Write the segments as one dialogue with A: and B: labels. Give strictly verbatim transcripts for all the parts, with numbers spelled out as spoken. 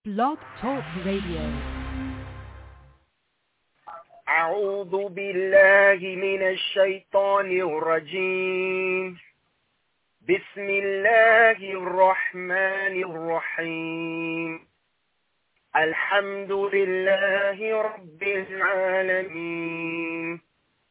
A: Blog Talk Radio.
B: أعوذ بالله من الشيطان الرجيم. بسم الله الرحمن الرحيم. الحمد لله رب العالمين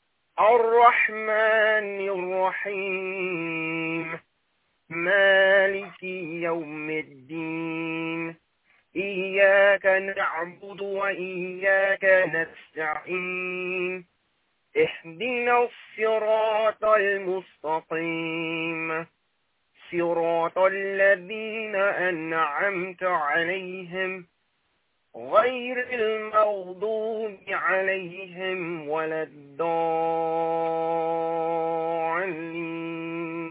B: الرحمن الرحيم مالك يوم الدين إياك نعبد وإياك نستعين اهدنا الصراط المستقيم صراط الذين أنعمت عليهم غير المغضوب عليهم ولا الضالين.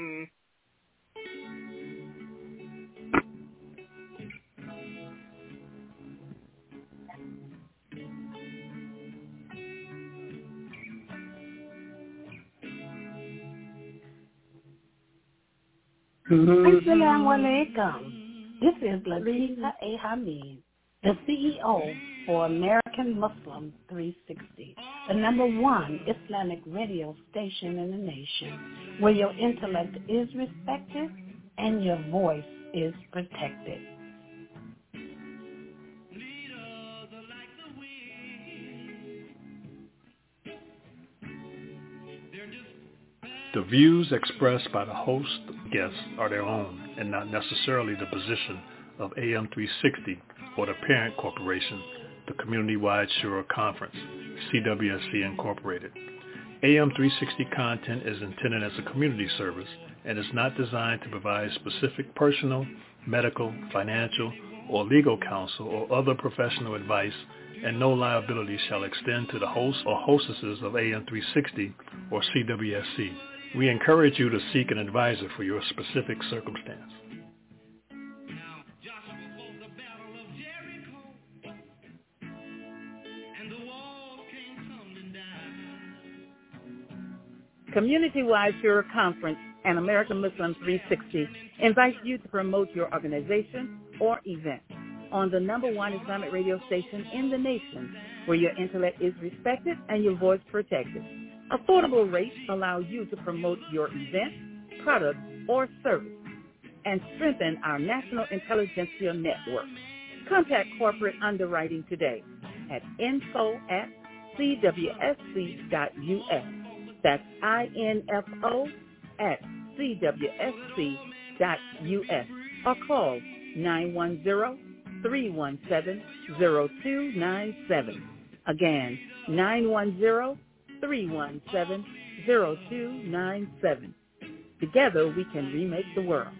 C: Assalamu alaikum. This is Latifa A. Hamid, the C E O for American Muslim three sixty, the number one Islamic radio station in the nation, where your intellect is respected and your voice is protected.
D: The views expressed by the host and guests are their own and not necessarily the position of A M three sixty or the parent corporation, the Community-Wide Shura Conference, C W S C Incorporated. A M three sixty content is intended as a community service and is not designed to provide specific personal, medical, financial, or legal counsel or other professional advice, and no liability shall extend to the hosts or hostesses of A M three sixty or C W S C. We encourage you to seek an advisor for your specific circumstance.
E: Community-Wide Shura Conference and American Muslim three sixty invites you to promote your organization or event on the number one Islamic radio station in the nation, where your intellect is respected and your voice protected. Affordable rates allow you to promote your event, product, or service and strengthen our national intelligentsia network. Contact corporate underwriting today at info at c w s c dot u s. That's I N F O at C W S C dot U S or call nine one zero, three one seven, zero two nine seven. Again, nine one zero, three one seven, zero two nine seven. Together we can remake the world.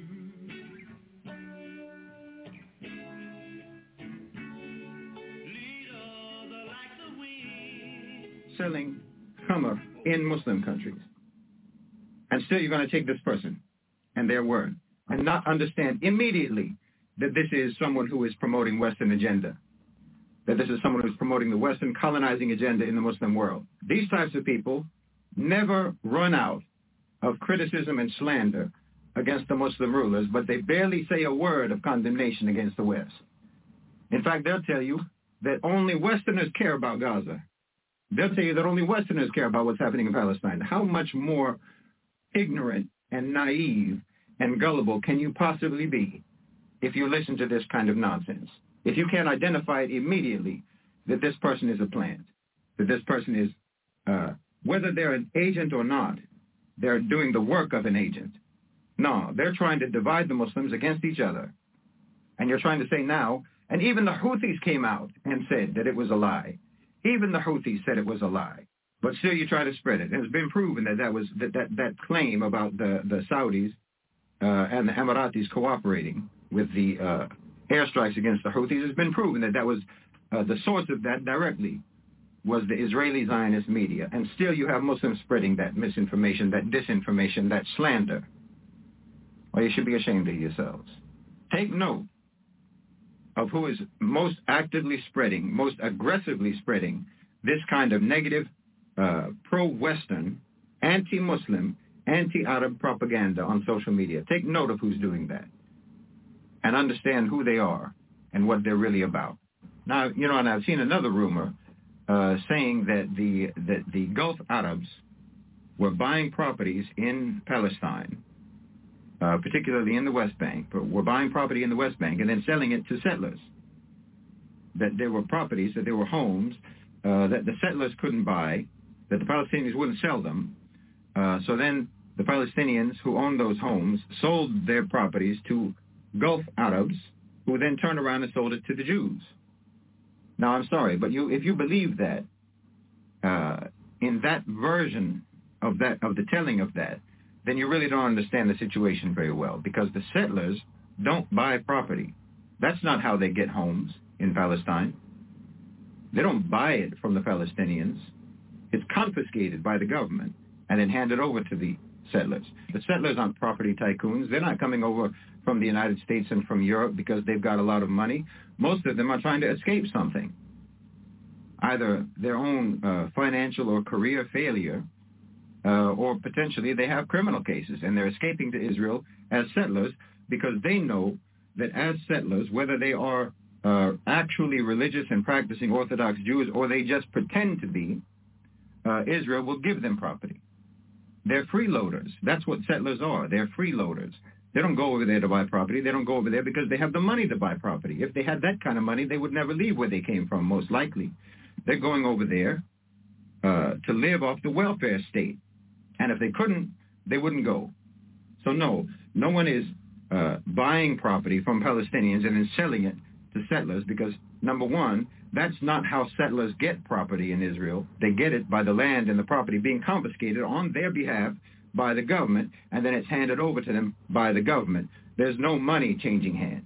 F: Selling Hummer in Muslim countries. And still you're going to take this person and their word and not understand immediately that this is someone who is promoting Western agenda, that this is someone who's promoting the Western colonizing agenda in the Muslim world. These types of people never run out of criticism and slander against the Muslim rulers, but they barely say a word of condemnation against the West. In fact, they'll tell you that only Westerners care about Gaza. They'll tell you that only Westerners care about what's happening in Palestine. How much more ignorant and naive and gullible can you possibly be if you listen to this kind of nonsense? If you can't identify it immediately that this person is a plant, that this person is, uh, whether they're an agent or not, they're doing the work of an agent. No, they're trying to divide the Muslims against each other. And you're trying to say now, and even the Houthis came out and said that it was a lie. Even the Houthis said it was a lie, but still you try to spread it. And it's been proven that that was that that, that claim about the the Saudis uh, and the Emiratis cooperating with the uh, airstrikes against the Houthis has been proven that that was uh, the source of that directly was the Israeli Zionist media. And still you have Muslims spreading that misinformation, that disinformation, that slander. Well, you should be ashamed of yourselves. Take note of who is most actively spreading, most aggressively spreading this kind of negative, uh, pro-Western, anti-Muslim, anti-Arab propaganda on social media. Take note of who's doing that and understand who they are and what they're really about. Now, you know, and I've seen another rumor uh, saying that the that the Gulf Arabs were buying properties in Palestine, uh, particularly in the West Bank, but were buying property in the West Bank and then selling it to settlers. That there were properties, that there were homes uh, that the settlers couldn't buy, that the Palestinians wouldn't sell them. Uh, so then the Palestinians who owned those homes sold their properties to Gulf Arabs, who then turned around and sold it to the Jews. Now, I'm sorry, but you, if you believe that, uh, in that version of that, of the telling of that, then you really don't understand the situation very well, because the settlers don't buy property. That's not how they get homes in Palestine. They don't buy it from the Palestinians. It's confiscated by the government and then handed over to the settlers. The settlers aren't property tycoons. They're not coming over from the United States and from Europe because they've got a lot of money. Most of them are trying to escape something, either their own uh, financial or career failure, uh, or potentially they have criminal cases, and they're escaping to Israel as settlers because they know that as settlers, whether they are uh, actually religious and practicing Orthodox Jews or they just pretend to be, uh, Israel will give them property. They're freeloaders. That's what settlers are. They're freeloaders. They don't go over there to buy property. They don't go over there because they have the money to buy property. If they had that kind of money, they would never leave where they came from, most likely. They're going over there uh, to live off the welfare state. And if they couldn't, they wouldn't go. So no, no one is uh, buying property from Palestinians and then selling it to settlers because, number one, that's not how settlers get property in Israel. They get it by the land and the property being confiscated on their behalf by the government, and then it's handed over to them by the government. There's no money changing hands.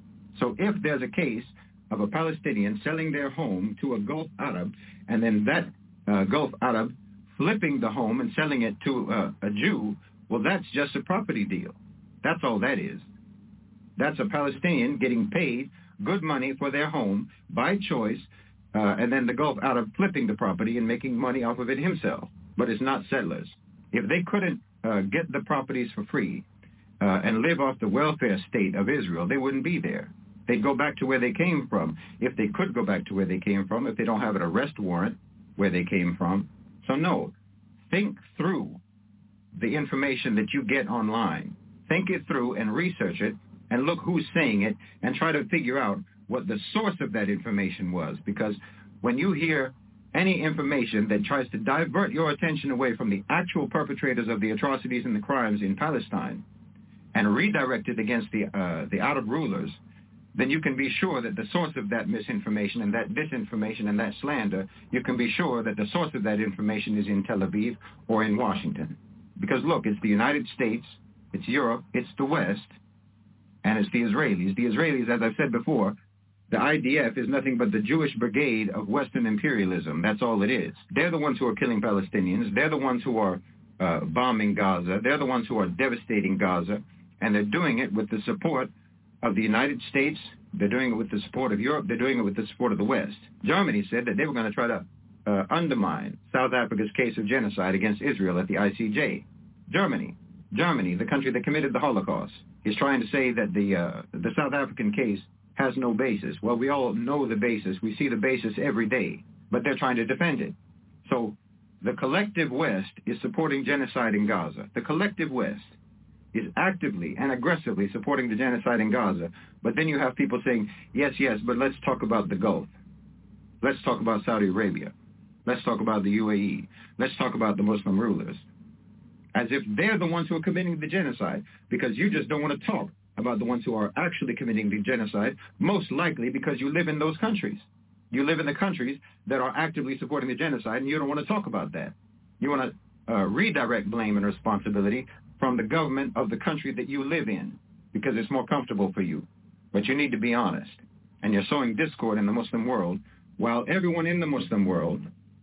F: So if there's a case of a Palestinian selling their home to a Gulf Arab, and then that uh, Gulf Arab flipping the home and selling it to uh, a Jew, well, that's just a property deal. That's all that is. That's a Palestinian getting paid good money for their home by choice, uh, and then the Gulf Arab flipping the property and making money off of it himself. But it's not settlers. If they couldn't uh, get the properties for free uh, and live off the welfare state of Israel, they wouldn't be there. They'd go back to where they came from, if they could go back to where they came from, if they don't have an arrest warrant where they came from. So no, think through the information that you get online. Think it through and research it and look who's saying it and try to figure out what the source of that information was. Because when you hear any information that tries to divert your attention away from the actual perpetrators of the atrocities and the crimes in Palestine and redirect it against the uh, the Arab rulers, then you can be sure that the source of that misinformation and that disinformation and that slander, you can be sure that the source of that information is in Tel Aviv or in Washington. Because look, it's the United States, it's Europe, it's the West, and it's the Israelis. The Israelis, as I've said before, the I D F is nothing but the Jewish brigade of Western imperialism. That's all it is. They're the ones who are killing Palestinians. They're the ones who are uh, bombing Gaza. They're the ones who are devastating Gaza. And they're doing it with the support of the United States. They're doing it with the support of Europe. They're doing it with the support of the West. Germany said that they were going to try to uh, undermine South Africa's case of genocide against Israel at the I C J. Germany, Germany, the country that committed the Holocaust, is trying to say that the uh, the South African case has no basis. Well, we all know the basis. We see the basis every day, but they're trying to defend it. So the collective West is supporting genocide in Gaza. The collective West is actively and aggressively supporting the genocide in Gaza. But then you have people saying, yes, yes, but let's talk about the Gulf. Let's talk about Saudi Arabia. Let's talk about the U A E. Let's talk about the Muslim rulers. As if they're the ones who are committing the genocide, because you just don't want to talk about the ones who are actually committing the genocide, most likely because you live in those countries. You live in the countries that are actively supporting the genocide, and you don't want to talk about that. You want to uh, redirect blame and responsibility from the government of the country that you live in, because it's more comfortable for you. But you need to be honest. And you're sowing discord in the Muslim world, while everyone in the Muslim world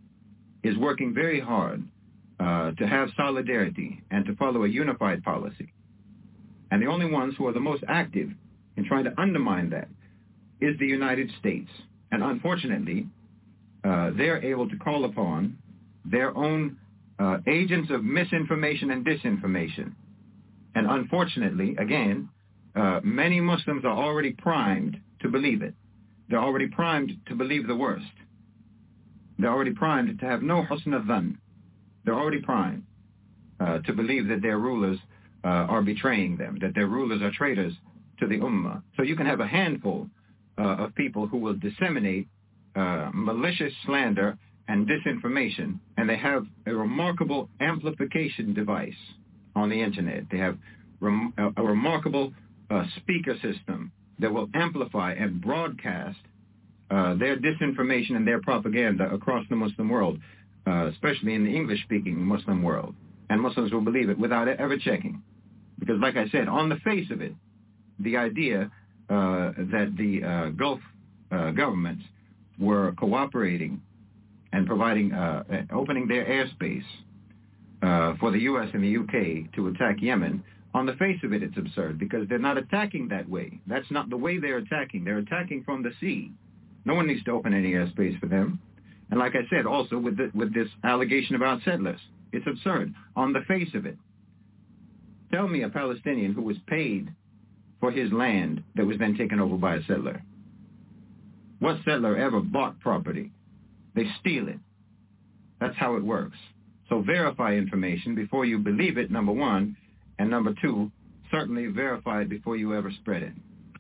F: is working very hard uh, to have solidarity and to follow a unified policy. And the only ones who are the most active in trying to undermine that is the United States. And unfortunately, uh, they're able to call upon their own uh, agents of misinformation and disinformation. And unfortunately, again, uh, many Muslims are already primed to believe it. They're already primed to believe the worst. They're already primed to have no husn al-dhan. They're already primed uh, to believe that their rulers uh, are betraying them, that their rulers are traitors to the ummah. So you can have a handful uh, of people who will disseminate uh, malicious slander and disinformation, and they have a remarkable amplification device on the internet. They have rem- a, a remarkable uh, speaker system that will amplify and broadcast uh, their disinformation and their propaganda across the Muslim world, uh, especially in the English-speaking Muslim world. And Muslims will believe it without ever checking. Because like I said, on the face of it, the idea uh, that the uh, Gulf uh, governments were cooperating and providing, uh, opening their airspace uh, for the U S and the U K to attack Yemen, on the face of it, it's absurd because they're not attacking that way. That's not the way they're attacking. They're attacking from the sea. No one needs to open any airspace for them. And like I said, also with the, with this allegation about settlers, it's absurd on the face of it. Tell me a Palestinian who was paid for his land that was then taken over by a settler. What settler ever bought property? They steal it. That's how it works. So verify information before you believe it, number one. And number two, certainly verify it before you ever spread it.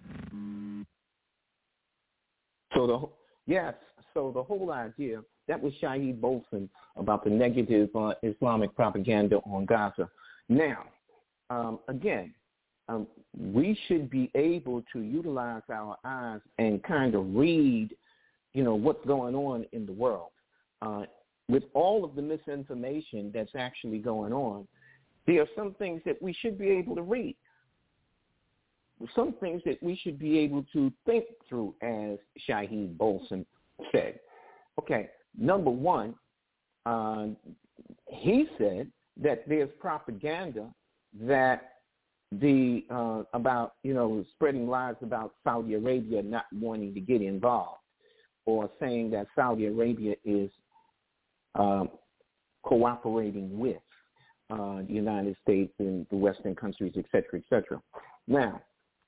A: So the yes, so the whole idea, that was Shahid Bolson about the negative uh, Islamic propaganda on Gaza. Now, um, again, um, we should be able to utilize our eyes and kind of read, you know, what's going on in the world. Uh, with all of the misinformation that's actually going on, there are some things that we should be able to read. Some things that we should be able to think through, as Shahid Bolson said. Okay, number one, uh, he said that there's propaganda that the uh, about, you know, spreading lies about Saudi Arabia not wanting to get involved, or saying that Saudi Arabia is um, cooperating with uh, the United States and the Western countries, et cetera, et cetera. Now,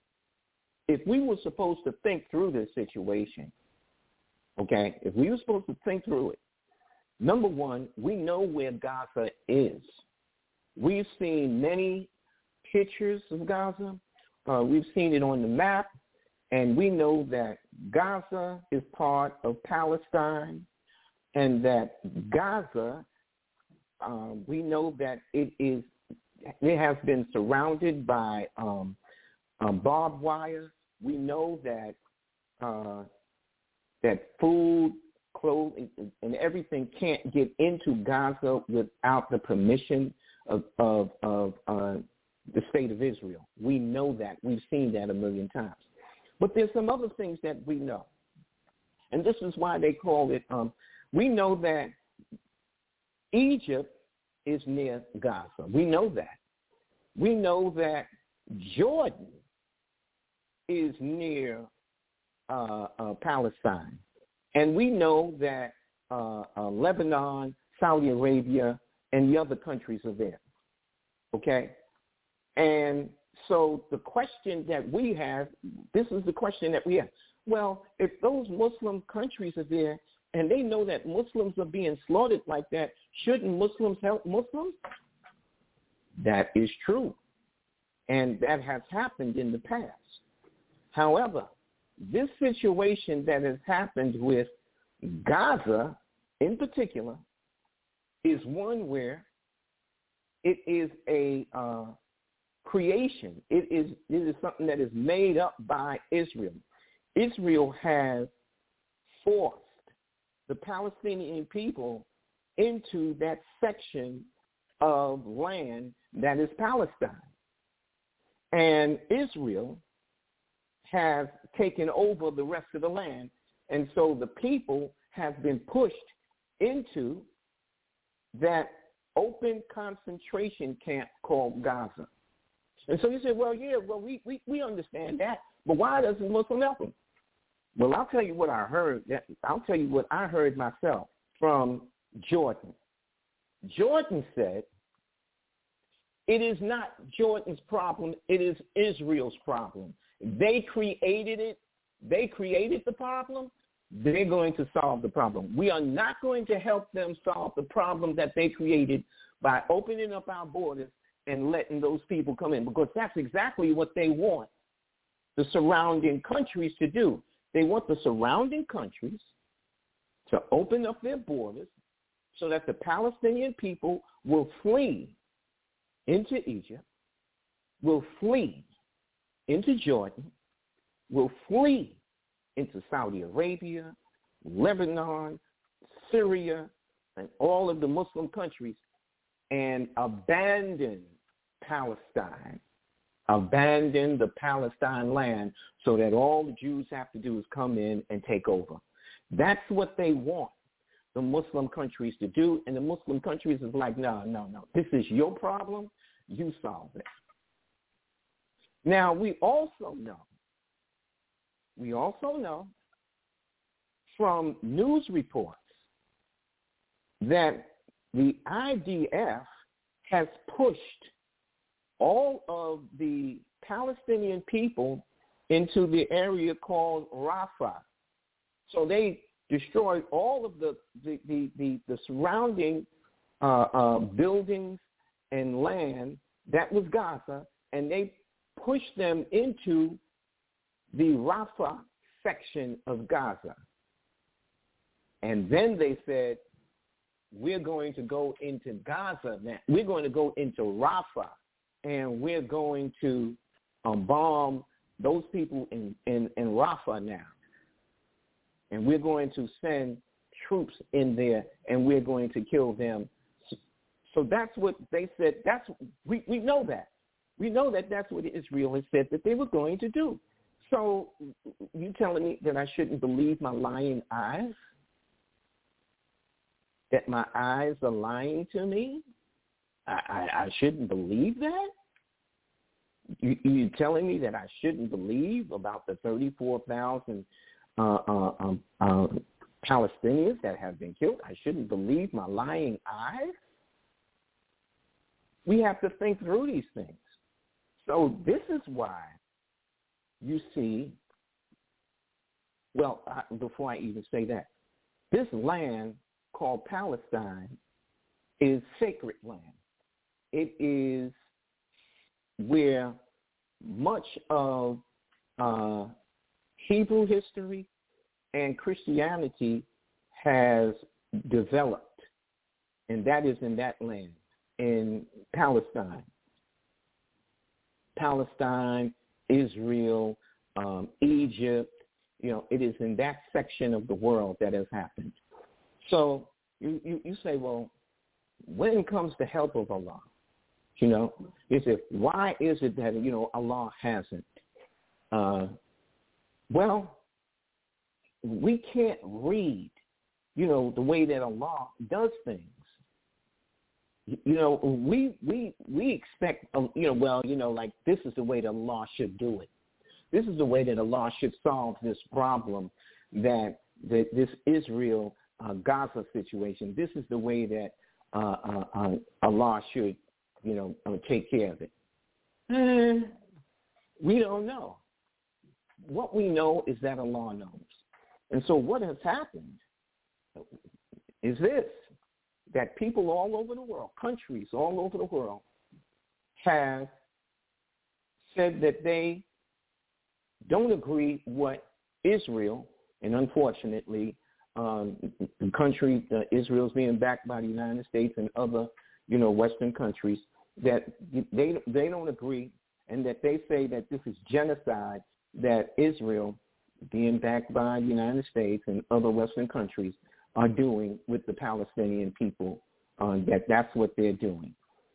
A: if we were supposed to think through this situation, okay, if we were supposed to think through it, number one, we know where Gaza is. We've seen many pictures of Gaza. Uh, we've seen it on the map, and we know that Gaza is part of Palestine, and that Gaza, uh, we know that it is, it has been surrounded by um, um, barbed wire. We know that uh, that food, clothes, and everything can't get into Gaza without the permission of of, of uh, the state of Israel. We know that. We've seen that a million times. But there's some other things that we know, and this is why they call it. Um, we know that Egypt is near Gaza. We know that. We know that Jordan is near uh, uh, Palestine. And we know that uh, uh, Lebanon, Saudi Arabia, and the other countries are there. Okay? And so the question that we have, this is the question that we have. Well, if those Muslim countries are there and they know that Muslims are being slaughtered like that, shouldn't Muslims help Muslims? That is true. And that has happened in the past. However, this situation that has happened with Gaza in particular is one where it is a uh, creation. It is, it is something that is made up by Israel. Israel has forced the Palestinian people into that section of land that is Palestine. And Israel has taken over the rest of the land. And so the people have been pushed into that open concentration camp called Gaza. And so you say, well, yeah, well, we, we, we understand that, but why doesn't Muslim help them? Well, I'll tell you what I heard. I'll tell you what I heard myself from Jordan. Jordan said, it is not Jordan's problem, it is Israel's problem. They created it, They created the problem. They're going to solve the problem. We are not going to help them solve the problem that they created by opening up our borders and letting those people come in, because that's exactly what they want the surrounding countries to do. They want the surrounding countries to open up their borders so that the Palestinian people will flee into Egypt, will flee into Jordan, will flee into Saudi Arabia, Lebanon, Syria, and all of the Muslim countries, and abandon Palestine, abandon the Palestine land so that all the Jews have to do is come in and take over. That's what they want the Muslim countries to do, and the Muslim countries is like, no, no, no, this is your problem, you solve it. Now, we also know, we also know from news reports that the I D F has pushed all of the Palestinian people into the area called Rafah. So they destroyed all of the the, the, the, the surrounding uh, uh, buildings and land that was Gaza, and they pushed them into the Rafah section of Gaza. And then they said, we're going to go into Gaza now. We're going to go into Rafah, and we're going to um, bomb those people in, in, in Rafah now. And we're going to send troops in there, and we're going to kill them. So, so that's what they said. That's we, we know that. We know that that's what Israel has said that they were going to do. So you telling me that I shouldn't believe my lying eyes? That my eyes are lying to me? I, I, I shouldn't believe that? You, you telling me that I shouldn't believe about the thirty-four thousand uh, uh, um, uh, Palestinians that have been killed? I shouldn't believe my lying eyes? We have to think through these things. So this is why you see, well, I, before I even say that, this land called Palestine is sacred land. It is where much of uh, Hebrew history and Christianity has developed, and that is in that land, in Palestine. Palestine, Israel, um, Egypt, you know, it is in that section of the world that has happened. So you, you, you say, well, when it comes to help of Allah, you know, is it, why is it that, you know, Allah hasn't? Uh, well, we can't read, you know, the way that Allah does things. You know, we we we expect, you know, well, you know, like this is the way that Allah should do it. This is the way that Allah should solve this problem that, that this Israel uh, Gaza situation. This is the way that uh, uh, uh, Allah should, you know, uh, take care of it. Mm, we don't know. What we know is that Allah knows. And so what has happened is this, that people all over the world, countries all over the world, have said that they don't agree what Israel, and unfortunately, um, the country, uh, Israel's being backed by the United States and other, you know, Western countries, that they they don't agree, and that they say that this is genocide, that Israel, being backed by the United States and other Western countries, are doing with the Palestinian people, uh, that that's what they're doing.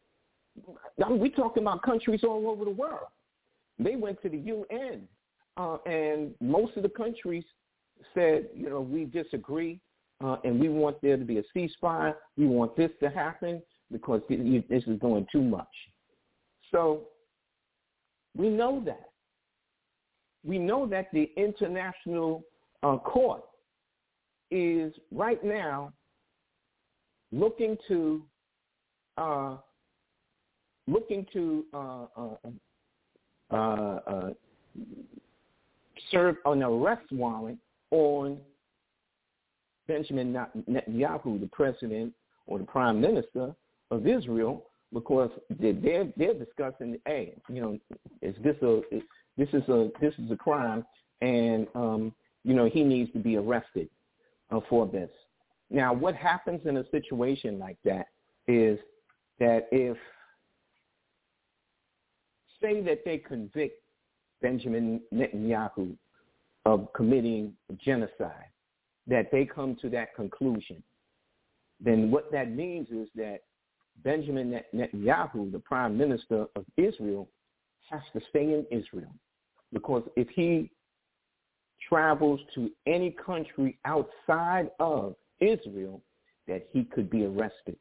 A: I mean, we're talking about countries all over the world. They went to the U N, uh, and most of the countries said, you know, we disagree, uh, and we want there to be a ceasefire. We want this to happen because this is going too much. So we know that. We know that the International uh, Court is right now looking to uh, looking to uh, uh, uh, uh, served an arrest warrant on Benjamin Netanyahu, the president or the prime minister of Israel, because they're they're discussing, hey, you know, is this a is, this is a this is a crime, and um, you know, he needs to be arrested uh, for this. Now, what happens in a situation like that is that if, say that they convict Benjamin Netanyahu of committing genocide, that they come to that conclusion, then what that means is that Benjamin Netanyahu, the prime minister of Israel, has to stay in Israel, because if he travels to any country outside of Israel, that he could be arrested.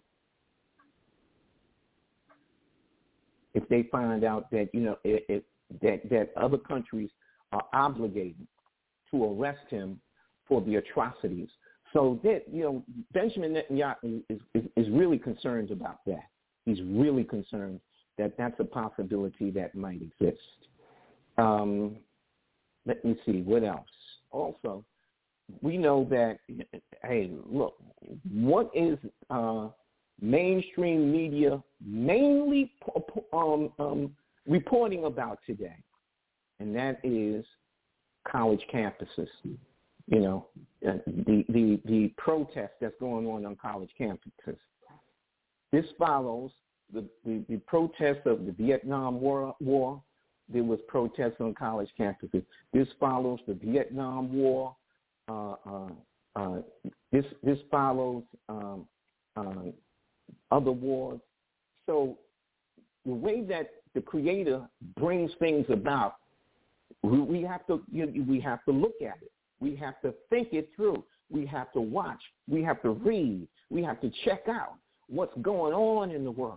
A: If they find out that, you know, it, it, that, that other countries are obligated to arrest him for the atrocities. So that, you know, Benjamin Netanyahu is, is, is really concerned about that. He's really concerned that that's a possibility that might exist. Um, let me see, what else? Also, we know that, hey, look, what is uh, mainstream media mainly um, um, reporting about today? And that is college campuses. You know, uh, the, the, the protest that's going on on college campuses. This follows the, the, the protest of the Vietnam War, War. There was protests on college campuses. This follows the Vietnam War. Uh, uh, uh, this this follows um, uh, other wars. So the way that the Creator brings things about, we, we have to you know, we have to look at it. We have to think it through. We have to watch. We have to read. We have to check out what's going on in the world.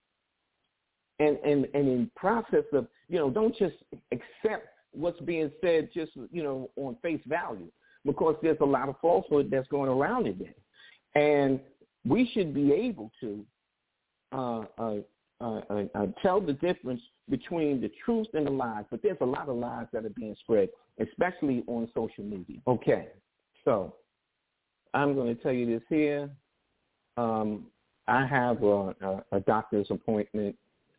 A: And and and in process of, you know, don't just accept what's being said just, you know, on face value, because there's a lot of falsehood that's going around today. And we should be able to uh, uh, uh, uh, uh, tell the difference between the truth and the lies. But there's a lot of lies that are being spread, especially on social media. Okay, so I'm going to tell you this here. Um, I have a, a, a doctor's appointment.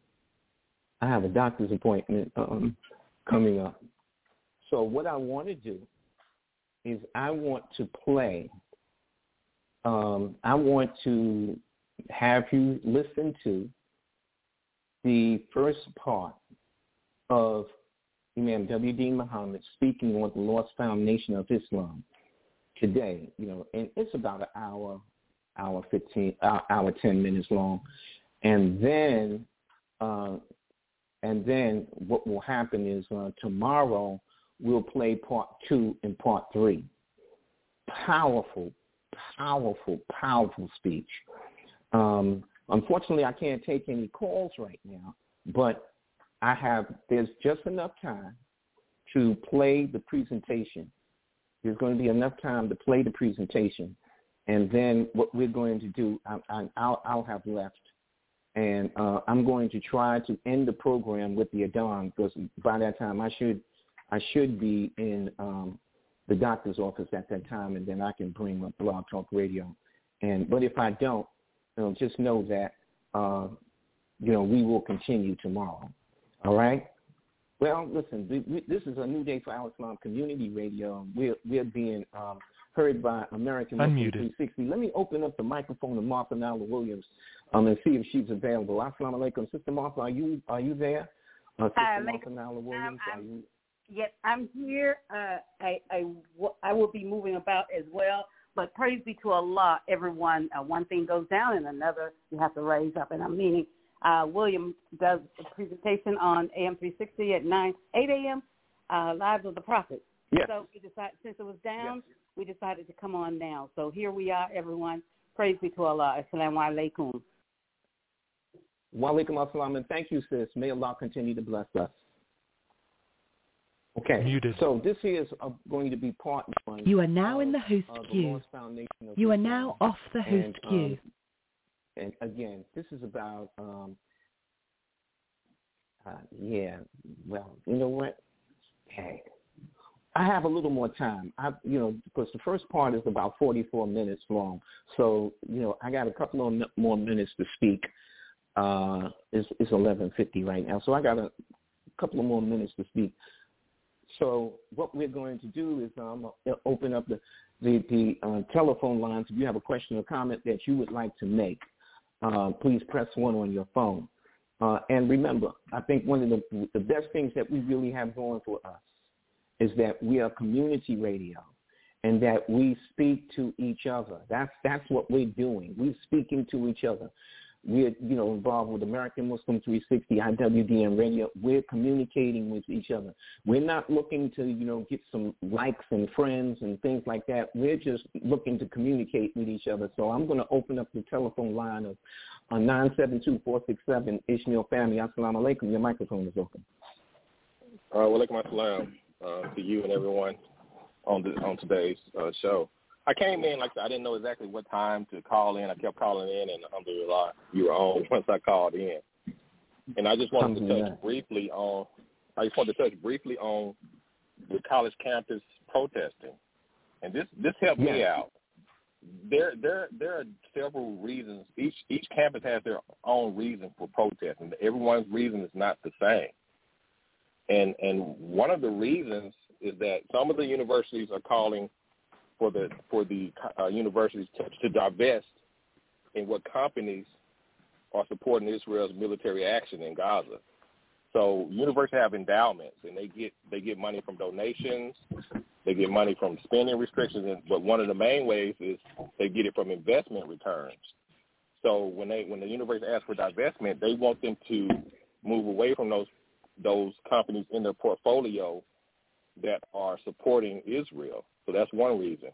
A: I have a doctor's appointment um, coming up. So what I want to do is I want to play, um, I want to have you listen to the first part of Imam W D Muhammad speaking on the Lost Foundation of Islam today, you know, and it's about an hour, hour fifteen, uh, hour ten minutes long, and then, uh, and then what will happen is uh, tomorrow we'll play part two and part three. Powerful, powerful, powerful speech. Um, unfortunately, I can't take any calls right now, but I have, there's just enough time to play the presentation. There's going to be enough time to play the presentation. And then what we're going to do, I, I, I'll, I'll have left. And uh, I'm going to try to end the program with the Adhan, because by that time I should I should be in um, the doctor's office at that time, and then I can bring up Blog Talk Radio. And but if I don't, you know, just know that uh, you know we will continue tomorrow. All right. Well, listen, we, we, this is a new day for Al Islam Community Radio. We're we're being um, heard by American Muslim three sixty. Let me open up the microphone to Martha Nala Williams um, and see if she's available. Assalamu alaikum, Sister Martha. Are you are you there? Uh, Sister
C: Hi,
A: Martha Nala Williams.
C: Um,
A: are you?
C: Yes, I'm here. Uh, I, I, I will be moving about as well. But praise be to Allah, everyone. Uh, one thing goes down and another you have to raise up. And I'm meaning uh, William does a presentation on A M three sixty at nine, eight a.m., uh, Lives of the Prophet.
A: Yes.
C: So we decided, since it was down,
A: yes.
C: we decided to come on now. So here we are, everyone. Praise be to Allah. Assalamu alaikum.
A: Wa alaikum assalam, and thank you, sis. May Allah continue to bless us. Okay,
D: Muted.
A: So this is uh, going to be part one.
G: You are now
A: of,
G: in the host
A: uh, the
G: queue. You are now off the host
A: and,
G: queue.
A: Um, and again, this is about, um, uh, yeah, well, you know what? Hey, I have a little more time. I, you know, because the first part is about forty-four minutes long. So, you know, I got a couple of more minutes to speak. Uh, it's, it's eleven fifty right now, so I got a couple of more minutes to speak. So what we're going to do is um, open up the the, the uh, telephone lines. If you have a question or comment that you would like to make, uh, please press one on your phone. Uh, and remember, I think one of the, the best things that we really have going for us is that we are community radio and that we speak to each other. That's that's what we're doing. We're speaking to each other. We're, you know, involved with American Muslim three sixty, I W D M Radio. We're communicating with each other. We're not looking to, you know, get some likes and friends and things like that. We're just looking to communicate with each other. So I'm going to open up the telephone line of uh, nine seven two, four six seven, Ishmael Family. Assalamu alaikum. Your microphone is open.
H: All right, well, alaikum assalam uh, to you and everyone on the, on today's uh, show. I came in, like I didn't know exactly what time to call in. I kept calling in, and alhamdulillah, you were on once I called in. And I just wanted to touch briefly on, I just wanted to touch briefly on the college campus protesting. And this, this helped yeah. me out. There, there, there are several reasons. Each, each campus has their own reason for protesting. Everyone's reason is not the same. And, and one of the reasons is that some of the universities are calling for the for the uh, universities to, to divest in what companies are supporting Israel's military action in Gaza. So universities have endowments, and they get they get money from donations, they get money from spending restrictions, and, but one of the main ways is they get it from investment returns. So when they when the university asks for divestment, they want them to move away from those those companies in their portfolio that are supporting Israel. So that's one reason.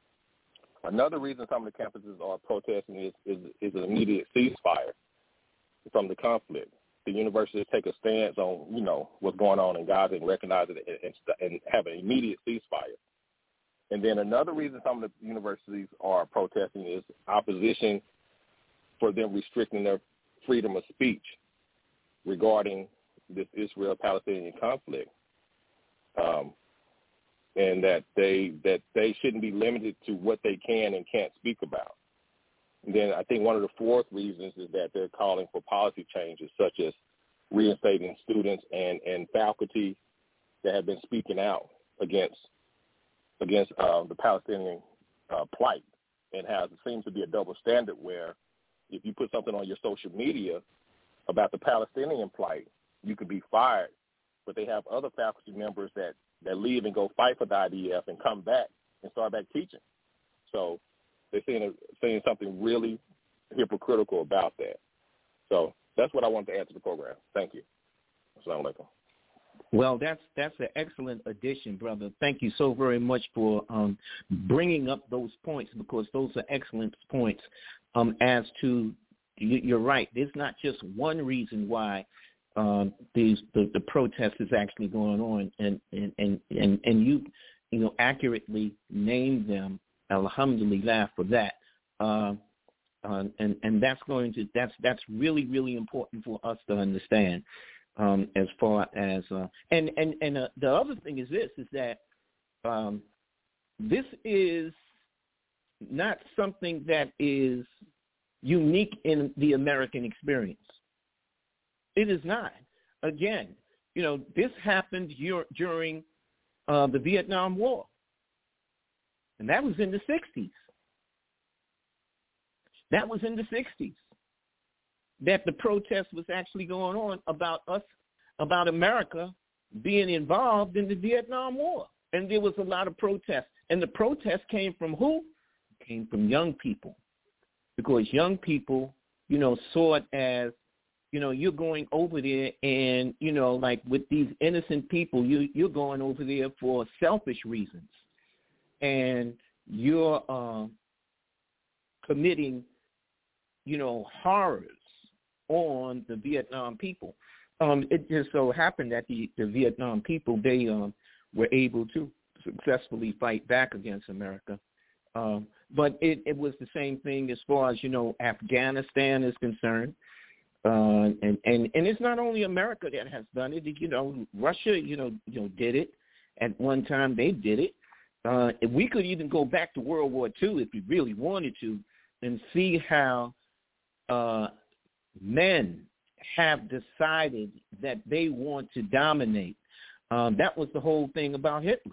H: Another reason some of the campuses are protesting is, is, is an immediate ceasefire from the conflict. The universities take a stance on, you know, what's going on in Gaza and recognize it and, and, and have an immediate ceasefire. And then another reason some of the universities are protesting is opposition for them restricting their freedom of speech regarding this Israel-Palestinian conflict. Um, and that they that they shouldn't be limited to what they can and can't speak about. And then I think one of the fourth reasons is that they're calling for policy changes, such as reinstating students and, and faculty that have been speaking out against against uh, the Palestinian uh, plight, and how it seems to be a double standard where if you put something on your social media about the Palestinian plight, you could be fired, but they have other faculty members that that leave and go fight for the I D F and come back and start back teaching. So they're saying, a, saying something really hypocritical about that. So that's what I wanted to add to the program. Thank you. Assalamu alaikum.
A: Well, that's that's an excellent addition, brother. Thank you so very much for um, bringing up those points, because those are excellent points um, as to, you're right, there's not just one reason why Uh, these the, the protest is actually going on, and and, and, and and you you know accurately named them. Alhamdulillah for that, uh, uh, and and that's going to that's that's really really important for us to understand. Um, as far as uh, and and and uh, the other thing is this is that um, this is not something that is unique in the American experience. It is not. Again, you know, this happened during uh, the Vietnam War, and that was in the sixties. That was in the sixties that the protest was actually going on about us, about America being involved in the Vietnam War. And there was a lot of protests. And the protests came from who? It came from young people, because young people, you know, saw it as, you know, you're going over there and, you know, like with these innocent people, you, you're going over there for selfish reasons. And you're uh, committing, you know, horrors on the Vietnam people. Um, it just so happened that the, the Vietnam people, they um, were able to successfully fight back against America. Um, but it, it was the same thing as far as, you know, Afghanistan is concerned. Uh, and, and, and it's not only America that has done it. You know, Russia, you know, you know, did it. At one time, they did it. Uh, if we could even go back to World War Two if we really wanted to and see how uh, men have decided that they want to dominate. Um, that was the whole thing about Hitler.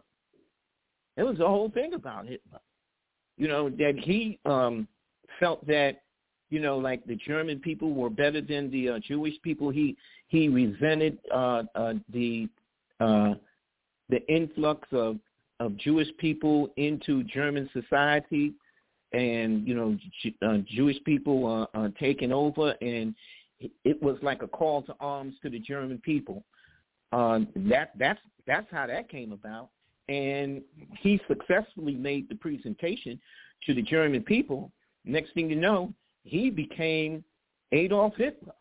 A: It was the whole thing about Hitler. You know, that he um, felt that, you know, like the German people were better than the uh, Jewish people. He he resented uh, uh, the uh, the influx of of Jewish people into German society, and, you know, J- uh, Jewish people uh, uh, taking over, and it was like a call to arms to the German people. Uh, that that's that's how that came about, and he successfully made the presentation to the German people. Next thing you know, he became Adolf Hitler.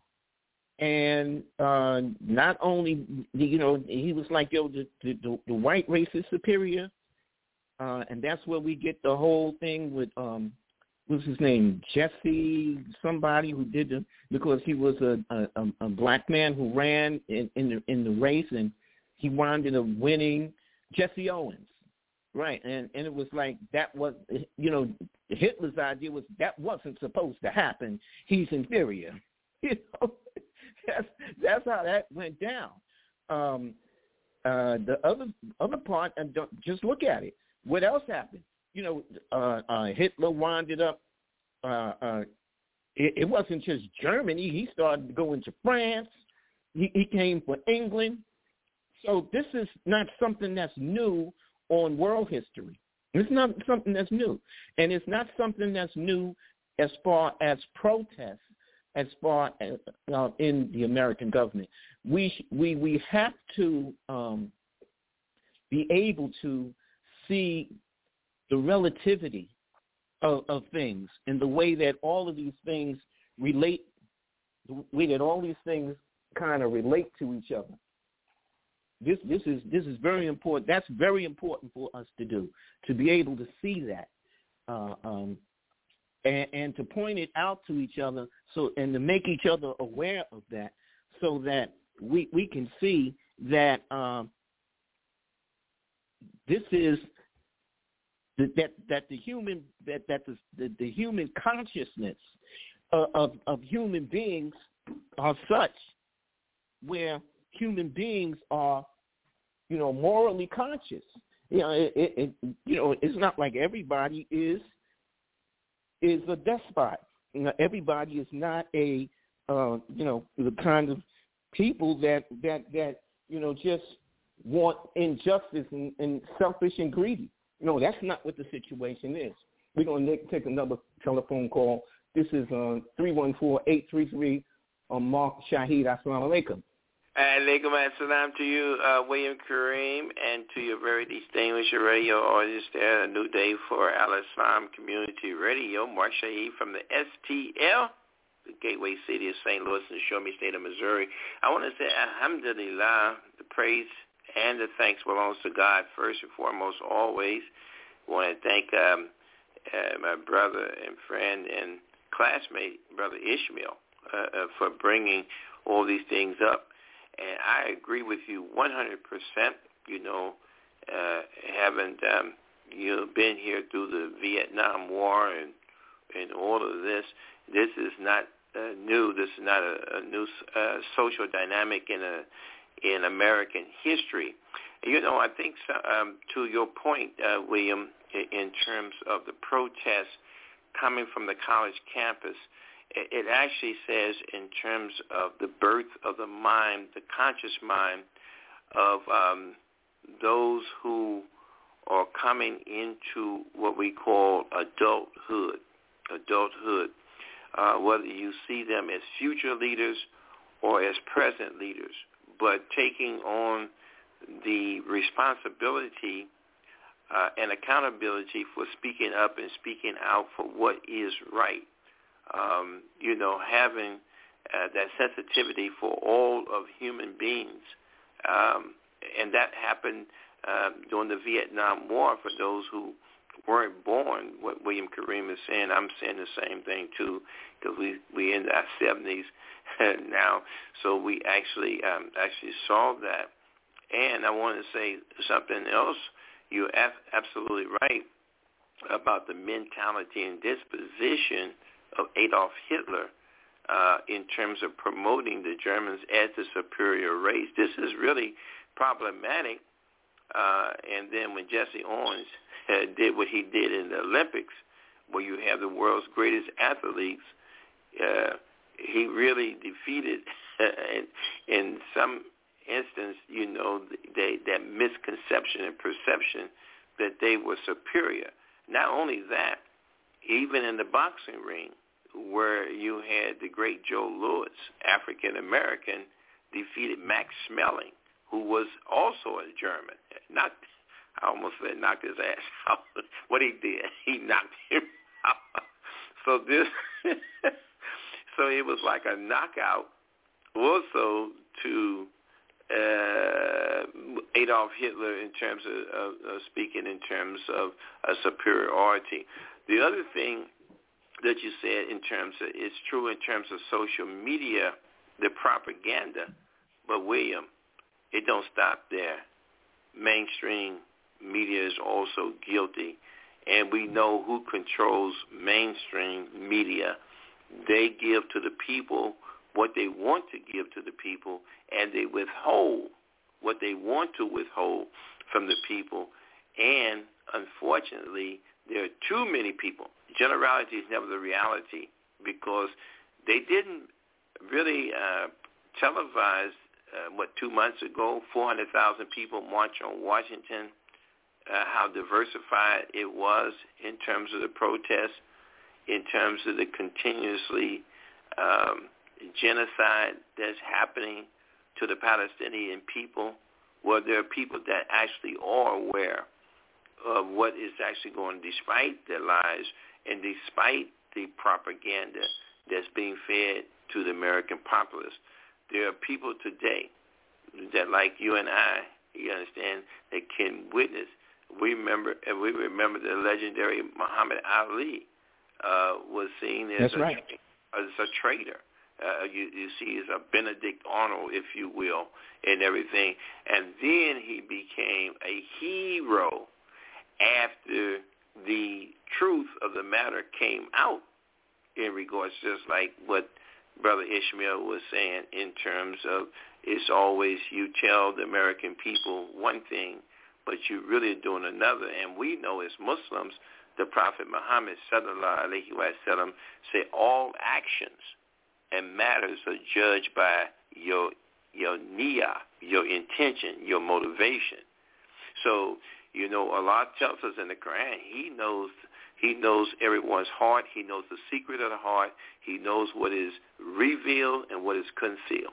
A: And uh, not only, you know, he was like, yo, the, the, the white race is superior. Uh, and that's where we get the whole thing with, um, what's his name, Jesse, somebody who did the, because he was a, a, a black man who ran in, in, the, in the race, and he wound up winning, Jesse Owens. Right. And, and it was like, that was, you know, Hitler's idea was that wasn't supposed to happen. He's inferior. You know? That's that's how that went down. Um, uh, the other other part, and don't, just look at it. What else happened? You know, uh, uh, Hitler winded up. Uh, uh, it, it wasn't just Germany. He started to go into France. He, he came for England. So this is not something that's new on world history. It's not something that's new, and it's not something that's new as far as protests. As far as uh, in the American government, we we we have to um, be able to see the relativity of, of things and the way that all of these things relate, the way that all these things kind of relate to each other. This this is this is very important. That's very important for us to do, to be able to see that. Uh, um, And, and to point it out to each other, so and to make each other aware of that, so that we we can see that um, this is the, that that the human that that the the, the human consciousness of, of of human beings are such where human beings are, you know, morally conscious. You know, it, it, it you know it's not like everybody is. is a despot. You know, everybody is not a, uh, you know, the kind of people that, that, that you know, just want injustice and, and selfish and greedy. No, that's not what the situation is. We're going to take another telephone call. This is uh, three one four, eight three three, um, Mark Shahid. Assalamu alaikum.
I: Alaikum assalam to you, uh, William Kareem, and to your very distinguished radio audience there. A new day for Al-Islam Community Radio. Mark Shahid from the S T L, the gateway city of Saint Louis in the Show Me State of Missouri. I want to say alhamdulillah, the praise and the thanks belongs to God first and foremost always. I want to thank um, uh, my brother and friend and classmate, Brother Ishmael, uh, uh, for bringing all these things up. And I agree with you one hundred percent, you know, uh, having um, you know, been here through the Vietnam War and, and all of this, this is not uh, new. This is not a, a new uh, social dynamic in a, in American history. You know, I think so, um, to your point, uh, William, in, in terms of the protests coming from the college campus, it actually says in terms of the birth of the mind, the conscious mind of um, those who are coming into what we call adulthood, adulthood, uh, whether you see them as future leaders or as present leaders, but taking on the responsibility uh, and accountability for speaking up and speaking out for what is right. Um, you know, having uh, that sensitivity for all of human beings. Um, and that happened uh, during the Vietnam War for those who weren't born. What William Kareem is saying, I'm saying the same thing too, because we we in our seventies now. So we actually um, actually saw that. And I want to say something else. You're absolutely right about the mentality and disposition of Adolf Hitler uh, in terms of promoting the Germans as the superior race. This is really problematic. Uh, and then when Jesse Owens uh, did what he did in the Olympics, where you have the world's greatest athletes, uh, he really defeated, in, in some instance, you know, they, that misconception and perception that they were superior. Not only that, even in the boxing ring, where you had the great Joe Louis, African-American, defeated Max Schmeling, who was also a German. Not, I almost said knocked his ass out. What he did, he knocked him out. So this, so it was like a knockout also to uh, Adolf Hitler in terms of, of, of speaking in terms of uh, superiority. The other thing that you said in terms of, it's true in terms of social media, the propaganda, but William, it don't stop there. Mainstream media is also guilty, and we know who controls mainstream media. They give to the people what they want to give to the people, and they withhold what they want to withhold from the people. And unfortunately, there are too many people. Generality is never the reality, because they didn't really uh, televise, uh, what, two months ago, four hundred thousand people march on Washington, uh, how diversified it was in terms of the protests, in terms of the continuously um, genocide that's happening to the Palestinian people, where there are people that actually are aware of what is actually going on despite their lives and despite the propaganda that's being fed to the American populace. There are people today that, like you and I, you understand, that can witness. We remember, and we remember the legendary Muhammad Ali uh, was seen as, a,
A: right.
I: as a traitor. Uh, you, you see, as a Benedict Arnold, if you will, and everything. And then he became a hero after the truth of the matter came out, in regards, just like what Brother Ishmael was saying, in terms of it's always you tell the American people one thing, but you really are doing another. And we know as Muslims, the Prophet Muhammad sallallahu alaihi wasallam said all actions and matters are judged by your your niyyah, your intention, your motivation. So, you know, Allah tells us in the Quran, He knows He knows everyone's heart. He knows the secret of the heart. He knows what is revealed and what is concealed.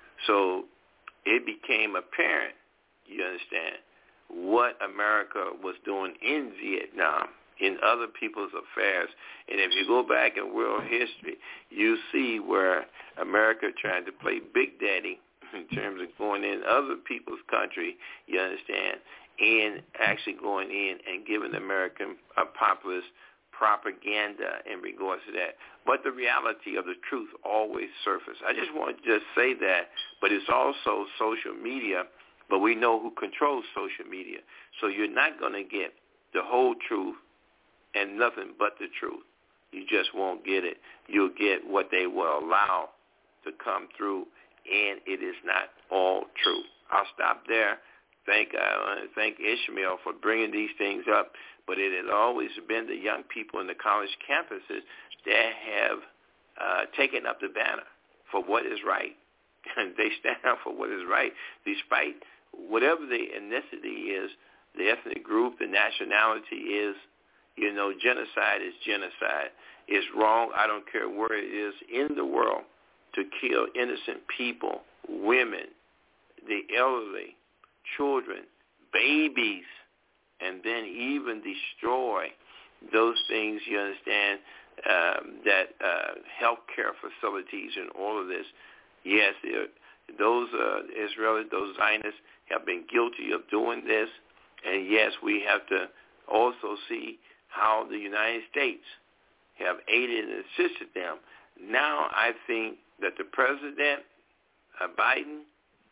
I: So it became apparent, you understand, what America was doing in Vietnam, in other people's affairs. And if you go back in world history, you see where America tried to play Big Daddy in terms of going in other people's country, you understand, and actually going in and giving the American uh, populace propaganda in regards to that. But the reality of the truth always surfaces. I just want to just say that, but it's also social media, but we know who controls social media. So you're not going to get the whole truth and nothing but the truth. You just won't get it. You'll get what they will allow to come through, and it is not all true. I'll stop there. Thank uh, thank Ishmael for bringing these things up, but it has always been the young people in the college campuses that have uh, taken up the banner for what is right. And they stand up for what is right, despite whatever the ethnicity is, the ethnic group, the nationality is. You know, genocide is genocide. It's wrong. I don't care where it is in the world to kill innocent people, women, the elderly, children, babies, and then even destroy those things, you understand, um, that uh, healthcare facilities and all of this. Yes, those uh, Israelis, those Zionists have been guilty of doing this, and yes, we have to also see how the United States have aided and assisted them. Now I think that the President, uh, Biden,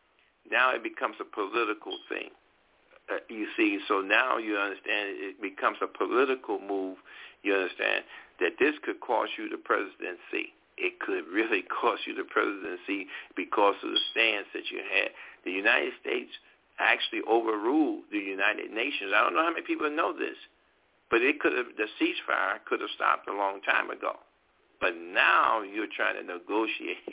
I: now it becomes a political thing. Uh, you see, so now you understand it becomes a political move. You understand that this could cost you the presidency. It could really cost you the presidency because of the stance that you had. The United States actually overruled the United Nations. I don't know how many people know this, but it could have, the ceasefire could have stopped a long time ago. But now you're trying to negotiate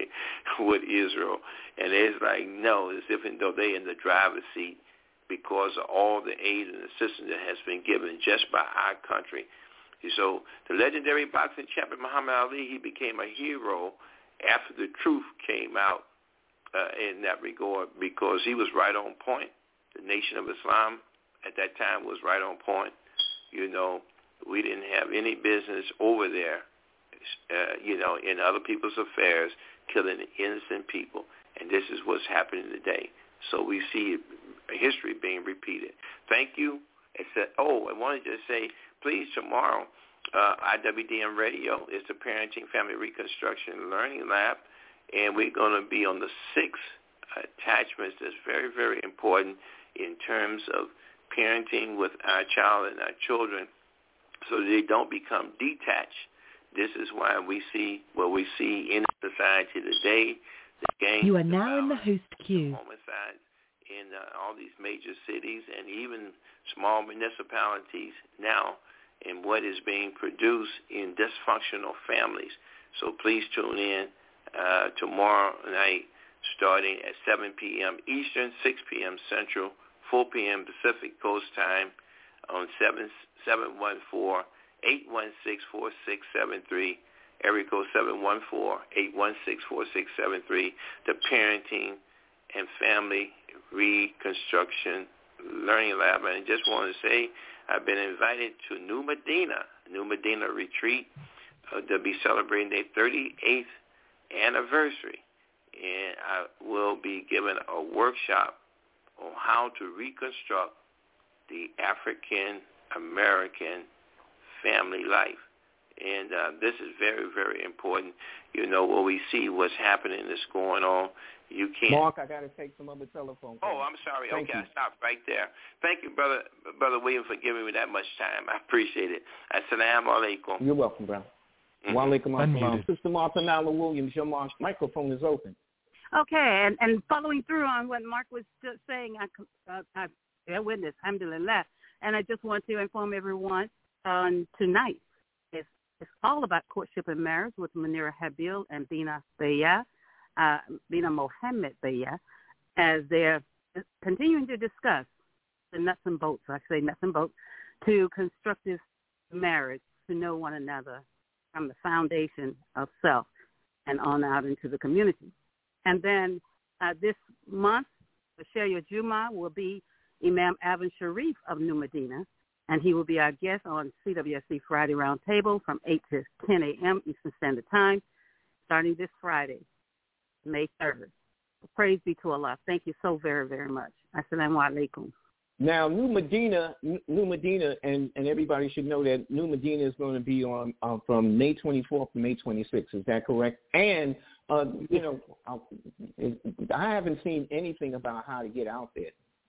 I: with Israel, and it's like, no, it's even though they're in the driver's seat because of all the aid and assistance that has been given just by our country. So the legendary boxing champion Muhammad Ali, he became a hero after the truth came out uh, in that regard because he was right on point. The Nation of Islam at that time was right on point. You know, we didn't have any business over there, uh, you know, in other people's affairs, killing innocent people. And this is what's happening today. So we see history being repeated. Thank you. It said, oh, I wanted to say, please, tomorrow, uh, I W D M Radio is the Parenting Family Reconstruction Learning Lab, and we're going to be on the six attachments that's very, very important in terms of parenting with our child and our children so they don't become detached. This is why we see what we see in society today. The gangs,
G: you are now in the host queue.
I: The homicides in uh, all these major cities and even small municipalities now, and what is being produced in dysfunctional families. So please tune in uh, tomorrow night starting at seven p.m. Eastern, six p.m. Central, four p.m. Pacific Coast Time on seven one four, eight one six, four six seven three, area code seven one four, eight one six, four six seven three, the Parenting and Family Reconstruction Learning Lab. And I just want to say I've been invited to New Medina, New Medina Retreat. Uh, they'll be celebrating their thirty-eighth anniversary. And I will be giving a workshop on how to reconstruct the African-American family life. And uh, this is very, very important. You know, when we see what's happening that's going on, you can't...
A: Mark, I got to take some other telephone calls.
I: Oh, I'm sorry.
A: Thank
I: okay,
A: you.
I: I stopped right there. Thank you, Brother Brother William, for giving me that much time. I appreciate it. Assalamu alaikum.
A: You're welcome, brother. Mm-hmm. Wa alaikum assalam. Sister Martha Nala Williams, your microphone is open.
E: Okay, and, and following through on what Mark was just saying, I, uh, I bear witness, alhamdulillah, and I just want to inform everyone on tonight, it's, it's all about courtship and marriage with Munira Habil and Bina Beya, uh, Bina Mohammed Beya, as they're continuing to discuss the nuts and bolts, I say nuts and bolts, to constructive marriage, to know one another from the foundation of self and on out into the community. And then uh, this month, the Sharia Juma will be Imam Avin Sharif of New Medina, and he will be our guest on C W S C Friday Roundtable from eight to ten a.m. Eastern Standard Time, starting this Friday, May third. Praise be to Allah. Thank you so very, very much. Assalamu alaikum.
A: Now, New Medina, New Medina, and, and everybody should know that New Medina is going to be on uh, from May twenty-fourth to May twenty-sixth. Is that correct? And, uh, you know, I haven't seen anything about how to get out there.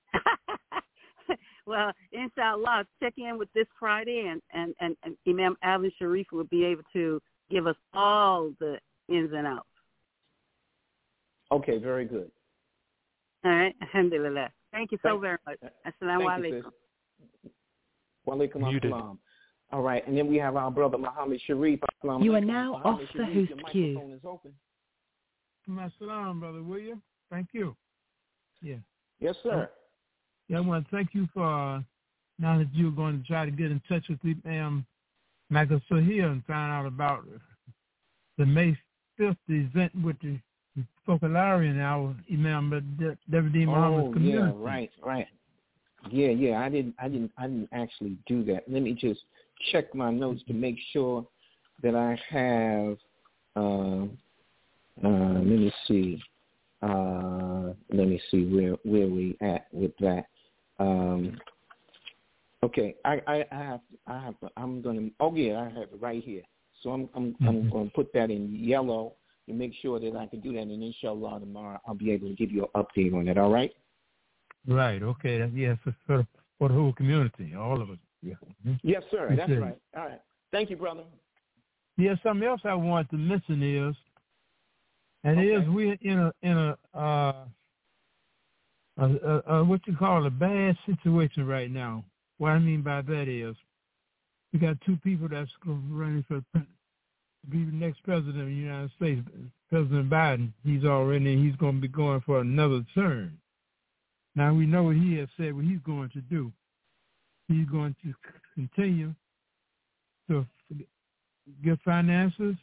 E: Well, inshallah, check in with this Friday, and, and, and, and Imam Avin Sharif will be able to give us all the ins and outs.
A: Okay, very good.
E: All right, alhamdulillah. Thank you so Thank, very much. Assalamu alaikum.
A: Wa alaikum assalam. All right, and then we have our brother Muhammad Sharif.
G: You are now off the host queue.
A: Is open.
J: Assalam, Brother William. Thank you. Yeah.
A: Yes, sir.
J: Yeah, I want to thank you for, uh, now that you're going to try to get in touch with the um, Michael Sahir and find out about the May fifth event with the Focolari and our Imam David Muhammad's community.
A: Oh, yeah, right, right. Yeah, yeah, I didn't, I didn't, I didn't actually do that. Let me just check my notes to make sure that I have, uh, uh, let me see, uh, let me see where, where we at with that. Um, okay, I, I, I have, I have, I'm going to, oh yeah, I have it right here. So I'm, I'm, mm-hmm. I'm going to put that in yellow to make sure that I can do that. And inshallah, tomorrow I'll be able to give you an update on it. All right?
J: Right. Okay. That, yes, for, for the whole community, all of us. Yeah. Mm-hmm.
A: Yes, sir. That's
J: Appreciate
A: right. All right. Thank you, brother.
J: Yeah, something else I want to mention is, and
A: Okay.
J: it is we're in a in a, uh, a, a, a what you call a bad situation right now. What I mean by that is, we got two people that's running for to be the next president of the United States. President Biden, he's already he's going to be going for another term. Now we know what he has said. What he's going to do. He's going to continue to give finances,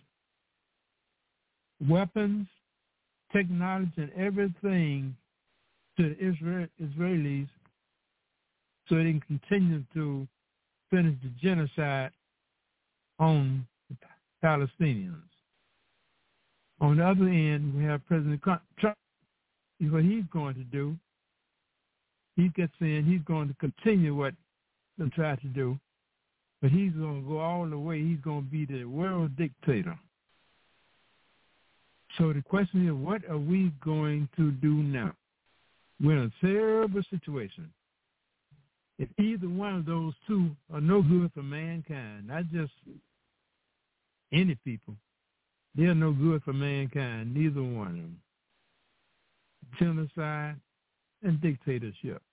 J: weapons, technology, and everything to the Israel, Israelis so they can continue to finish the genocide on the Palestinians. On the other end, we have President Trump. What he's going to do, he gets in, he's going to continue what they try to do. But he's going to go all the way. He's going to be the world dictator. So the question is, what are we going to do now? We're in a terrible situation. If either one of those two are no good for mankind, not just any people, they're no good for mankind, neither one of them. Genocide and dictatorship.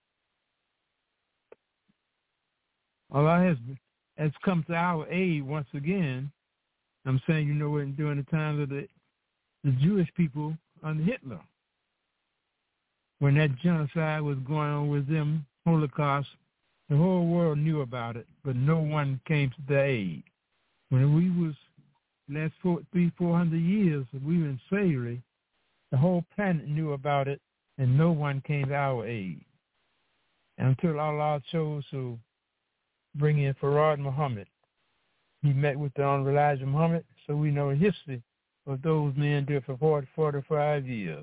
J: Allah has has come to our aid once again. I'm saying, you know, during the times of the, the Jewish people under Hitler, when that genocide was going on with them, Holocaust, the whole world knew about it, but no one came to their aid. When we was last four, three, four hundred years, we were in slavery. The whole planet knew about it, and no one came to our aid. And until Allah chose to bring in Farad Muhammad. He met with the Honorable Elijah Muhammad, so we know the history of those men did for forty, forty-five years.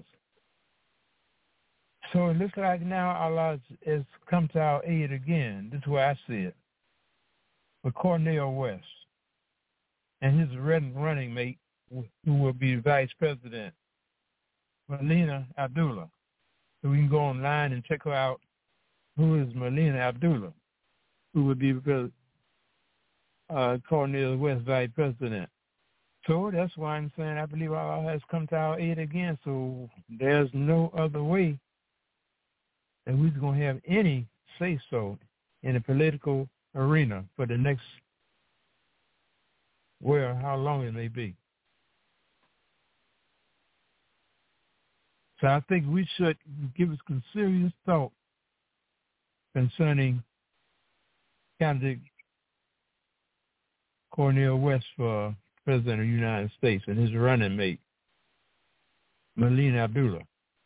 J: So it looks like now Allah has come to our aid again. This is where I see it. With Cornel West and his running mate, who will be vice president, Melina Abdullah. So we can go online and check her out. Who is Melina Abdullah? Who would be uh, Cornel West vice president. So that's why I'm saying I believe Allah has come to our aid again. So there's no other way that we're going to have any say-so in the political arena for the next, well, how long it may be. So I think we should give us some serious thought concerning candidate Cornel West for President of the United States and his running mate, Melina Abdullah.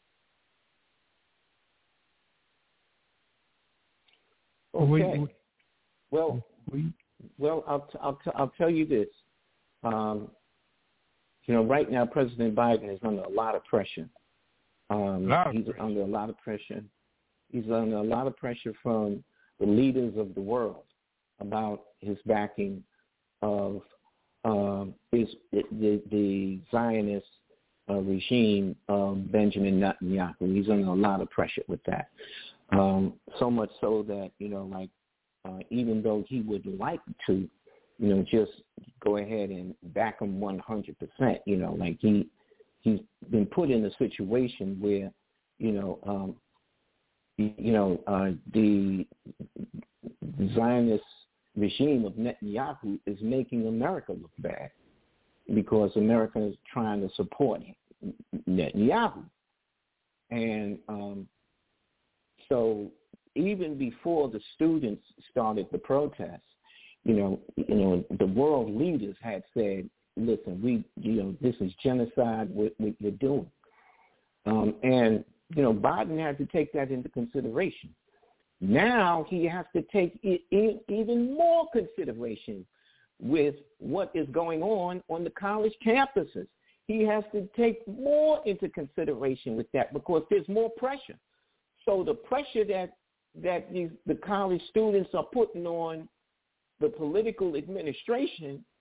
A: Okay.
J: We, we,
A: well,
J: we,
A: well, I'll t- I'll t- I'll tell you this. Um, you know, right now President Biden is under a lot of pressure. Um,
J: lot of
A: he's
J: pressure.
A: under a lot of pressure. He's under a lot of pressure from the leaders of the world about his backing of um, his, the, the Zionist uh, regime of Benjamin Netanyahu. He's under a lot of pressure with that. Um, so much so that, you know, like, uh, even though he would like to, you know, just go ahead and back him one hundred percent, you know, like he, he's been put in a situation where, you know, um, you know, uh, the Zionist regime of Netanyahu is making America look bad because America is trying to support Netanyahu. And um, so even before the students started the protests, you know, you know, the world leaders had said, listen, we, you know, this is genocide, what, what you're doing. Um, and, you know, Biden had to take that into consideration. Now he has to take it in even more consideration with what is going on on the college campuses. He has to take more into consideration with that because there's more pressure. So the pressure that that these, the college students are putting on the political administration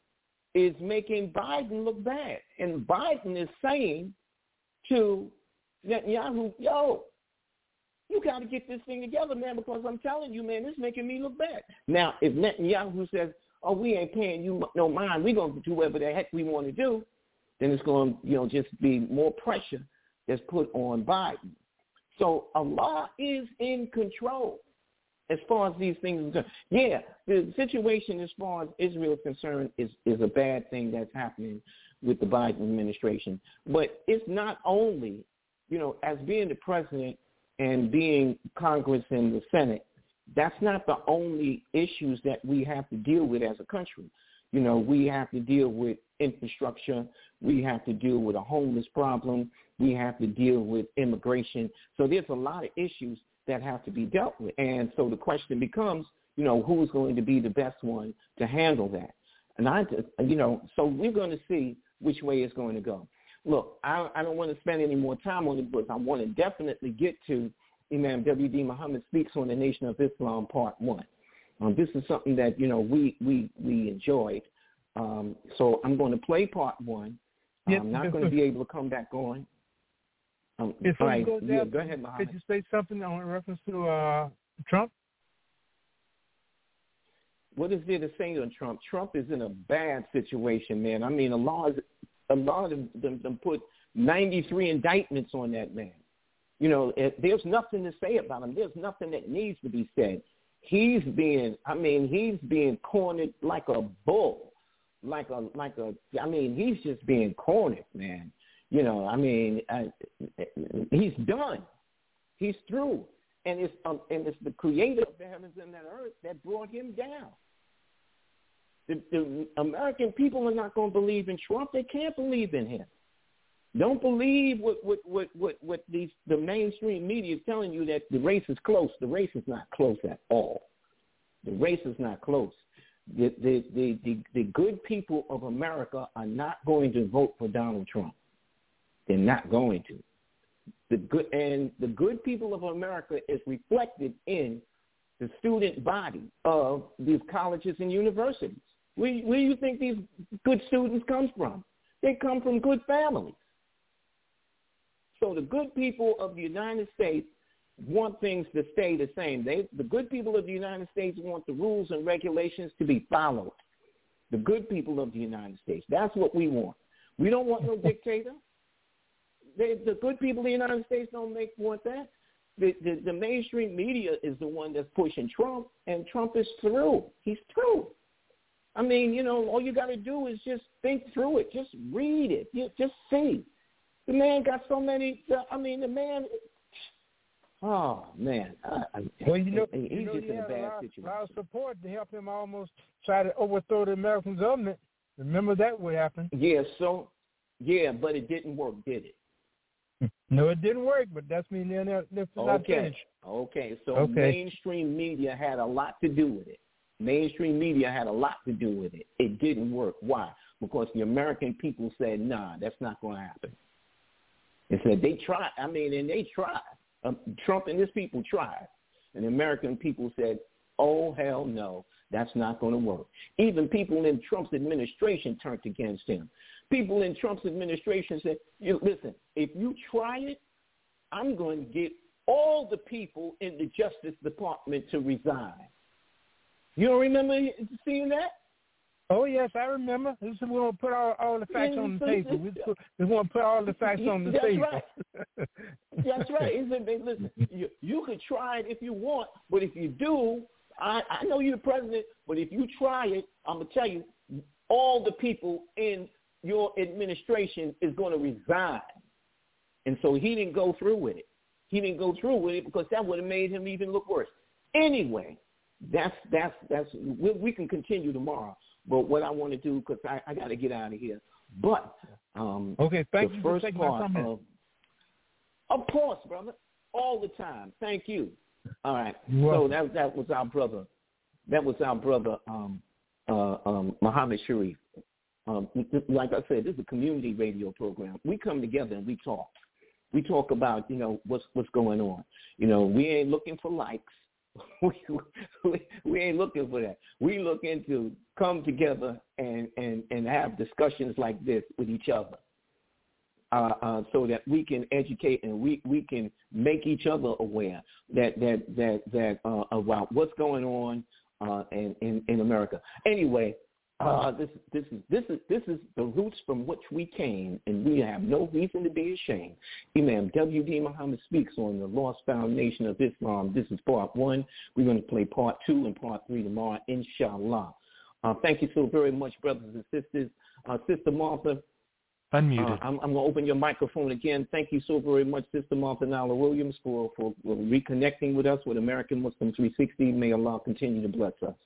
A: is making Biden look bad. And Biden is saying to Netanyahu, yo, you got to get this thing together, man, because I'm telling you, man, it's making me look bad. Now, if Netanyahu says, oh, we ain't paying you no mind, we're going to do whatever the heck we want to do, then it's going to, you know, just be more pressure that's put on Biden. So Allah is in control as far as these things are concerned. Yeah, the situation as far as Israel is concerned is, is a bad thing that's happening with the Biden administration. But it's not only, you know, as being the president and being Congress and the Senate, that's not the only issues that we have to deal with as a country. You know, we have to deal with infrastructure. We have to deal with a homeless problem. We have to deal with immigration. So there's a lot of issues that have to be dealt with. And so the question becomes, you know, who's going to be the best one to handle that? And I just, you know, so we're going to see which way it's going to go. Look, I, I don't want to spend any more time on it, but I want to definitely get to Imam W D Muhammad Speaks on the Nation of Islam, Part One. Um, this is something that, you know, we we we enjoyed. Um, so I'm going to play Part One.
J: Yep.
A: I'm not going to be able to come back on. Um,
J: Before
A: right.
J: you go
A: yeah,
J: down,
A: go ahead, Muhammad.
J: Could you say something in reference to uh, Trump?
A: What is there to say on Trump? Trump is in a bad situation, man. I mean, a lot, a lot of them, them put ninety-three indictments on that man. You know, it, there's nothing to say about him. There's nothing that needs to be said. He's being, I mean, he's being cornered like a bull, like a, like a. I mean, he's just being cornered, man. You know, I mean, uh, he's done. He's through, and it's um, and it's the Creator of the heavens and the earth that brought him down. The, the American people are not going to believe in Trump. They can't believe in him. Don't believe what what what what, what these the mainstream media is telling you, that the race is close. The race is not close at all. The race is not close. The the the the, the good people of America are not going to vote for Donald Trump. They're not going to. The good and the good people of America is reflected in the student body of these colleges and universities. Where, where do you think these good students come from? They come from good families. So the good people of the United States want things to stay the same. They, the good people of the United States want the rules and regulations to be followed. The good people of the United States. That's what we want. We don't want no dictator. They, the good people of the United States don't make want that. The, the, the mainstream media is the one that's pushing Trump, and Trump is through. He's through. I mean, you know, all you got to do is just think through it. Just read it. You, just see. The man got so many, I mean, the man, oh, man. I, I,
J: well, you know,
A: he's
J: you know,
A: just
J: he
A: in a
J: had
A: bad
J: a lot,
A: situation.
J: lot of support to help him almost try to overthrow the American government. Remember that would happen.
A: Yeah, so, yeah, but it didn't work, did it?
J: No, it didn't work, but that's me. They're not, they're not
A: okay.
J: finished.
A: Okay, so
J: okay.
A: mainstream media had a lot to do with it. Mainstream media had a lot to do with it. It didn't work. Why? Because the American people said, nah, that's not going to happen. They said they tried. I mean, and they tried. Um, Trump and his people tried. And the American people said, oh, hell no, that's not going to work. Even people in Trump's administration turned against him. People in Trump's administration said, you, listen, if you try it, I'm going to get all the people in the Justice Department to resign. You don't remember seeing that?
J: Oh, yes, I remember. This is, we want to put all, all the facts yeah, on the table. We, put, we want to put all the facts on the
A: That's
J: table.
A: Right. That's right. He said, listen, you, you could try it if you want, but if you do, I, I know you're the president, but if you try it, I'm going to tell you, all the people in your administration is going to resign. And so he didn't go through with it. He didn't go through with it because that would have made him even look worse. Anyway, that's, that's, that's, we, we can continue tomorrow. But what I want to do, because I, I got to get out of here. But um,
J: okay, thank
A: the
J: you
A: first
J: for taking
A: part
J: my
A: of, of course, brother, all the time. Thank you. All right.
J: Well,
A: so that that was our brother. That was our brother, um, uh, um, Muhammad Sharif. Um, like I said, this is a community radio program. We come together and we talk. We talk about, you know, what's what's going on. You know, we ain't looking for likes. we, we, we ain't looking for that. We looking to come together and, and, and have discussions like this with each other. Uh, uh, so that we can educate and we, we can make each other aware that that that that uh, about what's going on uh, in, in in America. Anyway, uh, this this is this is this is the roots from which we came, and we have no reason to be ashamed. Imam W D Muhammad speaks on the lost foundation of Islam. This is part one. We're going to play part two and part three tomorrow, inshallah. Uh, thank you so very much, brothers and sisters. Uh, Sister Martha.
D: Unmuted.
A: Uh, I'm, I'm going to open your microphone again. Thank you so very much, Sister Martha Nala Williams, for, for, for reconnecting with us with American Muslim three sixty. May Allah continue to bless us.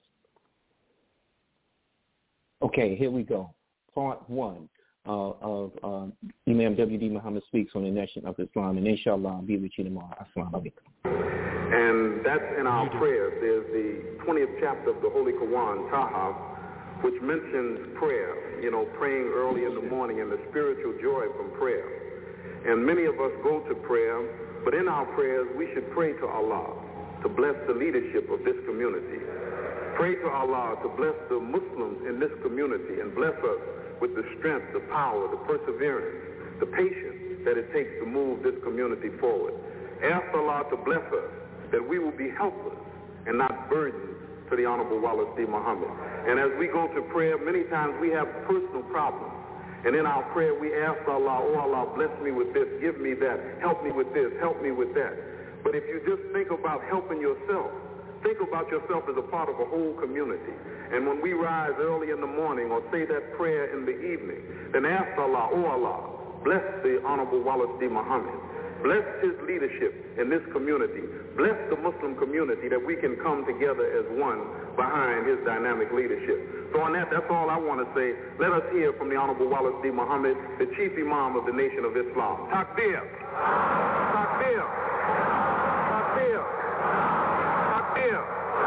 A: Okay, here we go. Part one uh, of uh, Imam W D Muhammad Speaks on the Nation of Islam. And inshallah, I'll be with you tomorrow. Assalamu alaikum.
K: And that's in our prayers. There's the twentieth chapter of the Holy Quran, Taha, which mentions prayer, you know, praying early in the morning and the spiritual joy from prayer. And many of us go to prayer, but in our prayers, we should pray to Allah to bless the leadership of this community. Pray to Allah to bless the Muslims in this community and bless us with the strength, the power, the perseverance, the patience that it takes to move this community forward. Ask Allah to bless us, that we will be helpers and not burdened to the Honorable Wallace D. Muhammad. And as we go to prayer, many times we have personal problems. And in our prayer, we ask Allah, oh Allah, bless me with this, give me that, help me with this, help me with that. But if you just think about helping yourself, think about yourself as a part of a whole community. And when we rise early in the morning or say that prayer in the evening, then ask Allah, oh Allah, bless the Honorable Wallace D. Muhammad. Bless his leadership in this community. Bless the Muslim community that we can come together as one behind his dynamic leadership. So on that, that's all I want to say. Let us hear from the Honorable Wallace D. Muhammad, the Chief Imam of the Nation of Islam. Takbir! Takbir! Takbir! Takbir!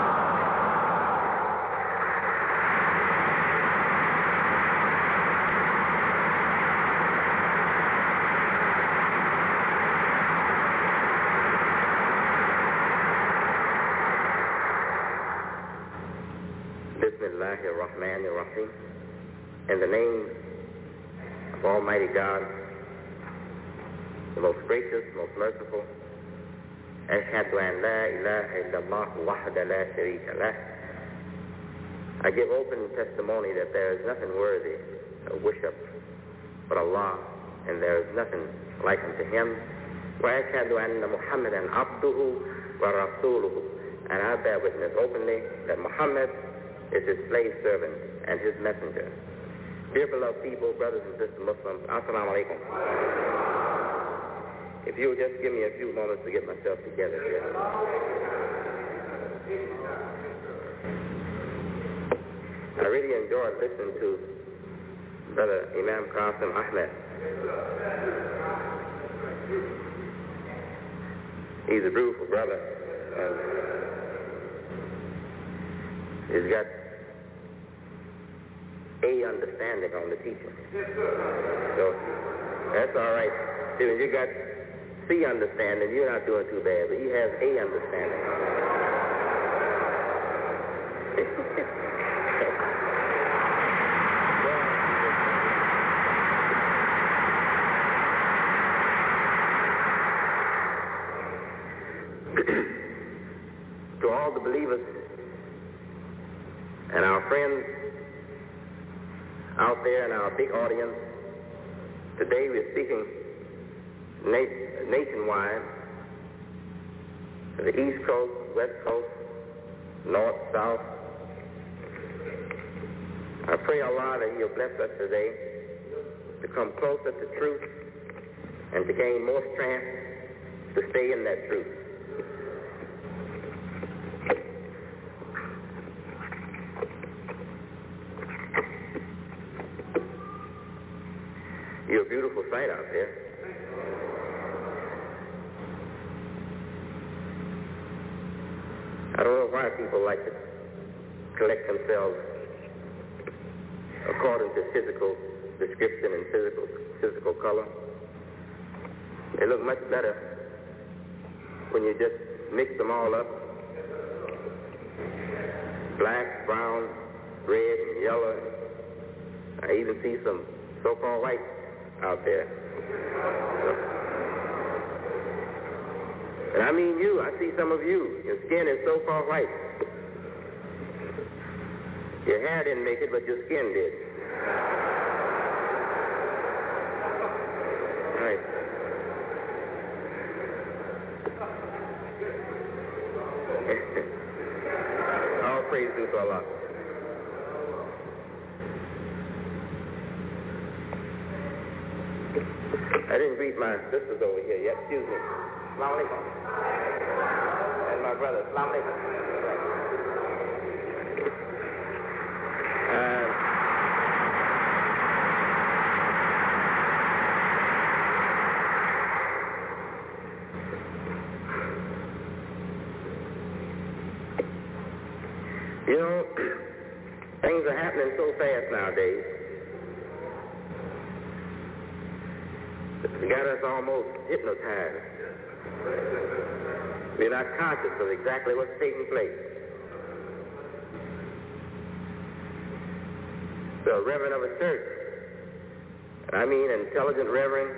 L: Bismillahirrahmanirrahim. In the name of Almighty God, the most gracious, most merciful, Ashhadu an la ilaha illallah wahda la sharika lah. I give open testimony that there is nothing worthy of worship but Allah, and there is nothing like unto him. Wa ashhadu anna Muhammadan abduhu wa rasuluhu. And I bear witness openly that Muhammad is his slave servant and his messenger. Dear beloved people, brothers and sisters Muslims, assalamu alaikum. If you'll just give me a few moments to get myself together here. I really enjoyed listening to Brother Imam Qasim Ahmed. He's a beautiful brother, and he's got a understanding on the teaching. So that's all right. See, when you got C understanding, you're not doing too bad, but he has A understanding. To all the believers and our friends out there in our big audience, today we're speaking na- nationwide to the East Coast, West Coast, North, South. I pray Allah that He'll bless us today to come closer to truth and to gain more strength to stay in that truth. You're a beautiful sight out there. I don't know why people like to collect themselves according to physical description and physical physical color. They look much better when you just mix them all up black, brown, red, and yellow. I even see some so-called white out there. And I mean you. I see some of you. Your skin is so-called white. Your hair didn't make it, but your skin did. Right. All praise due to Allah. I didn't greet my sisters over here yet. Excuse me. Assalamu alaikum. And my brother. Assalamu alaikum. Uh, you know, things are happening so fast nowadays. It got us almost hypnotized. We're not conscious of exactly what's taking place. The reverend of a church, and I mean intelligent reverend,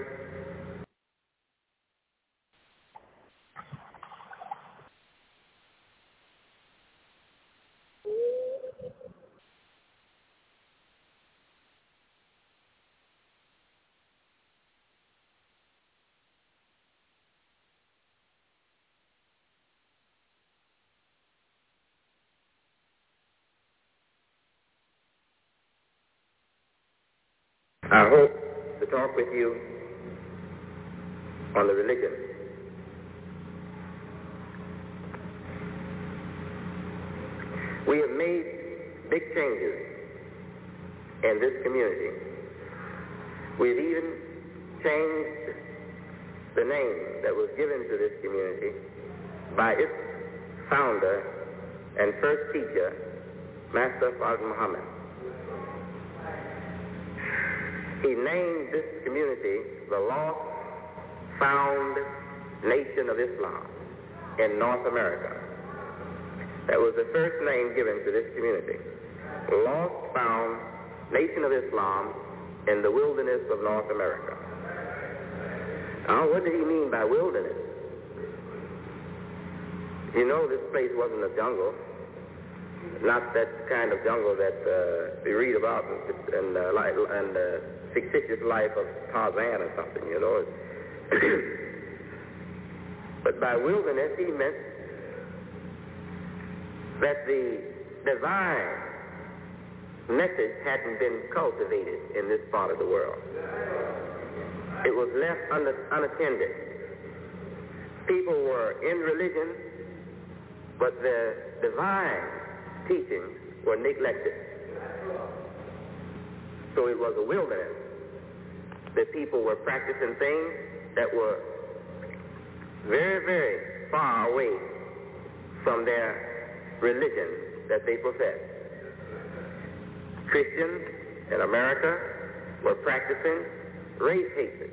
L: I hope to talk with you on the religion. We have made big changes in this community. We've even changed the name that was given to this community by its founder and first teacher, Master Fard Muhammad. He named this community the Lost Found Nation of Islam in North America. That was the first name given to this community. Lost Found Nation of Islam in the wilderness of North America. Now, what did he mean by wilderness? You know, this place wasn't a jungle. Not that kind of jungle that uh, we read about in the uh, and, uh, fictitious life of Tarzan or something, you know. But by wilderness, he meant that the divine message hadn't been cultivated in this part of the world. It was left un- unattended. People were in religion, but the divine teachings were neglected. So it was a wilderness. The people were practicing things that were very, very far away from their religion that they professed. Christians in America were practicing race hatred,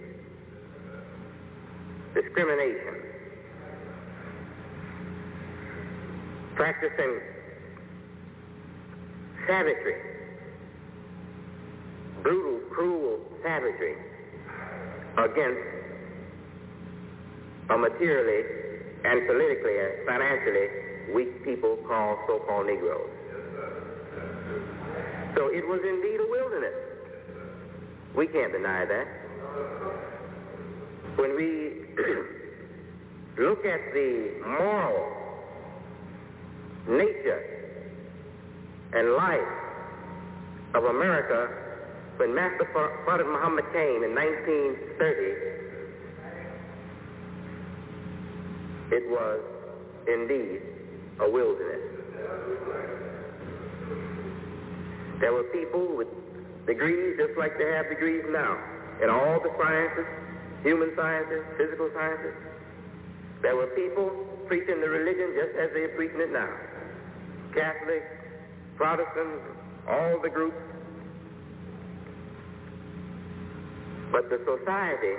L: discrimination, practicing savagery, brutal, cruel savagery against a materially and politically and financially weak people called so-called Negroes. So it was indeed a wilderness. We can't deny that. When we look at the moral nature and life of America, when Master Fard Muhammad came in nineteen thirty, it was indeed a wilderness. There were people with degrees just like they have degrees now in all the sciences, human sciences, physical sciences. There were people preaching the religion just as they're preaching it now. Catholics, Protestants, all the groups. But the society,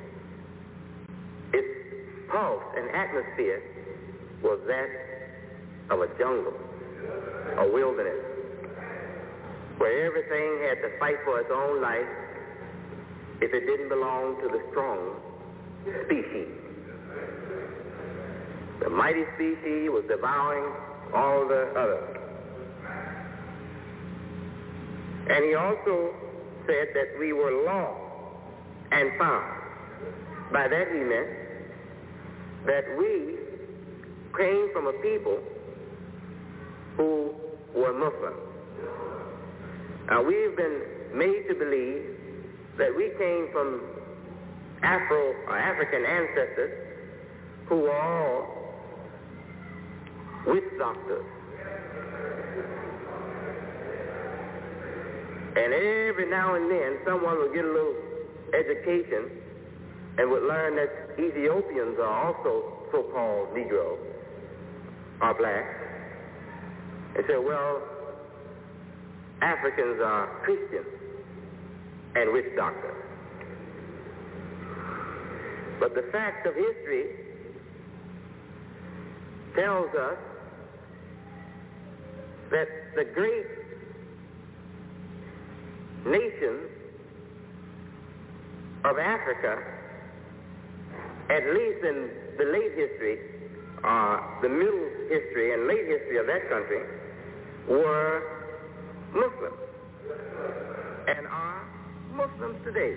L: its pulse and atmosphere was that of a jungle. a wilderness, where everything had to fight for its own life if it didn't belong to the strong species. The mighty species was devouring all the others. And he also said that we were lost and found. By that he meant that we came from a people who were Muslim. Now we've been made to believe that we came from Afro or African ancestors who were all witch doctors. And every now and then someone would get a little education and would learn that Ethiopians are also so-called Negroes or black. And say, well, Africans are Christians and witch doctors. But the fact of history tells us that the great nations of Africa, at least in the late history, uh, the middle history and late history of that country, were Muslims and are Muslims today.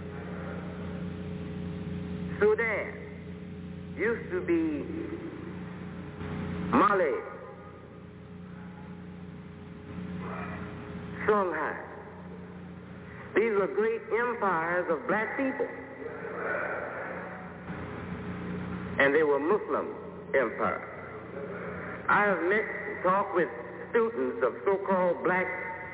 L: Sudan used to be Mali, Songhai. These were great empires of black people. And they were Muslim empires. I have met and talked with students of so-called black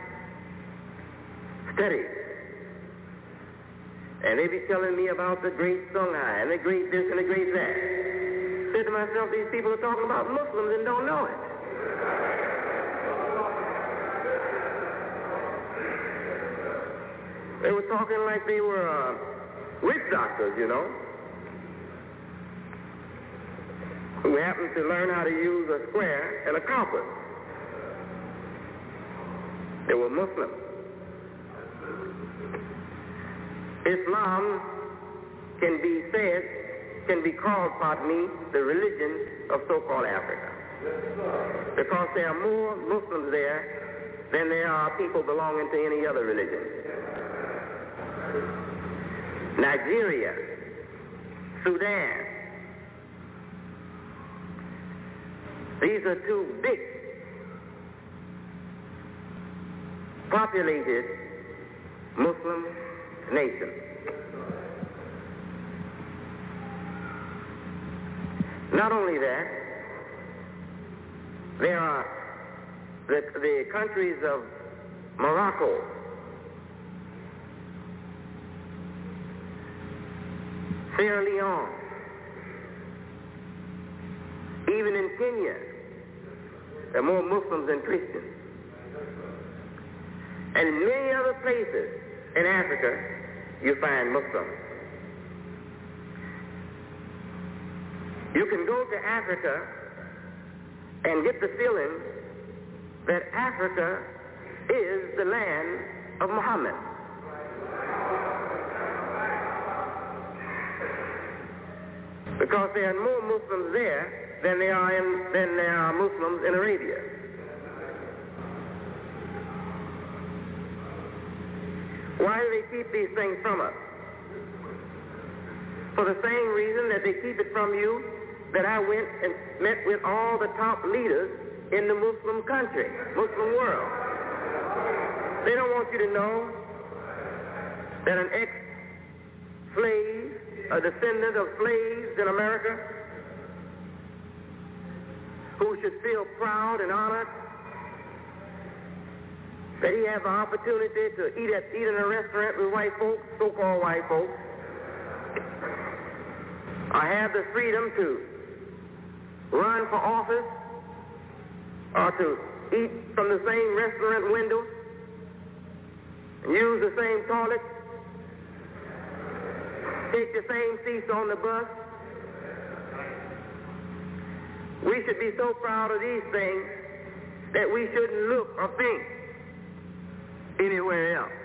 L: studies. And they be telling me about the great Songhai and the great this and the great that. I said to myself, these people are talking about Muslims and don't know it. They were talking like they were uh, witch doctors, you know, who happened to learn how to use a square and a compass. They were Muslims. Islam can be said, can be called, pardon me, the religion of so-called Africa. Because there are more Muslims there than there are people belonging to any other religion. Nigeria, Sudan. These are two big, populated Muslim nations. Not only that, there are the, the countries of Morocco, Sierra Leone, even in Kenya, there are more Muslims than Christians. And in many other places in Africa, you find Muslims. You can go to Africa and get the feeling that Africa is the land of Muhammad. Because there are more Muslims there than there are in, than there are Muslims in Arabia. Why do they keep these things from us? For the same reason that they keep it from you, that I went and met with all the top leaders in the Muslim country, Muslim world. They don't want you to know that an ex-slave, a descendant of slaves in America, who should feel proud and honored that he has the opportunity to eat at eat in a restaurant with white folks, so-called white folks, or have the freedom to run for office or to eat from the same restaurant window and use the same toilet, take the same seats on the bus. We should be so proud of these things
M: that we shouldn't look or think anywhere else.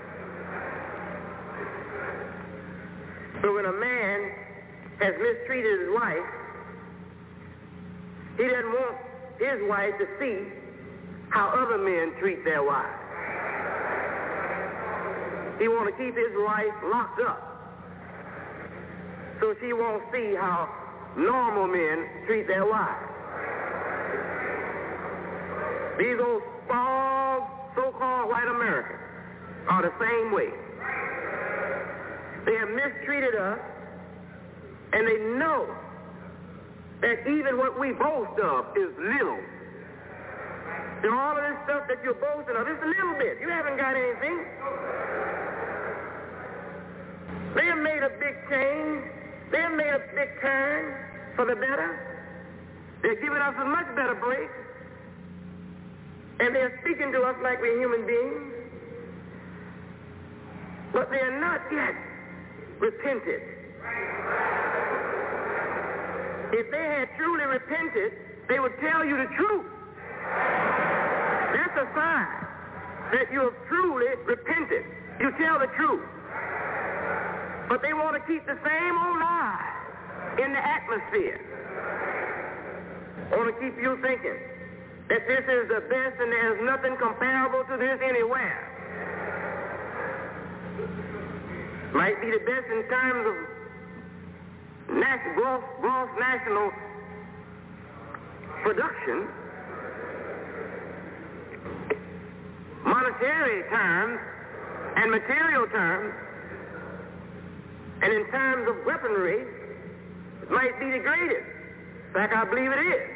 M: So when a man has mistreated his wife, he doesn't want his wife to see how other men treat their wives. He wants to keep his wife locked up so she won't see how normal men treat their wives. These old spoiled so-called white Americans are the same way. They have mistreated us, and they know that even what we boast of is little. And all of this stuff that you're boasting of is a little bit. You haven't got anything. They have made a big change. They have made a big turn for the better. They're giving us a much better break. And they're speaking to us like we're human beings. But they are not yet repented. If they had truly repented, they would tell you the truth. That's a sign that you have truly repented. You tell the truth. But they want to keep the same old lie in the atmosphere. Want to keep you thinking that this is the best and there's nothing comparable to this anywhere. Might be the best in terms of nas- gross, gross national production, monetary terms and material terms, and in terms of weaponry, it might be the greatest. In fact, I believe it is.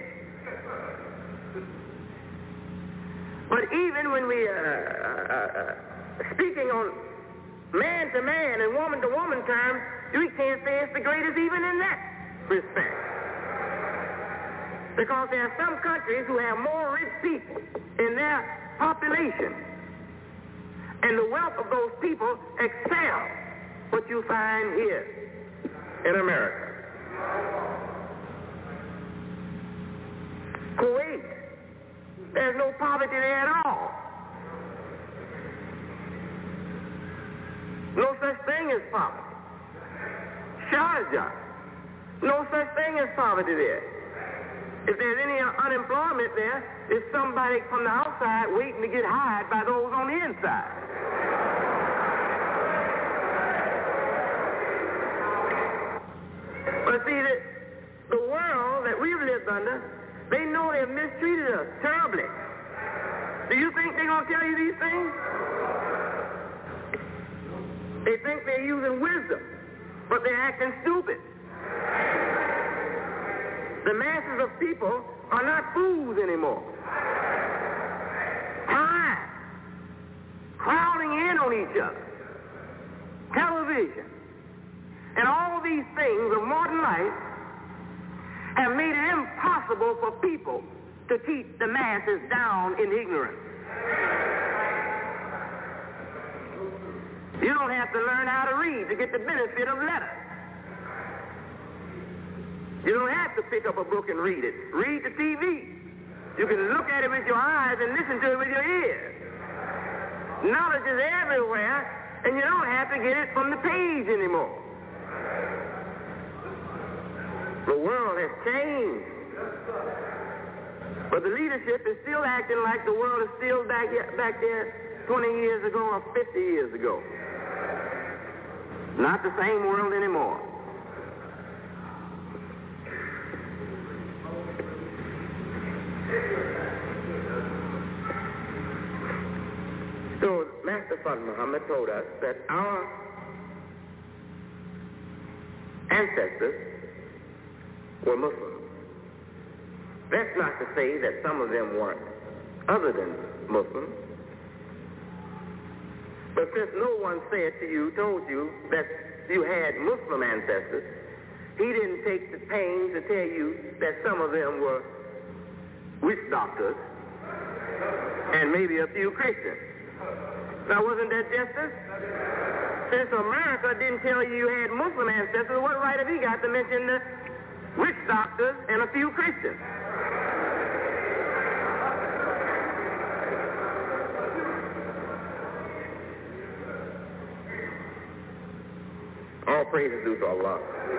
M: But even when we are uh, uh, speaking on man to man and woman to woman terms, we can't say it's the greatest even in that respect. Because there are some countries who have more rich people in their population, and the wealth of those people excel what you find here in America. Kuwait, there's no poverty there at all. No such thing as poverty. Sharjah, no such thing as poverty there. If there's any unemployment there, it's somebody from the outside waiting to get hired by those on the inside. But see, the, the world that we've lived under, they know they've mistreated us terribly. Do you think they're going to tell you these things? They think they're using wisdom, but they're acting stupid. The masses of people are not fools anymore. Time, crowding in on each other, television, and all these things of modern life have made it impossible for people to keep the masses down in ignorance. You don't have to learn how to read to get the benefit of letters. You don't have to pick up a book and read it. Read the T V. You can look at it with your eyes and listen to it with your ears. Knowledge is everywhere, and you don't have to get it from the page anymore. The world has changed. But the leadership is still acting like the world is still back, back there twenty years ago or fifty years ago. Not the same world anymore. So Master Fard Muhammad told us that our ancestors were Muslims. That's not to say that some of them weren't other than Muslims. But since no one said to you, told you that you had Muslim ancestors, he didn't take the pains to tell you that some of them were witch doctors and maybe a few Christians. Now, wasn't that justice? Since America didn't tell you you had Muslim ancestors, what right have he got to mention the witch doctors and a few Christians? All praise is due to Allah.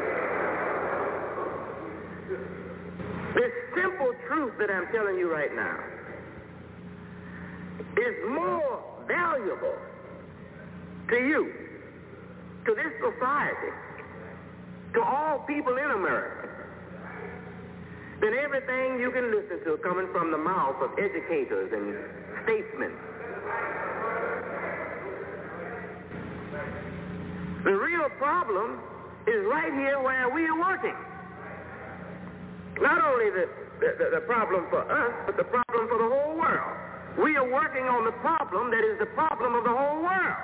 M: This simple truth that I'm telling you right now is more valuable to you, to this society, to all people in America, than everything you can listen to coming from the mouth of educators and statesmen. The real problem is right here where we are working. Not only the, the, the problem for us, but the problem for the whole world. We are working on the problem that is the problem of the whole world.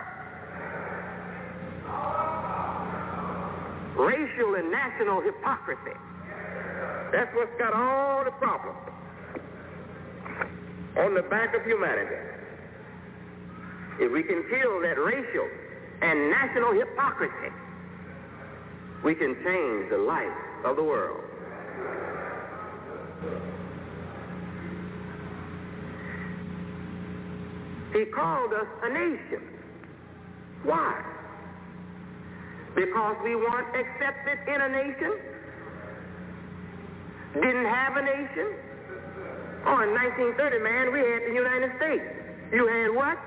M: Racial and national hypocrisy. That's what's got all the problems on the back of humanity. If we can kill that racial and national hypocrisy, we can change the life of the world. He called us a nation. Why? Because we weren't accepted in a nation? Didn't have a nation? Oh, in nineteen thirty, man, we had the United States. You had what?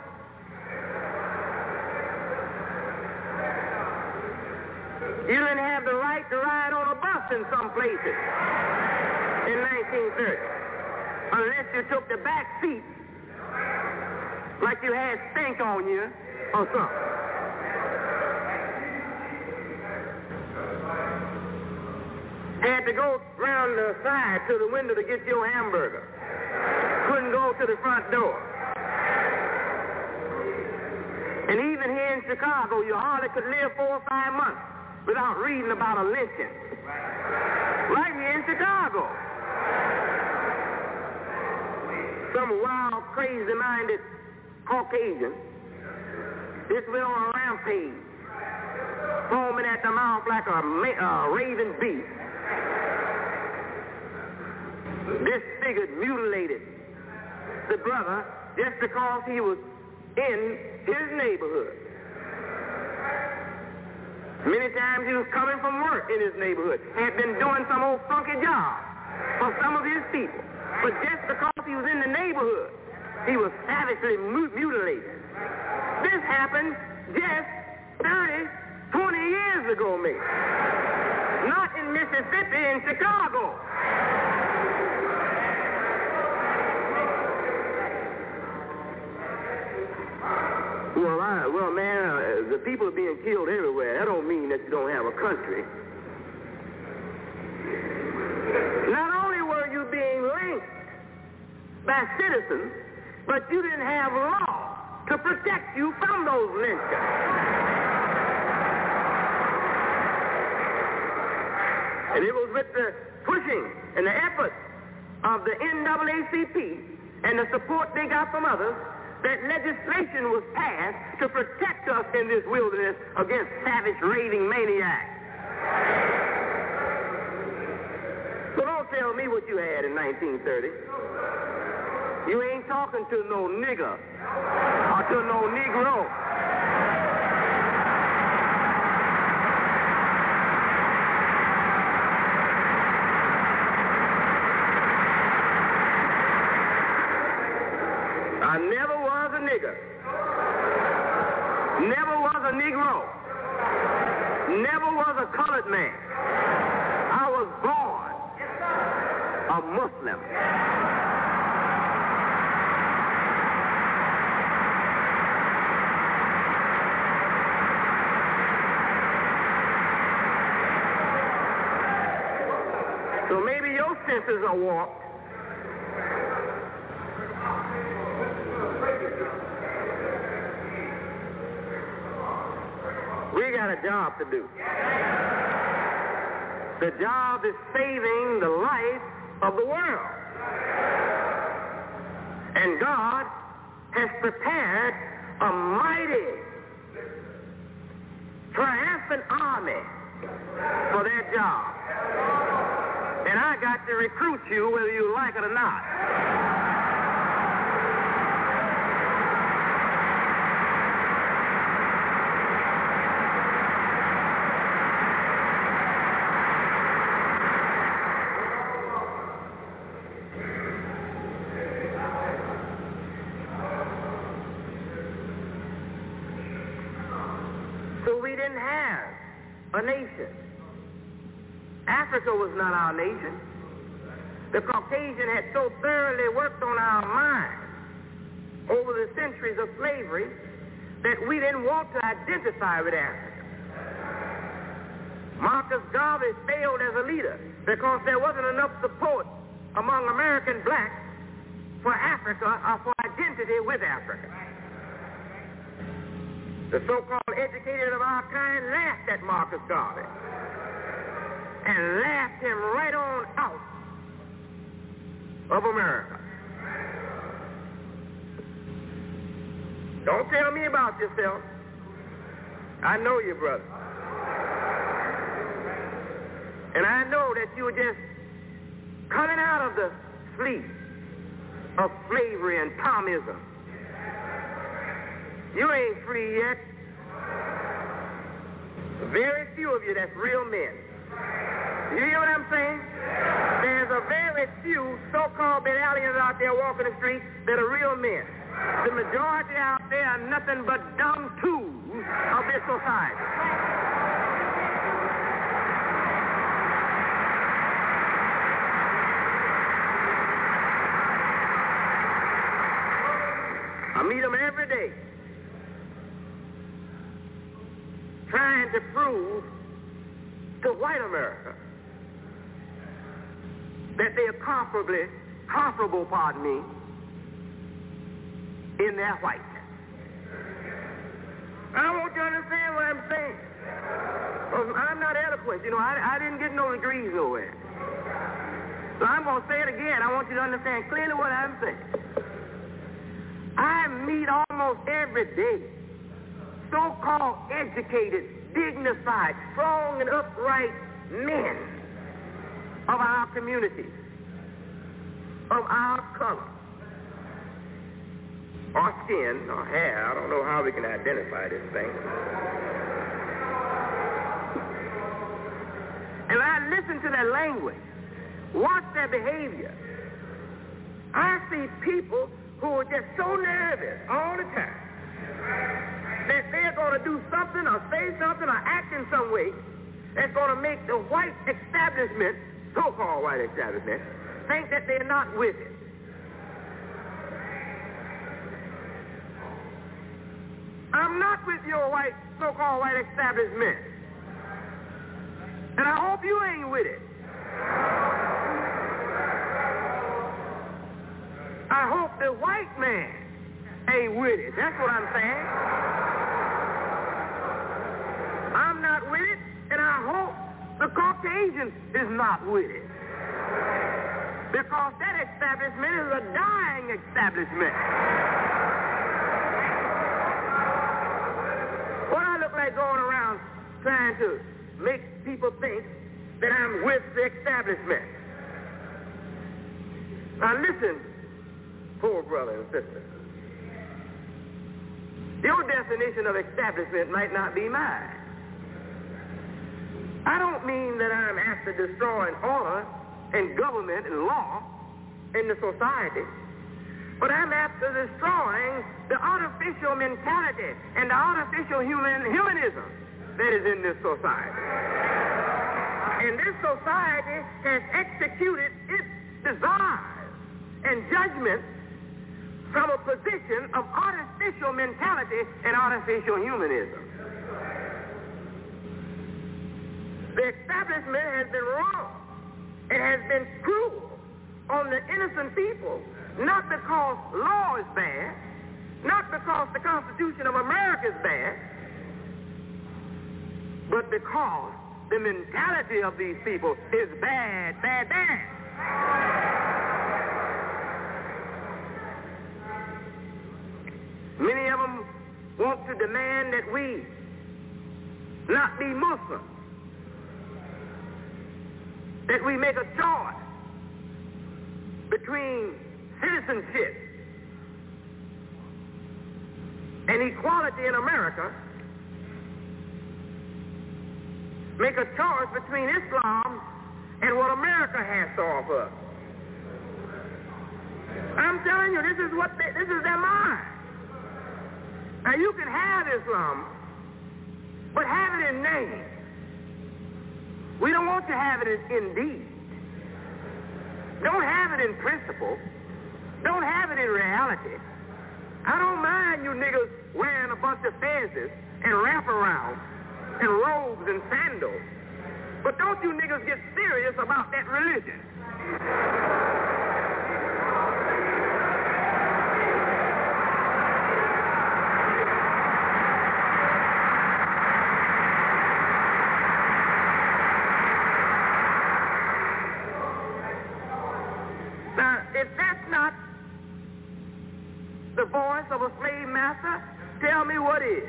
M: You didn't have the right to ride on a bus in some places in nineteen thirty, unless you took the back seat like you had stink on you or something. Had to go round the side to the window to get your hamburger. Couldn't go to the front door. And even here in Chicago, you hardly could live four or five months without reading about a lynching. Right here in Chicago. Some wild, crazy-minded Caucasian just went on a rampage, foaming at the mouth like a ma- uh, raven beast. Disfigured, mutilated the brother just because he was in his neighborhood. Many times he was coming from work in his neighborhood, had been doing some old funky job for some of his people. But just because he was in the neighborhood, he was savagely mu- mutilated. This happened just thirty, twenty years ago, maybe. Not in Mississippi, in Chicago. Well, I, well, man, uh, the people are being killed everywhere. That don't mean that you don't have a country. Not only were you being lynched by citizens, but you didn't have law to protect you from those lynchings. And it was with the pushing and the efforts of the N double A C P and the support they got from others that legislation was passed to protect us in this wilderness against savage, raving maniacs. So don't tell me what you had in nineteen thirty. You ain't talking to no nigger or to no Negro. I never was a nigger. Never was a Negro. Never was a colored man. I was born a Muslim. So maybe your senses are warped. We got a job to do. The job is saving the life of the world. And God has prepared a mighty, triumphant army for that job. And I got to recruit you whether you like it or not. didn't have a nation. Africa was not our nation. The Caucasian had so thoroughly worked on our minds over the centuries of slavery that we didn't want to identify with Africa. Marcus Garvey failed as a leader because there wasn't enough support among American blacks for Africa or for identity with Africa. The so-called educated of our kind laughed at Marcus Garvey and laughed him right on out of America. Don't tell me about yourself. I know you, brother. And I know that you were just coming out of the sleep of slavery and Thomism. You ain't free yet. Very few of you that's real men. You hear what I'm saying? There's a very few so-called aliens out there walking the street that are real men. The majority out there are nothing but dumb tools of this society. I meet them every day, trying to prove to white America that they are comparably, comparable, pardon me, in their whiteness. I want you to understand what I'm saying. I'm not eloquent. You know, I, I didn't get no degrees nowhere. So I'm going to say it again. I want you to understand clearly what I'm saying. I meet almost every day so-called educated, dignified, strong, and upright men of our communities, of our color, or skin, or hair. I don't know how we can identify this thing. And I listen to their language, watch their behavior. I see people who are just so nervous all the time that they're going to do something or say something or act in some way that's going to make the white establishment, so-called white establishment, think that they're not with it. I'm not with your white, so-called white establishment. And I hope you ain't with it. I hope the white man ain't with it. That's what I'm saying. I'm not with it, and I hope the Caucasian is not with it. Because that establishment is a dying establishment. What I look like going around trying to make people think that I'm with the establishment. Now listen, poor brother and sister. Your definition of establishment might not be mine. I don't mean that I'm after destroying order and government and law in the society, but I'm after destroying the artificial mentality and the artificial human humanism that is in this society. And this society has executed its desires and judgments from a position of artificial mentality and artificial humanism. The establishment has been wrong. It has been cruel on the innocent people, not because law is bad, not because the Constitution of America is bad, but because the mentality of these people is bad, bad, bad. Many of them want to demand that we not be Muslim, that we make a choice between citizenship and equality in America, make a choice between Islam and what America has to offer. I'm telling you, this is what they, this is their mind. Now you can have Islam but have it in name. We don't want to have it in deed. Don't have it in principle. Don't have it in reality. I don't mind you niggas wearing a bunch of fezzes and wraparounds and robes and sandals. But don't you niggas get serious about that religion. Now, if that's not the voice of a slave master, tell me what is.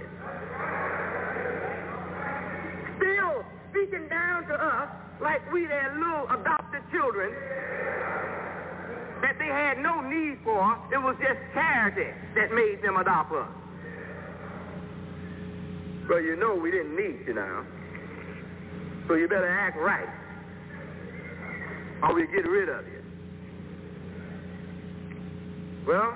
M: Still speaking down to us like we their little adopted children that they had no need for. It was just charity that made them adopt us. Well, you know we didn't need you now. So you better act right, or we get rid of you. Well,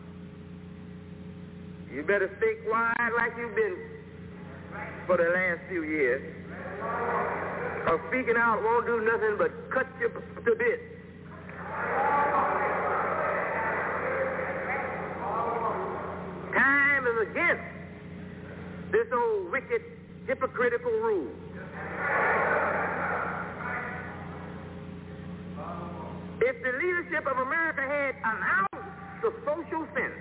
M: you better stay quiet like you've been for the last few years. Or speaking out won't do nothing but cut you to bits. Time is against this old wicked, hypocritical rule. If the leadership of America had an ounce of social sense,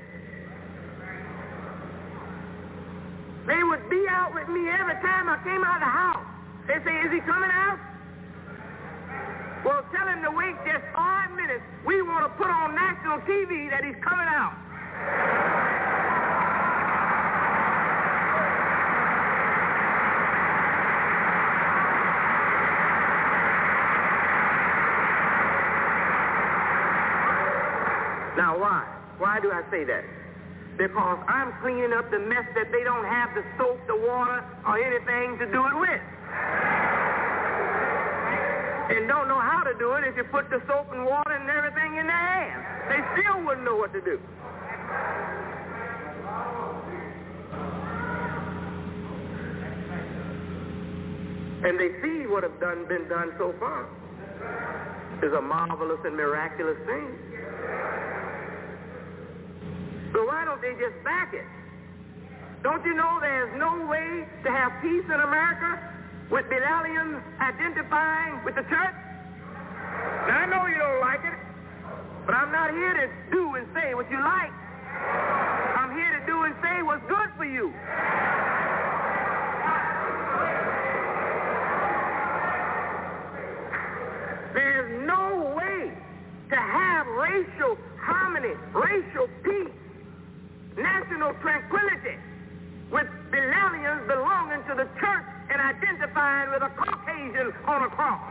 M: they would be out with me every time I came out of the house. They say, is he coming out? Well, tell him to wait just five minutes. We want to put on national T V that he's coming out. Now, why? Why do I say that? Because I'm cleaning up the mess that they don't have the soap, the water, or anything to do it with. And don't know how to do it if you put the soap and water and everything in their hands. They still wouldn't know what to do. And they see what has done, been done so far. It's a marvelous and miraculous thing. So why don't they just back it? Don't you know there's no way to have peace in America with Bilalians identifying with the church? Now, I know you don't like it, but I'm not here to do and say what you like. I'm here to do and say what's good for you. There's no way to have racial harmony, racial peace, national tranquility with Bilalians belonging to the church and identifying with a Caucasian on a cross.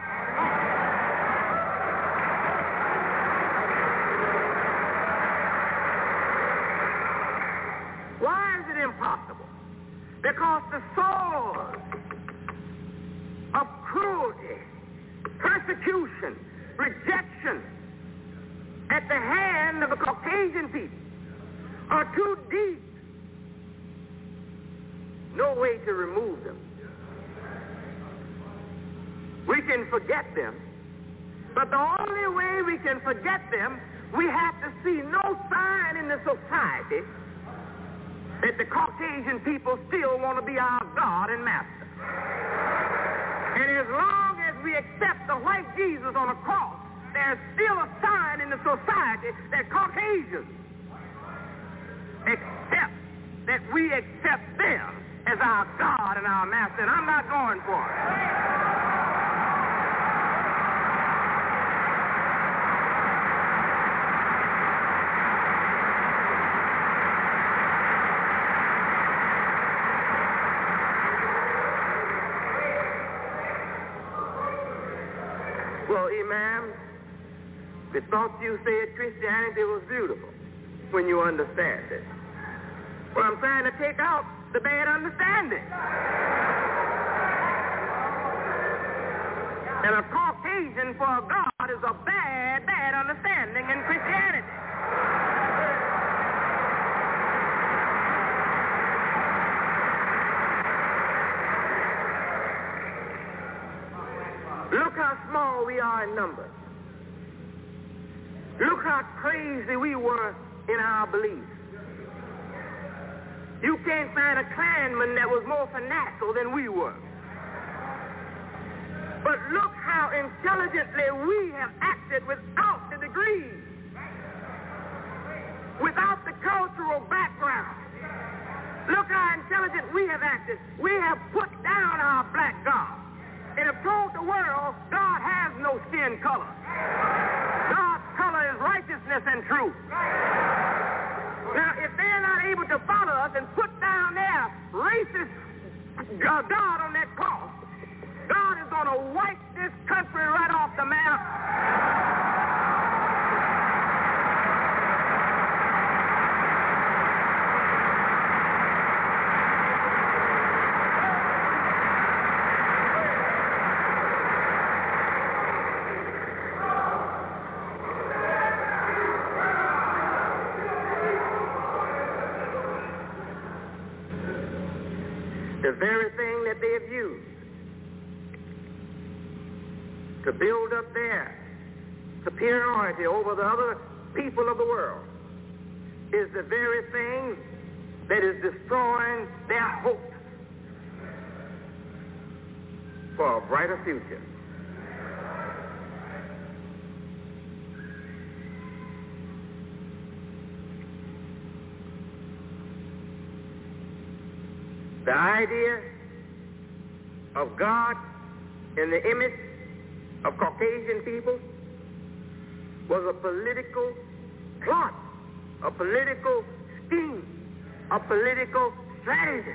M: Why is it impossible? Because the sword of cruelty, persecution, rejection at the hand of the Caucasian people are too deep. No way to remove them. We can forget them, but the only way we can forget them, we have to see no sign in the society that the Caucasian people still want to be our God and master. And as long as we accept the white Jesus on a cross, there's still a sign in the society that Caucasians accept, that we accept them as our God and our master, and I'm not going for it. Well, Imam, the thought you said Christianity was beautiful when you understand it. Well, I'm trying to take out the bad understanding. And a Caucasian for a God is a bad, bad understanding in Christianity. Look how small we are in numbers. Look how crazy we were in our beliefs. You can't find a Klansman that was more fanatical than we were. But look how intelligently we have acted without the degrees, without the cultural background. Look how intelligent we have acted. We have put down our black God and have told the world God has no skin color. God's color is righteousness and truth. Now, if they're not able to follow us and put down their racist God on that cross, God is going to wipe this country right off the map. The very thing that they have used to build up their superiority over the other people of the world is the very thing that is destroying their hopes for a brighter future. The idea of God in the image of Caucasian people was a political plot, a political scheme, a political strategy.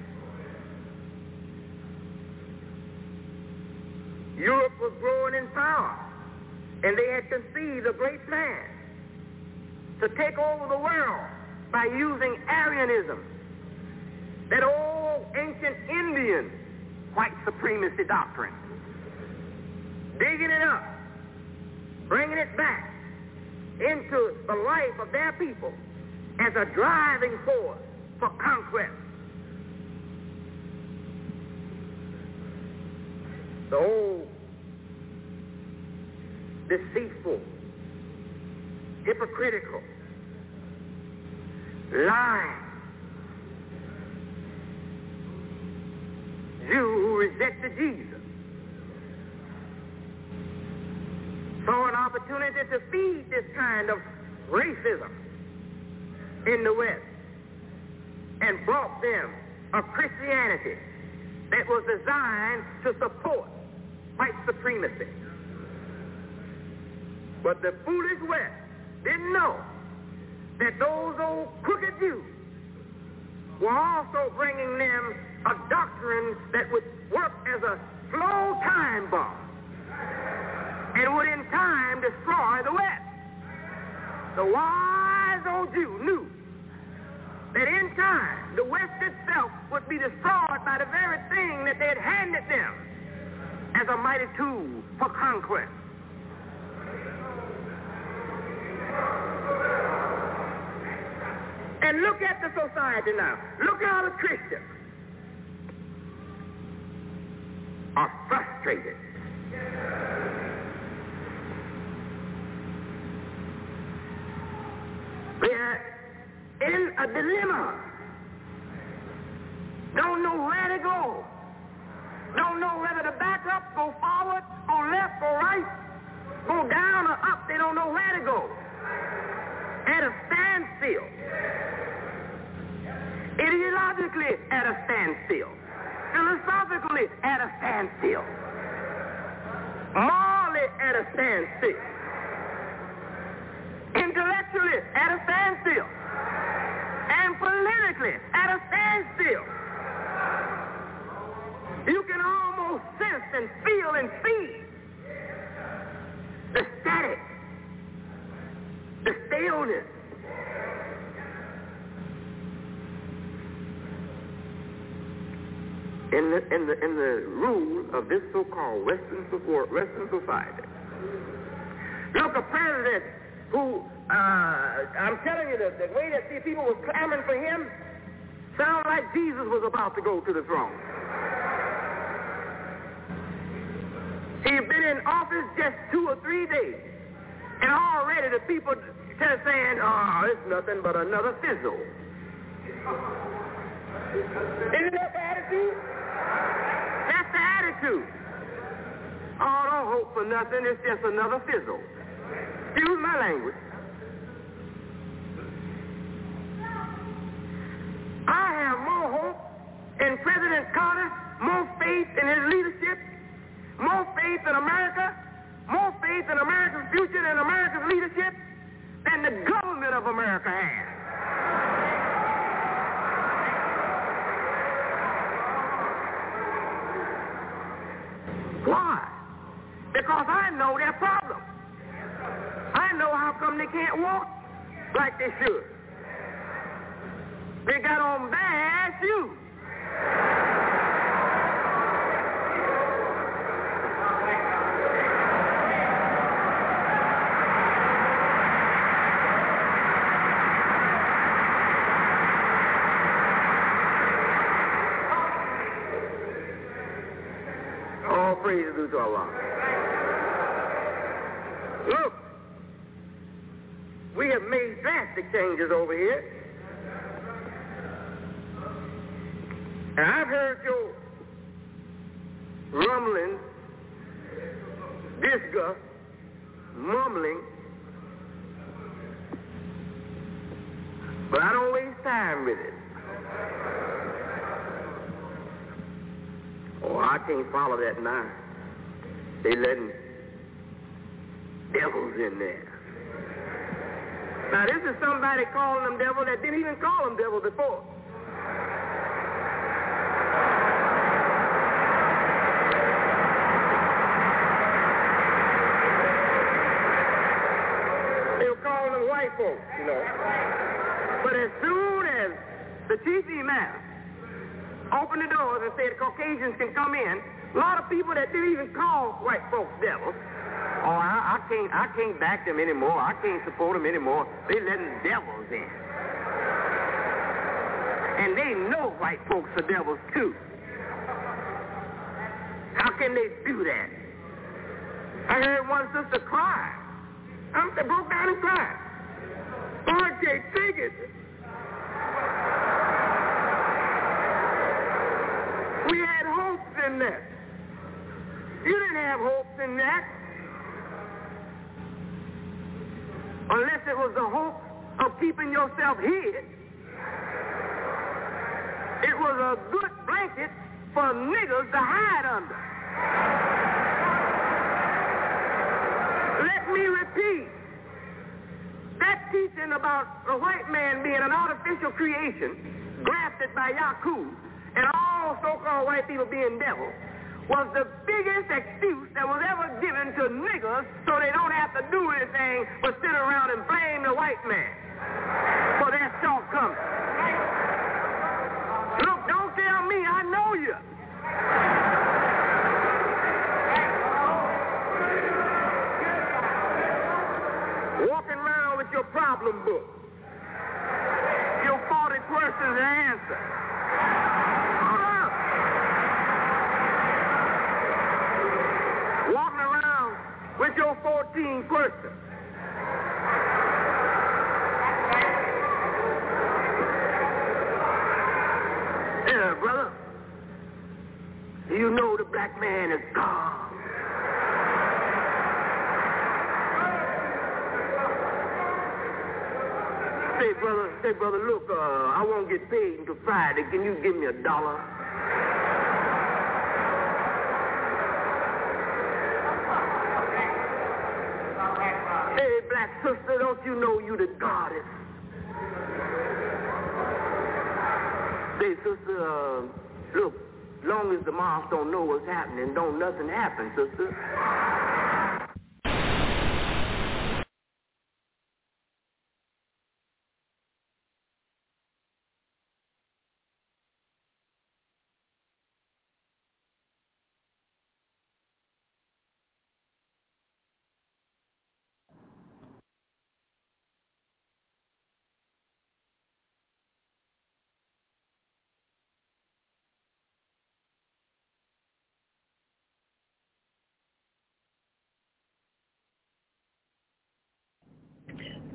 M: Europe was growing in power, and they had conceived a great plan to take over the world by using Aryanism, that old ancient Indian white supremacy doctrine, digging it up, bringing it back into the life of their people as a driving force for conquest. The old deceitful, hypocritical, lying Jew who rejected Jesus saw an opportunity to feed this kind of racism in the West and brought them a Christianity that was designed to support white supremacy. But the foolish West didn't know that those old crooked Jews were also bringing them a doctrine that would work as a slow time bomb and would in time destroy the West. The wise old Jew knew that in time the West itself would be destroyed by the very thing that they had handed them as a mighty tool for conquest. And look at the society now. Look at how the Christians are frustrated. They're in a dilemma. Don't know where to go. Don't know whether to back up, go forward, go left, go right, go down or up. They don't know where to go. At a standstill. Ideologically at a standstill. Philosophically at a standstill. Morally at a standstill. Intellectually at a standstill. And politically at a standstill. You can almost sense and feel and see the static, the staleness. In the, in the, in the rule of this so-called Western support, Western society. Look, a president who, uh, I'm telling you, the, the way that the people were clamoring for him sounded like Jesus was about to go to the throne. He's been in office just two or three days. And already the people just saying, oh, it's nothing but another fizzle. Isn't that the attitude? That's the attitude. Oh, don't hope for nothing. It's just another fizzle. Excuse my language. I have more hope in President Carter, more faith in his leadership, more faith in America, more faith in America's future and America's leadership than the government of America has. Why? Because I know their problem. I know how come they can't walk like they should. They got on bad shoes. All praise is due to Allah. Look, we have made drastic changes over here. And I've heard your rumbling, disgust, mumbling, but I don't waste time with it. Oh, I can't follow that now. They letting devils in there. Now, this is somebody calling them devil that didn't even call them devil before. White folks, you know. But as soon as the chief imam opened the doors and said Caucasians can come in, a lot of people that didn't even call white folks devils, oh, I, I can't, I can't back them anymore. I can't support them anymore. They letting devils in, and they know white folks are devils too. How can they do that? I heard one sister cry. I broke down and cried. I can't take it. We had hopes in that. You didn't have hopes in that. Unless it was the hope of keeping yourself hid. It was a good blanket for niggers to hide under. Let me repeat. That teaching about a white man being an artificial creation, grafted by Yakub, and all so-called white people being devils, was the biggest excuse that was ever given to niggers so they don't have to do anything but sit around and blame the white man for their shortcomings. Look, don't tell me, I know you. Walking around with your problem book, your forty questions to answer. Walking around with your fourteen questions. Yeah, brother. You know the black man is God. Say, brother, say, brother, look, uh, I won't get paid until Friday. Can you give me a dollar? Hey, black sister, don't you know you the goddess? Say, sister, uh, look, long as the moms don't know what's happening, don't nothing happen, sister.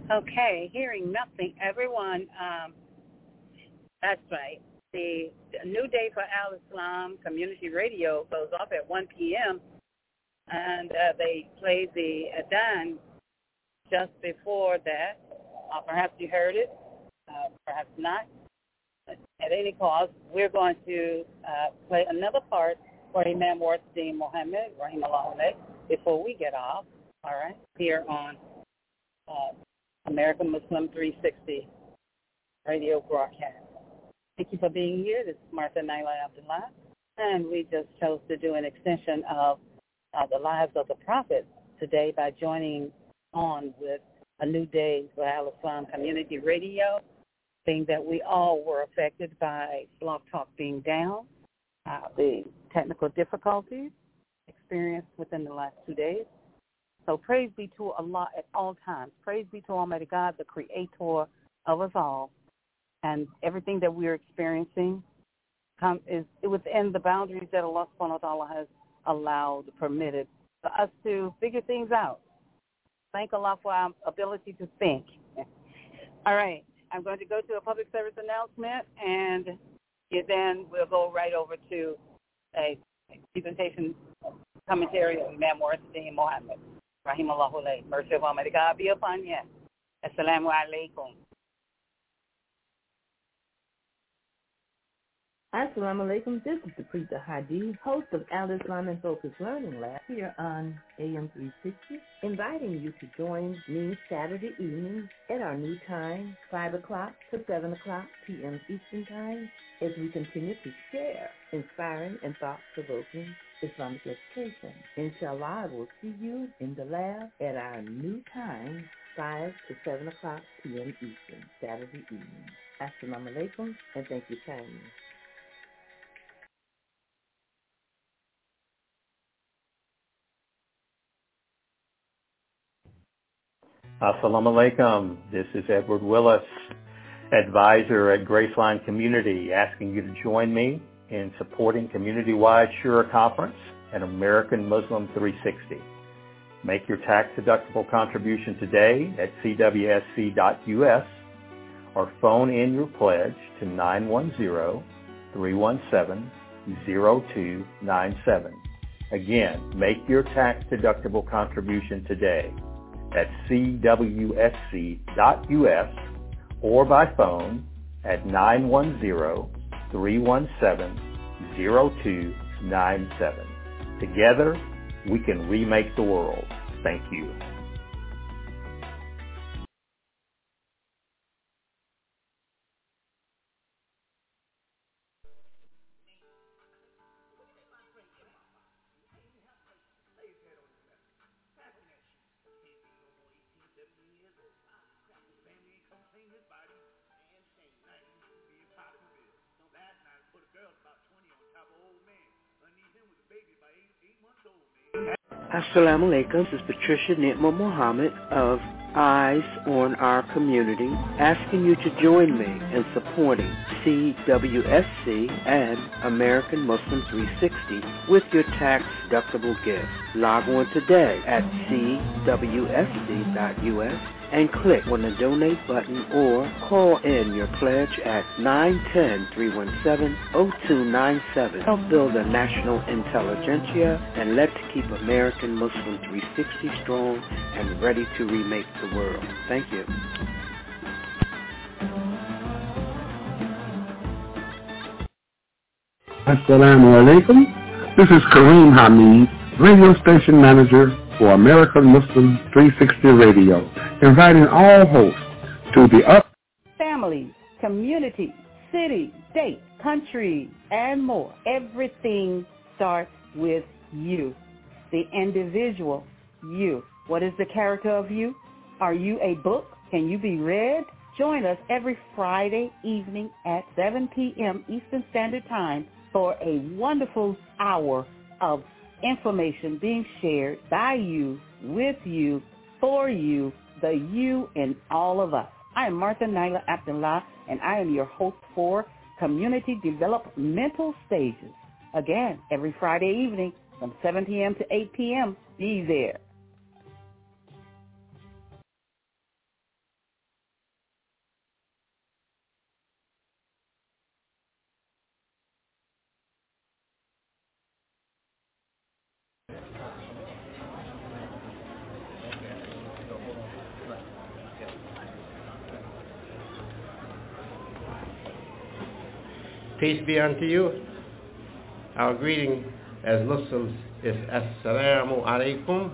E: Okay, hearing nothing. Everyone, um, that's right. The New Day for Al-Islam Community Radio goes off at one p.m. and uh, they play the Adhan just before that. Uh, perhaps you heard it, uh, perhaps not. At any cost, we're going to uh, play another part for Imam Warthdeen Muhammad, Rahimahullah, before we get off, all right, here on uh, American Muslim three sixty radio broadcast. Thank you for being here. This is Martha Naila Abdullah, and we just chose to do an extension of uh, the lives of the Prophet today by joining on with A New Day for Al-Islam Community Radio, being that we all were affected by Blog Talk being down, uh, the technical difficulties experienced within the last two days. So praise be to Allah at all times. Praise be to Almighty God, the creator of us all. And everything that we're experiencing come, is within the boundaries that Allah subhanahu wa ta'ala has allowed, permitted for us to figure things out. Thank Allah for our ability to think. All right. I'm going to go to a public service announcement, and then we'll go right over to a presentation commentary of Imam Warthdeen Muhammad, Rahimahullah, mercy of Almighty God be upon you. Assalamu alaikum.
N: Assalamu alaikum. This is the Preeta Hadi, host of Al-Islam and Focus Learning Lab here on A M three sixty, inviting you to join me Saturday evenings at our new time, five o'clock to seven o'clock p.m. Eastern Time, as we continue to share inspiring and thought-provoking Islamic education. Inshallah, I will see you in the lab at our new time, five to seven o'clock p.m. Eastern, Saturday evening. Assalamu alaikum, and thank you kindly.
O: Assalamu alaikum. This is Edward Willis, advisor at Graceline Community, asking you to join me in supporting community-wide Shura Conference and American Muslim three sixty. Make your tax-deductible contribution today at c w s c dot u s or phone in your pledge to nine one zero, three one seven, zero two nine seven. Again, make your tax-deductible contribution today at c w s c dot u s or by phone at nine one zero, three one seven, zero two nine seven. Together, we can remake the world. Thank you.
P: Assalamu alaikum. This is Patricia Nitma Muhammad of Eyes on Our Community, asking you to join me in supporting C W S C and American Muslim three sixty with your tax-deductible gift. Log on today at c w s c dot u s and click on the donate button or call in your pledge at nine one zero, three one seven, zero two nine seven. Help build a national intelligentsia and let's keep American Muslim three sixty strong and ready to remake the world. Thank you.
Q: Assalamu alaikum. This is Kareem Hamid, radio station manager for American Muslim three sixty Radio, inviting all hosts to the up
E: families, communities, cities, states, countries, and more. Everything starts with you, the individual you. What is the character of you? Are you a book? Can you be read? Join us every Friday evening at seven p.m. Eastern Standard Time for a wonderful hour of information being shared by you, with you, for you, the you in all of us. I am Martha Naila Abdullah, and I am your host for Community Developmental Stages. Again, every Friday evening from seven p.m. to eight p.m. Be there.
R: Peace be unto you. Our greeting as Muslims is Assalamu alaikum.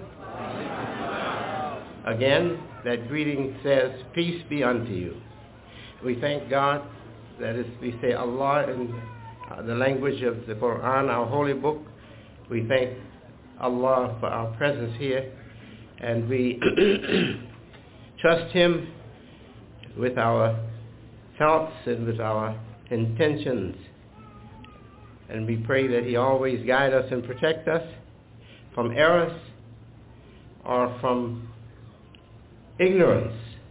R: Again, that greeting says, peace be unto you. We thank God, that is, we say Allah in uh, the language of the Quran, our holy book. We thank Allah for our presence here, and we trust Him with our thoughts and with our intentions. And we pray that He always guide us and protect us from errors or from ignorance.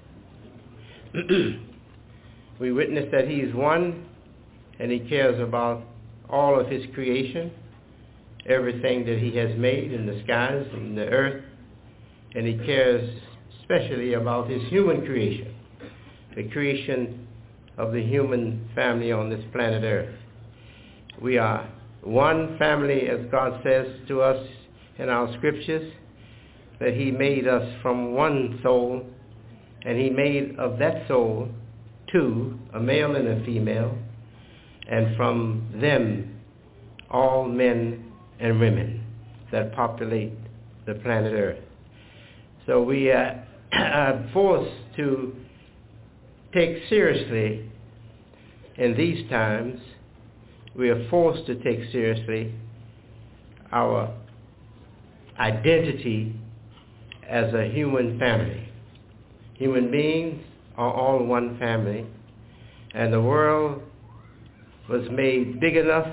R: We witness that He is one and He cares about all of His creation, everything that He has made in the skies and the earth, and He cares especially about His human creation, the creation of the human family on this planet Earth. We are one family, as God says to us in our scriptures, that He made us from one soul, and He made of that soul two, a male and a female, and from them all men and women that populate the planet Earth. So we uh, are forced to take seriously in these times, we are forced to take seriously our identity as a human family. Human beings are all one family, and the world was made big enough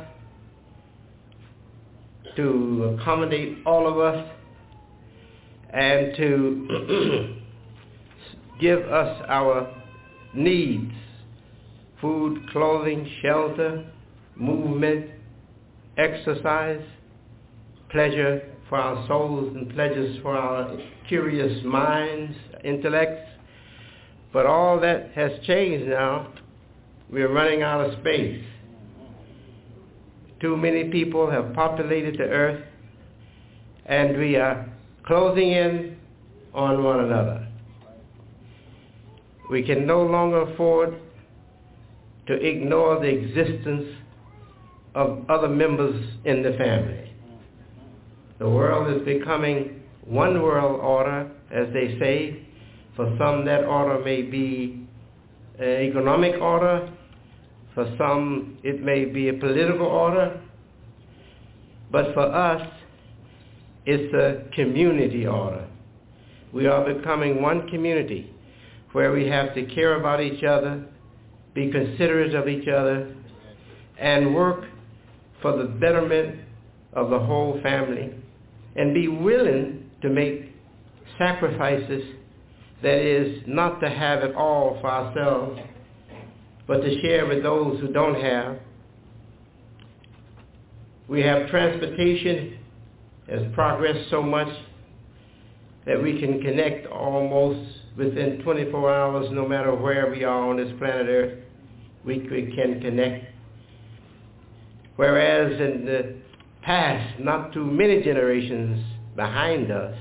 R: to accommodate all of us and to give us our needs: food, clothing, shelter, movement, exercise, pleasure for our souls and pleasures for our curious minds, intellects. But all that has changed now. We are running out of space. Too many people have populated the earth, and we are closing in on one another. We can no longer afford to ignore the existence of other members in the family. The world is becoming one world order, as they say. For some, that order may be an economic order. For some, it may be a political order. But for us, it's a community order. We are becoming one community where we have to care about each other, be considerate of each other, and work for the betterment of the whole family, and be willing to make sacrifices, that is, not to have it all for ourselves, but to share with those who don't have. We have transportation has progressed so much that we can connect almost within twenty-four hours, no matter where we are on this planet Earth. We, we can connect. Whereas in the past, not too many generations behind us,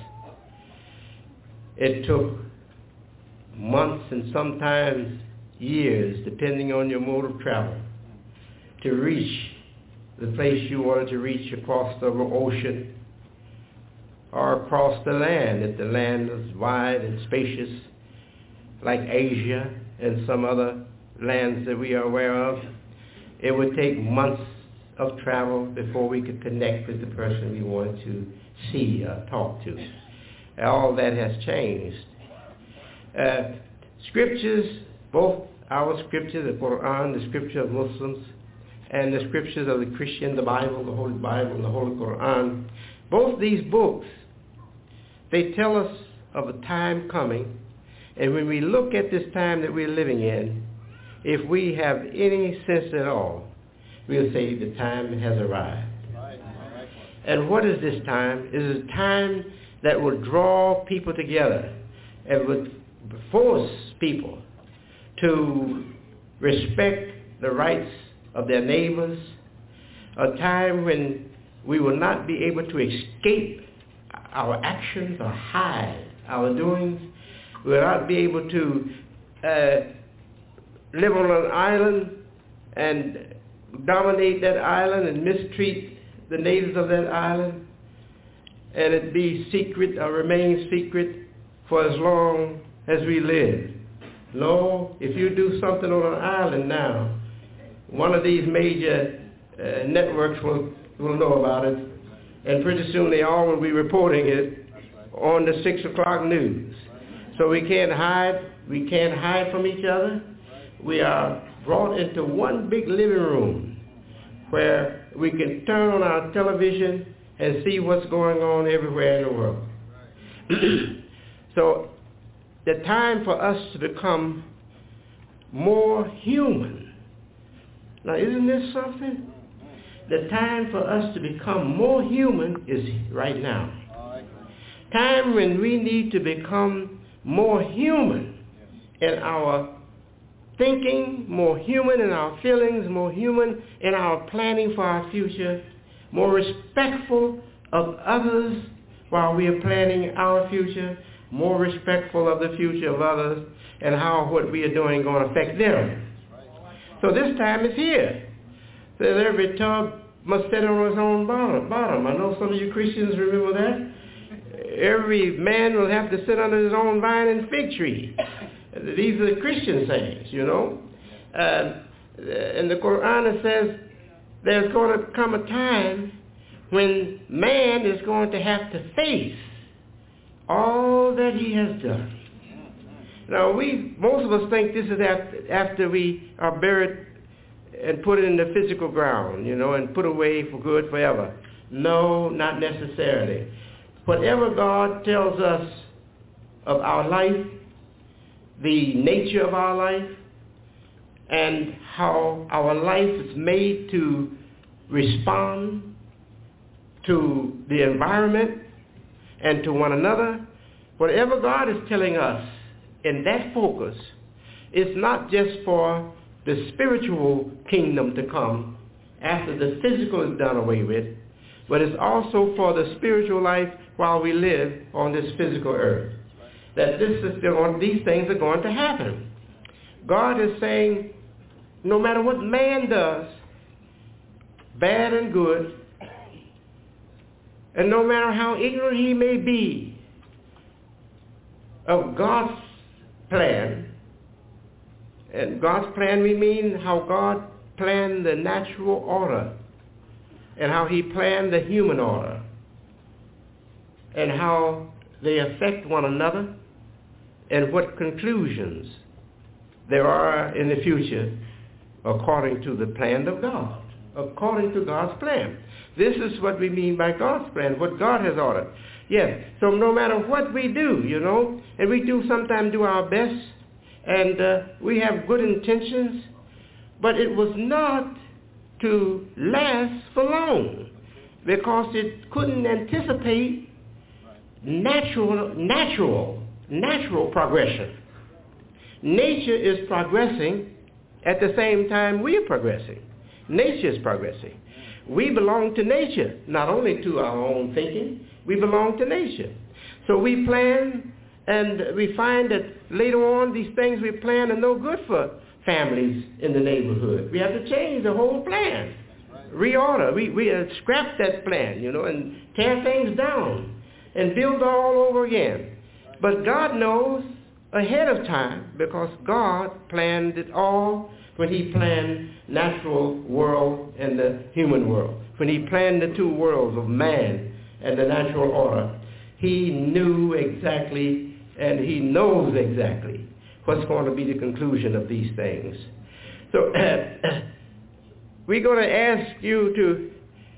R: it took months and sometimes years, depending on your mode of travel, to reach the place you wanted to reach across the ocean or across the land, if the land was wide and spacious, like Asia and some other lands that we are aware of. It would take months of travel before we could connect with the person we wanted to see or talk to. All that has changed. Uh, scriptures, both our scripture, the Quran, the scripture of Muslims, and the scriptures of the Christian, the Bible, the Holy Bible, and the Holy Quran, both these books, they tell us of a time coming, and when we look at this time that we're living in, if we have any sense at all, we'll say the time has arrived. And what is this time? It is a time that will draw people together and would force people to respect the rights of their neighbors, a time when we will not be able to escape our actions or hide our doings. We will not be able to uh, live on an island and dominate that island and mistreat the natives of that island, and it be secret or remain secret for as long as we live. No, if you do something on an island now, one of these major uh, networks will, will know about it, and pretty soon they all will be reporting it on the six o'clock news. So we can't hide, we can't hide from each other. We are brought into one big living room where we can turn on our television and see what's going on everywhere in the world. So the time for us to become more human. Now, isn't this something? The time for us to become more human is right now. Time when we need to become more human in our thinking, more human in our feelings, more human in our planning for our future, more respectful of others while we are planning our future, more respectful of the future of others and how what we are doing is going to affect them. So this time is here. So every tub must sit on its own bottom. I know some of you Christians remember that. Every man will have to sit under his own vine and fig tree. These are the Christian sayings, you know. Uh, in the Quran it says there's going to come a time when man is going to have to face all that he has done. Now, we, most of us think this is after, after we are buried and put in the physical ground, you know, and put away for good forever. No, not necessarily. Whatever God tells us of our life, the nature of our life, and how our life is made to respond to the environment and to one another, whatever God is telling us in that focus is not just for the spiritual kingdom to come after the physical is done away with, but it's also for the spiritual life while we live on this physical earth. That this is these things are going to happen. God is saying, no matter what man does, bad and good, and no matter how ignorant he may be of God's plan, and God's plan we mean how God planned the natural order and how he planned the human order and how they affect one another and what conclusions there are in the future according to the plan of God, according to God's plan. This is what we mean by God's plan, what God has ordered. Yes, so no matter what we do, you know, and we do sometimes do our best, and uh, we have good intentions, but it was not to last for long because it couldn't anticipate natural, natural, natural progression. Nature is progressing at the same time we are progressing. Nature is progressing. We belong to nature, not only to our own thinking, we belong to nature. So we plan, and we find that later on these things we plan are no good for families in the neighborhood. We have to change the whole plan, reorder. We, we uh, scrap that plan, you know, and tear things down and build all over again. But God knows ahead of time because God planned it all when he planned natural world and the human world. When he planned the two worlds of man and the natural order, he knew exactly and he knows exactly what's going to be the conclusion of these things. So we're going to ask you to,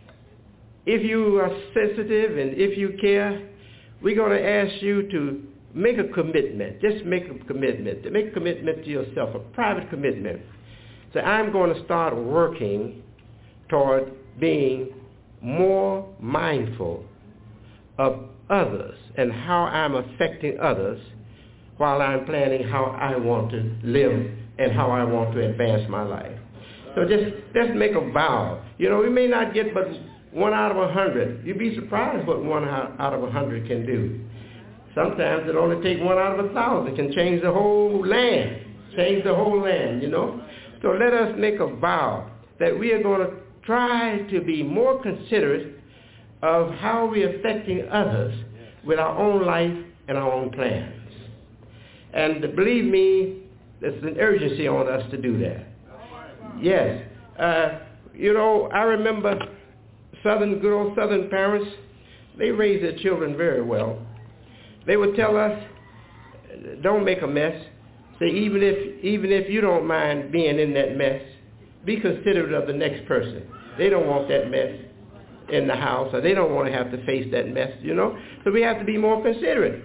R: if you are sensitive and if you care, we're going to ask you to make a commitment. Just make a commitment. Make a commitment to yourself, a private commitment. So I'm going to start working toward being more mindful of others and how I'm affecting others while I'm planning how I want to live and how I want to advance my life. So just, just make a vow. You know, we may not get but one out of a hundred. You'd be surprised what one out of a hundred can do. Sometimes it only takes one out of a thousand. It can change the whole land, change the whole land, you know. So let us make a vow that we are going to try to be more considerate of how we're affecting others with our own life and our own plans. And believe me, there's an urgency on us to do that. Yes. Uh, you know, I remember Southern, good old Southern parents, they raised their children very well. They would tell us, don't make a mess. Say, even if, even if you don't mind being in that mess, be considerate of the next person. They don't want that mess in the house, or they don't want to have to face that mess, you know. So we have to be more considerate.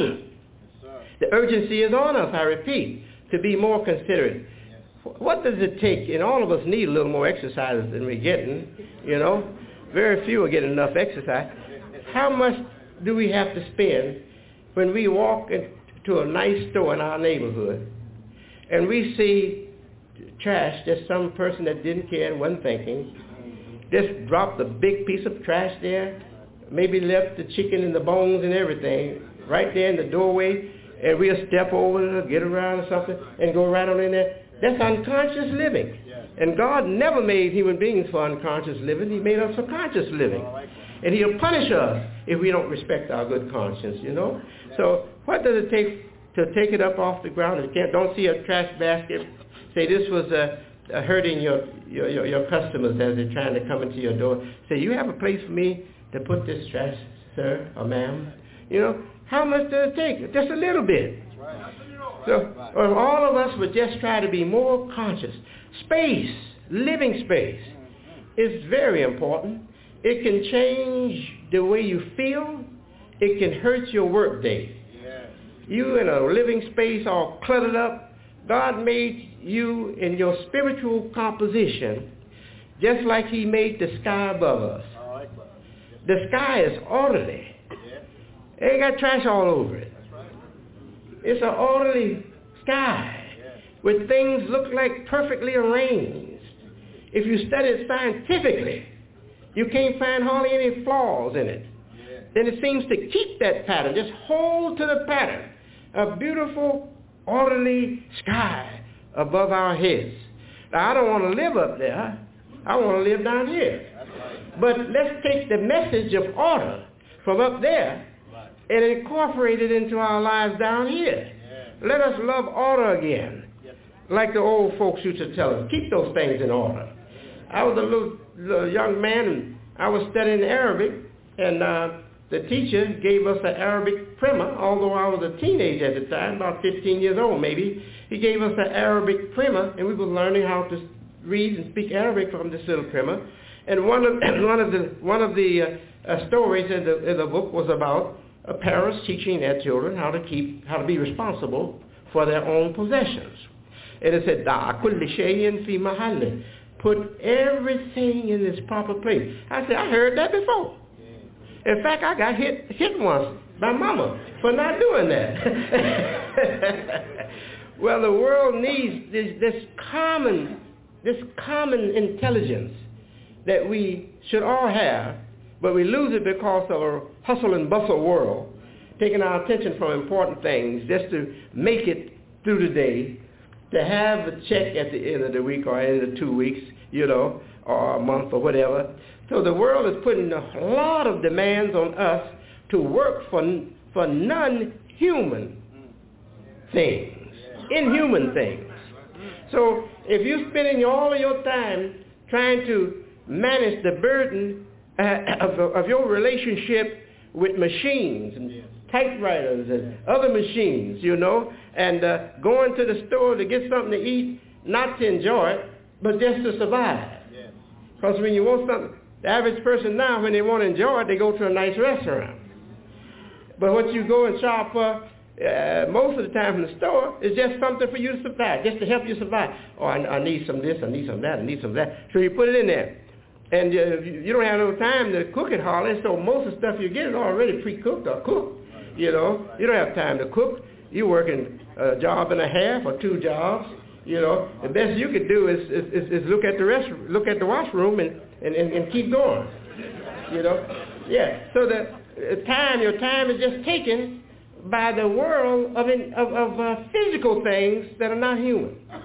R: The urgency is on us, I repeat, to be more considerate. What does it take? And all of us need a little more exercise than we're getting, you know. Very few are getting enough exercise. How much do we have to spend when we walk into a nice store in our neighborhood and we see trash, just some person that didn't care and wasn't thinking, just dropped a big piece of trash there, maybe left the chicken and the bones and everything right there in the doorway, and we'll step over it or get around or something and go right on in there. That's unconscious living. And God never made human beings for unconscious living. He made us for conscious living. And he'll punish us if we don't respect our good conscience, you know. So what does it take to take it up off the ground? If you can't, don't see a trash basket, say this was uh, uh, hurting your, your, your, your customers as they're trying to come into your door. Say, you have a place for me to put this trash, sir or ma'am? You know, how much does it take? Just a little bit. So well, all of us would just try to be more conscious. Space, living space, is very important. It can change the way you feel. It can hurt your work day. You in a living space all cluttered up. God made you in your spiritual composition just like he made the sky above us. The sky is orderly. It ain't got trash all over it. It's an orderly sky where things look like perfectly arranged. If you study it scientifically, you can't find hardly any flaws in it. Then it seems to keep that pattern. Just hold to the pattern. A beautiful, orderly sky above our heads. Now, I don't want to live up there. I want to live down here. But let's take the message of order from up there and incorporate it into our lives down here. Let us love order again, like the old folks used to tell us. Keep those things in order. I was a little, little young man, and I was studying Arabic, and uh, the teacher gave us an Arabic primer, although I was a teenager at the time, about fifteen years old maybe. He gave us an Arabic primer, and we were learning how to read and speak Arabic from this little primer. And one of one of the one of the uh, uh, stories in the, in the book was about uh, parents teaching their children how to keep how to be responsible for their own possessions. And it said, "Da kulli shay'in fi mahalli." Put everything in its proper place. I said, I heard that before. In fact, I got hit hit once by mama for not doing that. Well, the world needs this, this common this common intelligence that we should all have, but we lose it because of a hustle and bustle world, taking our attention from important things just to make it through the day, to have a check at the end of the week or end of the two weeks, you know, or a month or whatever. So the world is putting a lot of demands on us to work for for non-human things, inhuman things. So if you're spending all of your time trying to manage the burden uh, of, of your relationship with machines and typewriters and other machines, you know, and uh, going to the store to get something to eat, not to enjoy it, but just to survive. Because when you want something, the average person now, when they want to enjoy it, they go to a nice restaurant. But what you go and shop for, uh, most of the time in the store, is just something for you to survive, just to help you survive. Oh, I, I need some of this, I need some of that, I need some of that. So you put it in there. And uh, you don't have no time to cook it hardly, so most of the stuff you get is already pre-cooked or cooked. You know, you don't have time to cook. You're working a job and a half or two jobs. You know, the best you could do is is, is look at the rest, look at the washroom and, and, and, and keep going. You know, yeah. So the time, your time is just taken by the world of in, of, of uh, physical things that are not human.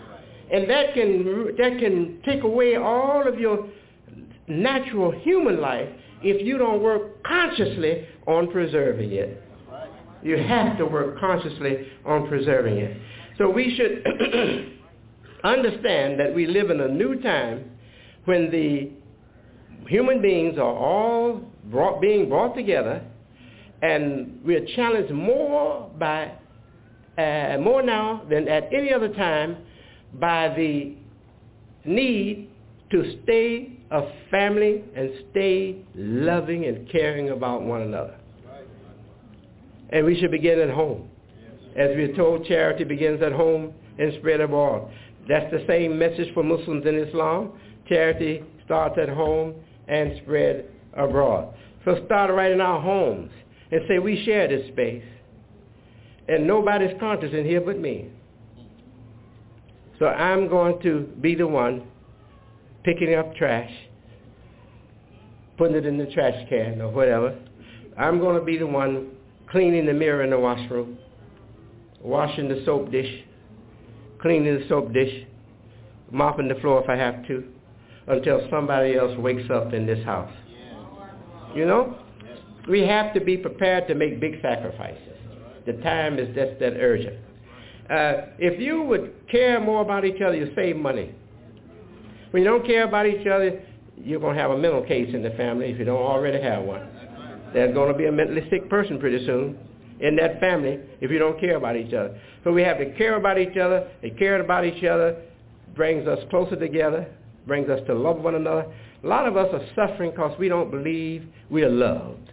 R: And that can, that can take away all of your natural human life if you don't work consciously on preserving it. You have to work consciously on preserving it. So we should understand that we live in a new time when the human beings are all brought, being brought together, and we are challenged more by uh, more now than at any other time by the need to stay a family and stay loving and caring about one another. And we should begin at home. As we are told, charity begins at home and spread abroad. That's the same message for Muslims in Islam. Charity starts at home and spread abroad. So start right in our homes and say, we share this space. And nobody's conscious in here but me. So I'm going to be the one picking up trash, putting it in the trash can or whatever. I'm going to be the one cleaning the mirror in the washroom, washing the soap dish, cleaning the soap dish, mopping the floor if I have to, until somebody else wakes up in this house. You know? We have to be prepared to make big sacrifices. The time is just that urgent. Uh, if you would care more about each other, you save money. When you don't care about each other, you're going to have a mental case in the family if you don't already have one. There's going to be a mentally sick person pretty soon in that family if you don't care about each other. So we have to care about each other, and caring about each other brings us closer together, brings us to love one another. A lot of us are suffering because we don't believe we are loved.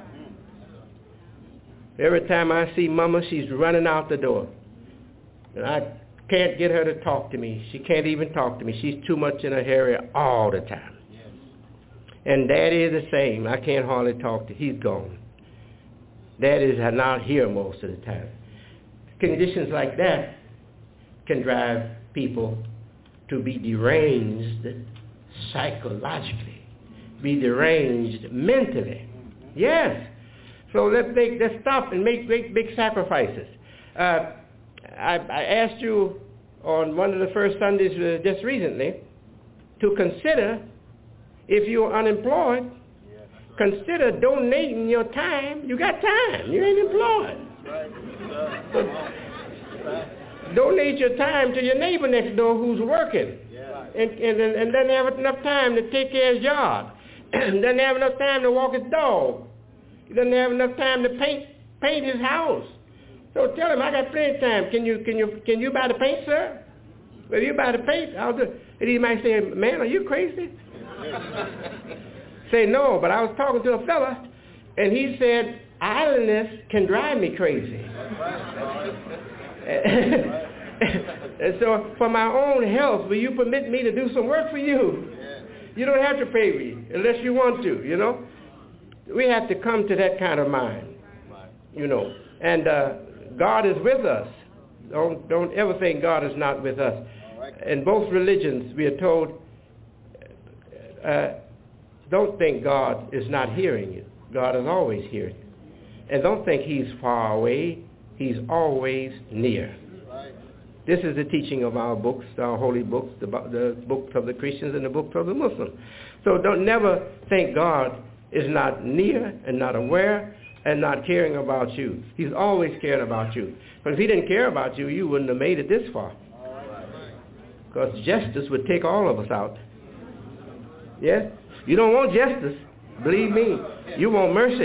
R: Every time I see Mama, she's running out the door. And I can't get her to talk to me. She can't even talk to me. She's too much in a hurry all the time. And Daddy is the same. I can't hardly talk to him. He's gone. Daddy's not here most of the time. Conditions like that can drive people to be deranged psychologically, be deranged mentally. Yes. So let's, make, let's stop and make big, big sacrifices. Uh, I, I asked you on one of the first Sundays uh, just recently to consider, if you're unemployed, consider donating your time. You got time. You ain't employed. So donate your time to your neighbor next door who's working and, and, and doesn't have enough time to take care of his yard. Doesn't have enough time to walk his dog. He doesn't have enough time to paint paint his house. So tell him, I got plenty of time. Can you can you can you buy the paint, sir? Well, you buy the paint, I'll do. And he might say, man, are you crazy? Say no, but I was talking to a fella, and he said, idleness can drive me crazy. And so, for my own health, will you permit me to do some work for you? You don't have to pay me unless you want to. You know, we have to come to that kind of mind. You know, and uh, God is with us. Don't don't ever think God is not with us. In both religions, we are told, uh, don't think God is not hearing you. God is always hearing you. And don't think he's far away. He's always near. This is the teaching of our books, our holy books, the, the books of the Christians and the books of the Muslims. So don't never think God is not near and not aware and not caring about you. He's always cared about you. But if he didn't care about you, you wouldn't have made it this far. Because justice would take all of us out. Yeah? You don't want justice. Believe me. You want mercy.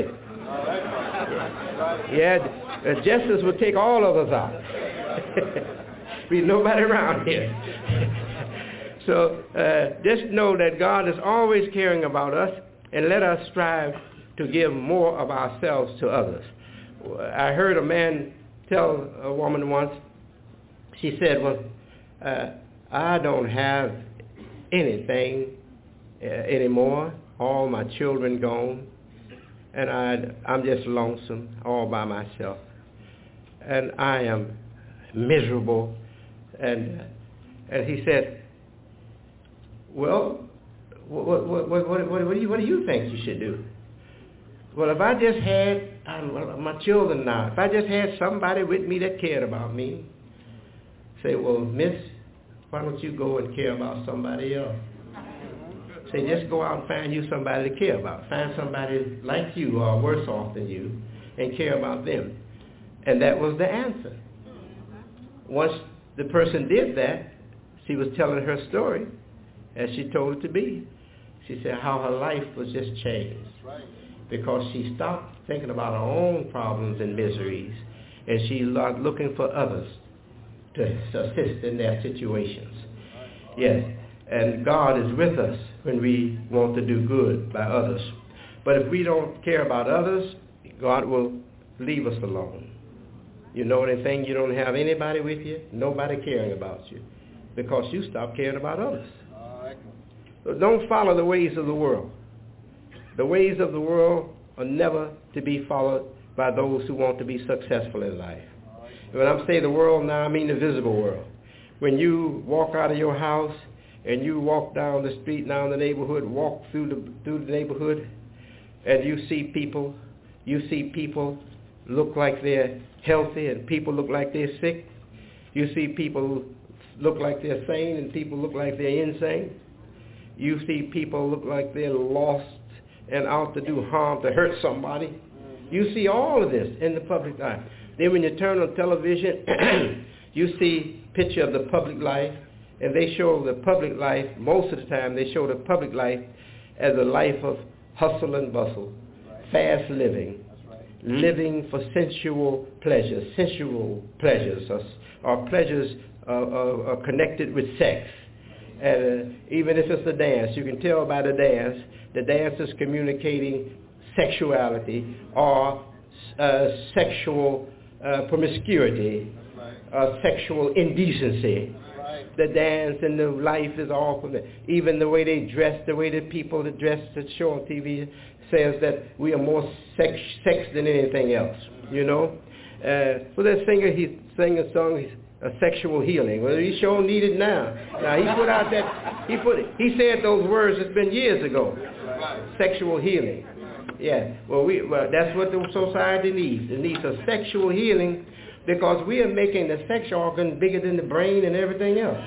R: Yeah, justice would take all of us out. Be nobody around here. So uh, just know that God is always caring about us, and let us strive to give more of ourselves to others. I heard a man tell a woman once, she said, well, uh, I don't have anything uh, anymore. All my children gone, and I, I'm just lonesome all by myself. And I am miserable. And and he said, well, what, what, what, what, what, do you, what do you think you should do? Well, if I just had um, my children now, if I just had somebody with me that cared about me, say, well, miss, Why don't you go and care about somebody else? Say, just go out and find you somebody to care about. Find somebody like you or worse off than you and care about them. And that was the answer. Once the person did that, she was telling her story as she told it to be. She said how her life was just changed because she stopped thinking about her own problems and miseries, and she started looking for others to assist in their situations. Yes, and God is with us when we want to do good by others. But if we don't care about others, God will leave us alone. You know anything? You don't have anybody with you, nobody caring about you, because you stop caring about others. So don't follow the ways of the world. The ways of the world are never to be followed by those who want to be successful in life. When I'm saying the world now, I mean the visible world. When you walk out of your house and you walk down the street, down the neighborhood, walk through the through the neighborhood, and you see people, you see people look like they're healthy and people look like they're sick. You see people look like they're sane and people look like they're insane. You see people look like they're lost and out to do harm, to hurt somebody. You see all of this in the public eye. Then when you turn on television, you see a picture of the public life, and they show the public life, most of the time they show the public life as a life of hustle and bustle, fast living, living for sensual pleasures, sensual pleasures, or, or pleasures uh, uh, uh, connected with sex. And uh, even if it's a dance, you can tell by the dance, the dance is communicating sexuality or uh, sexual uh, promiscuity, uh, sexual indecency. The dance and the life is all from it. Even the way they dress, the way the people that dress that show on T V says that we are more sex, sex than anything else, you know. Uh, so that singer, he sang a song, a sexual healing. Well, he sure need it now. Now he put out that, he put, he said those words, it's been years ago. Sexual healing. Yeah, well, we, well, that's what the society needs. It needs a sexual healing because we are making the sex organ bigger than the brain and everything else.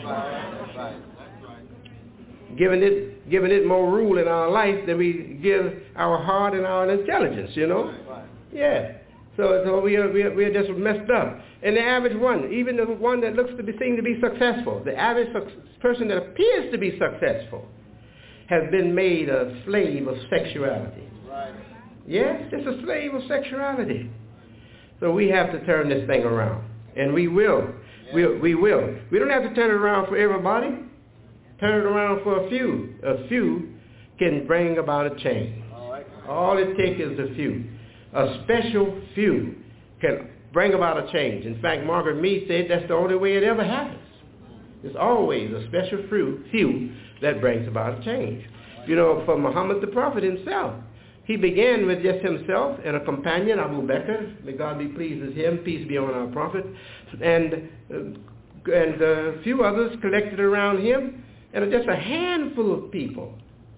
R: Giving it, giving it more rule in our life than we give our heart and our intelligence, you know? Yeah. So, so we are, we are, we are just messed up. And the average one, even the one that looks to be seen to be successful, the average person that appears to be successful has been made a slave of sexuality. Right. Yes, just a slave of sexuality. So we have to turn this thing around. And we will. Yeah. We, we will. We don't have to turn it around for everybody. Turn it around for a few. A few can bring about a change. All right. All it takes is a few. A special few can bring about a change. In fact, Margaret Mead said that's the only way it ever happens. It's always a special few, few that brings about a change. You know, for Muhammad the Prophet himself, he began with just himself and a companion, Abu Bakr. May God be pleased with him. Peace be on our Prophet. And, uh, and a few others collected around him. And just a handful of people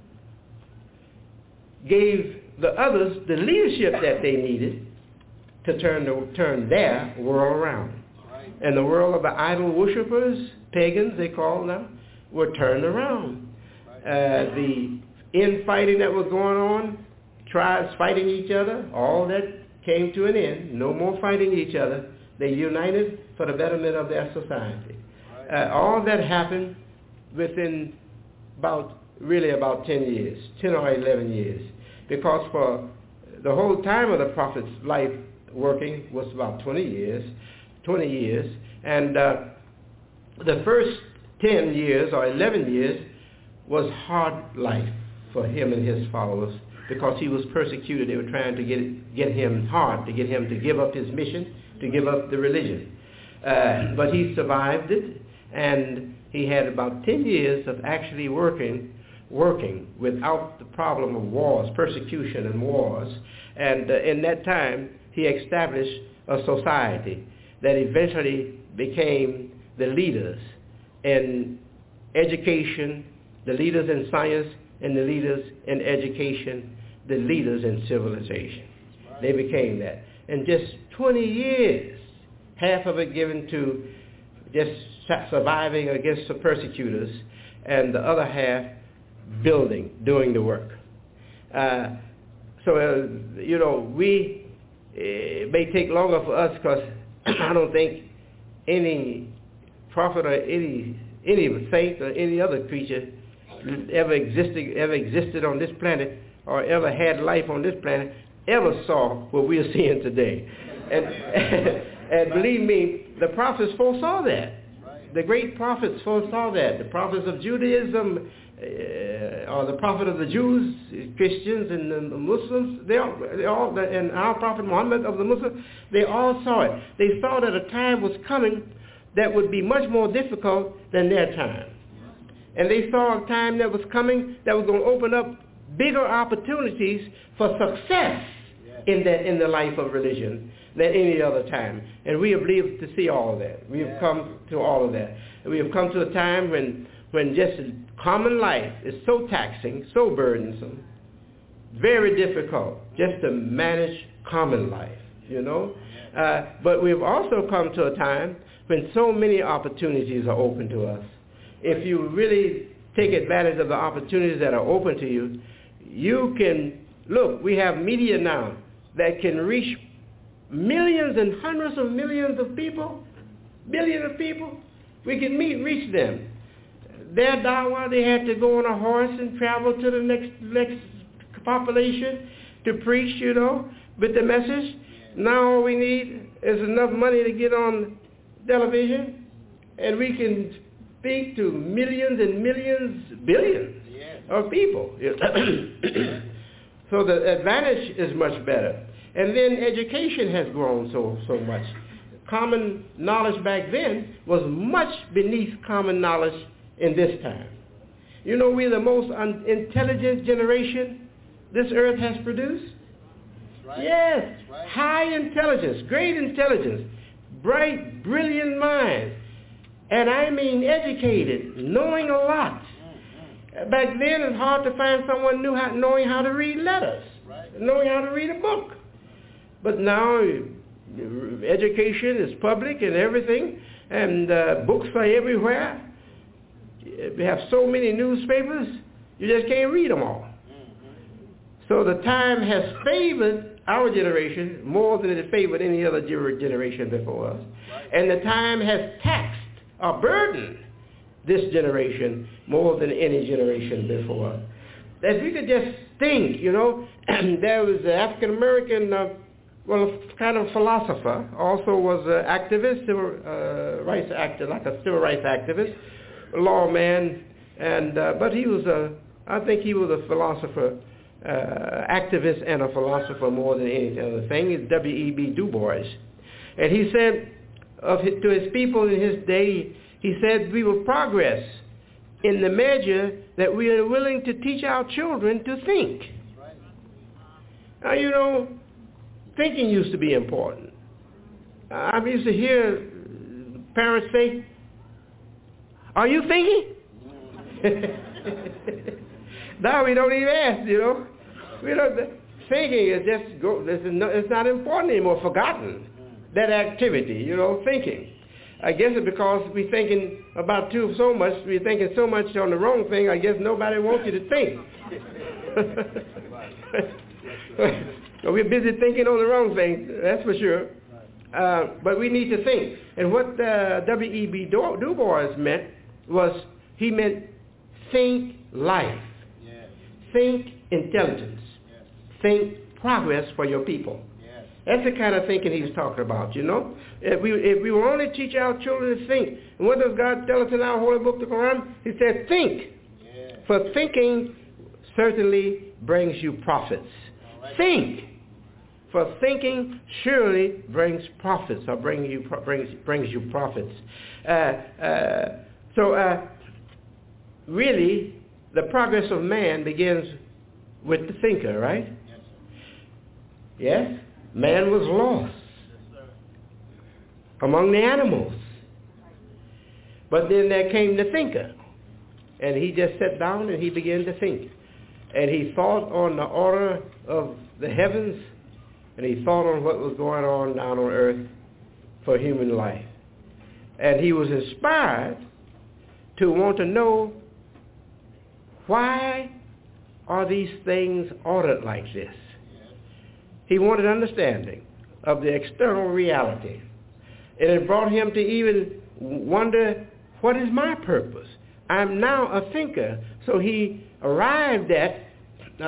R: gave the others the leadership that they needed to turn the, turn their world around. And the world of the idol worshippers, pagans they call them, were turned around. Uh, the infighting that was going on, tribes fighting each other, all that came to an end. No more fighting each other. They united for the betterment of their society. Uh, all that happened within about, really about ten years, ten or eleven years. Because for the whole time of the Prophet's life working was about twenty years, twenty years, and uh, the first ten years or eleven years was hard life for him and his followers because he was persecuted. They were trying to get get him hard, to get him to give up his mission, to give up the religion. Uh, but he survived it, and he had about ten years of actually working working without the problem of wars, persecution and wars. And uh, in that time, he established a society that eventually became the leaders in education, the leaders in science, and the leaders in education, the leaders in civilization. They became that. In just twenty years, half of it given to just surviving against the persecutors, and the other half building, doing the work. Uh, so, uh, you know, we, it may take longer for us because I don't think any prophet or any any saint or any other creature ever existed ever existed on this planet or ever had life on this planet ever saw what we are seeing today. And, and believe me, the prophets foresaw that. The great prophets foresaw that. The prophets of Judaism, uh, or the prophet of the Jews, Christians, and the Muslims, they all, they all, and our prophet Muhammad of the Muslims, they all saw it. They saw that a time was coming that would be much more difficult than their time. And they saw a time that was coming that was going to open up bigger opportunities for success in the, in the life of religion than any other time. And we have lived to see all of that. We have come to all of that. And we have come to a time when, when just common life is so taxing, so burdensome, very difficult just to manage common life, you know. Uh, but we've also come to a time when so many opportunities are open to us. If you really take advantage of the opportunities that are open to you, you can, look, we have media now that can reach millions and hundreds of millions of people, billions of people. We can meet, reach them. Their dawah, they had to go on a horse and travel to the next next population to preach, you know, with the message. Now all we need is enough money to get on television, and we can speak to millions and millions, billions of people. So the advantage is much better. And then education has grown so so much. Common knowledge back then was much beneath common knowledge in this time. You know, we're the most un- intelligent generation this earth has produced. Right. Yes, right. High intelligence, great intelligence, bright, brilliant minds, and I mean educated, knowing a lot. Mm-hmm. Back then, it's hard to find someone knew how, knowing how to read letters, right. Knowing how to read a book. But now, education is public and everything, and uh, books are everywhere. We have so many newspapers, you just can't read them all. So the time has favored our generation more than it favored any other generation before us. And the time has taxed or burdened this generation more than any generation before us. If we could just think, you know, there was an African-American, uh, well, kind of philosopher, also was an activist, civil uh, rights actor, like a civil rights activist, a lawman, and uh, but he was a, I think he was a philosopher, uh, activist and a philosopher more than any other thing. It's W E B Du Bois. And he said of his, to his people in his day, he said, we will progress in the measure that we are willing to teach our children to think. Right. Now, you know, thinking used to be important. I used to hear parents say, are you thinking? Now we don't even ask, you know. We don't, thinking is just, go, it's, no, it's not important anymore, forgotten, that activity, you know, thinking. I guess it's because we're thinking about too so much, we're thinking so much on the wrong thing, I guess nobody wants you to think. We're busy thinking on the wrong thing, that's for sure. Uh, but we need to think. And what uh, W E B Du Bois meant was, he meant think life, yes. Think intelligence, yes. Think progress for your people. Yes. That's the kind of thinking he was talking about, you know. If we, if we will only teach our children to think, and what does God tell us in our holy book, the Quran? He said, think. Yes. For thinking certainly brings you profits. Right. Think. For thinking surely brings profits, or bring you, brings, brings you profits. Uh, uh, so uh, really, the progress of man begins with the thinker, right? Yes? Man was lost among the animals. But then there came the thinker. And he just sat down and he began to think. And he thought on the order of the heavens, and he thought on what was going on down on earth for human life. And he was inspired to want to know, why are these things ordered like this? He wanted understanding of the external reality. And it brought him to even wonder, what is my purpose? I'm now a thinker. So he arrived at uh, uh, uh,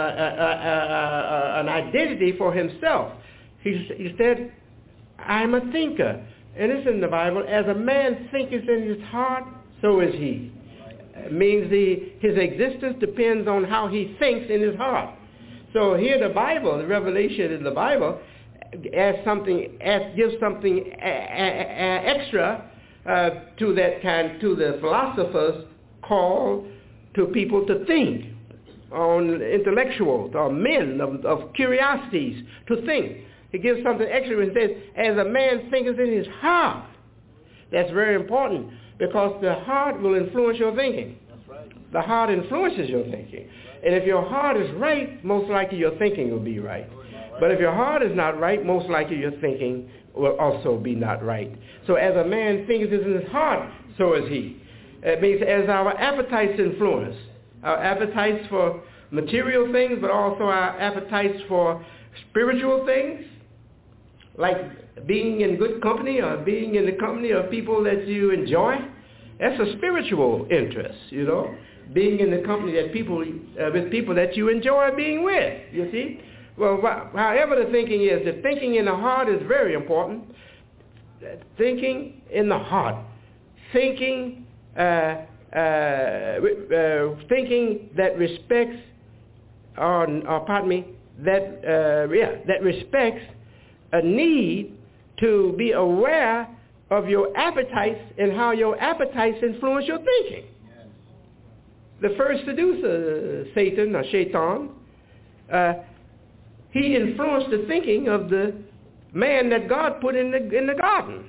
R: uh, an identity for himself. He, he said, I'm a thinker. And it's in the Bible, as a man thinketh in his heart, so is he. It means the, his existence depends on how he thinks in his heart. So here the Bible, the revelation in the Bible, adds something, adds, gives something a, a, a extra uh, to that kind, to the philosophers call to people to think, on intellectuals or men of, of curiosities to think. It gives something extra and says, as a man thinketh in his heart. That's very important, because the heart will influence your thinking. That's right. The heart influences your thinking. And if your heart is right, most likely your thinking will be right. But if your heart is not right, most likely your thinking will also be not right. So as a man thinketh in his heart, so is he. It means as our appetites influence, our appetites for material things, but also our appetites for spiritual things, like being in good company or being in the company of people that you enjoy. That's a spiritual interest, you know, being in the company that people, uh, with people that you enjoy being with, you see. Well, wh- however the thinking is, the thinking in the heart is very important. Thinking in the heart. Thinking, uh, uh, uh, thinking that respects, or, or pardon me, that, uh, yeah, that respects a need to be aware of your appetites and how your appetites influence your thinking. Yes. The first seducer, Satan or Shaitan, uh, he influenced the thinking of the man that God put in the, in the garden.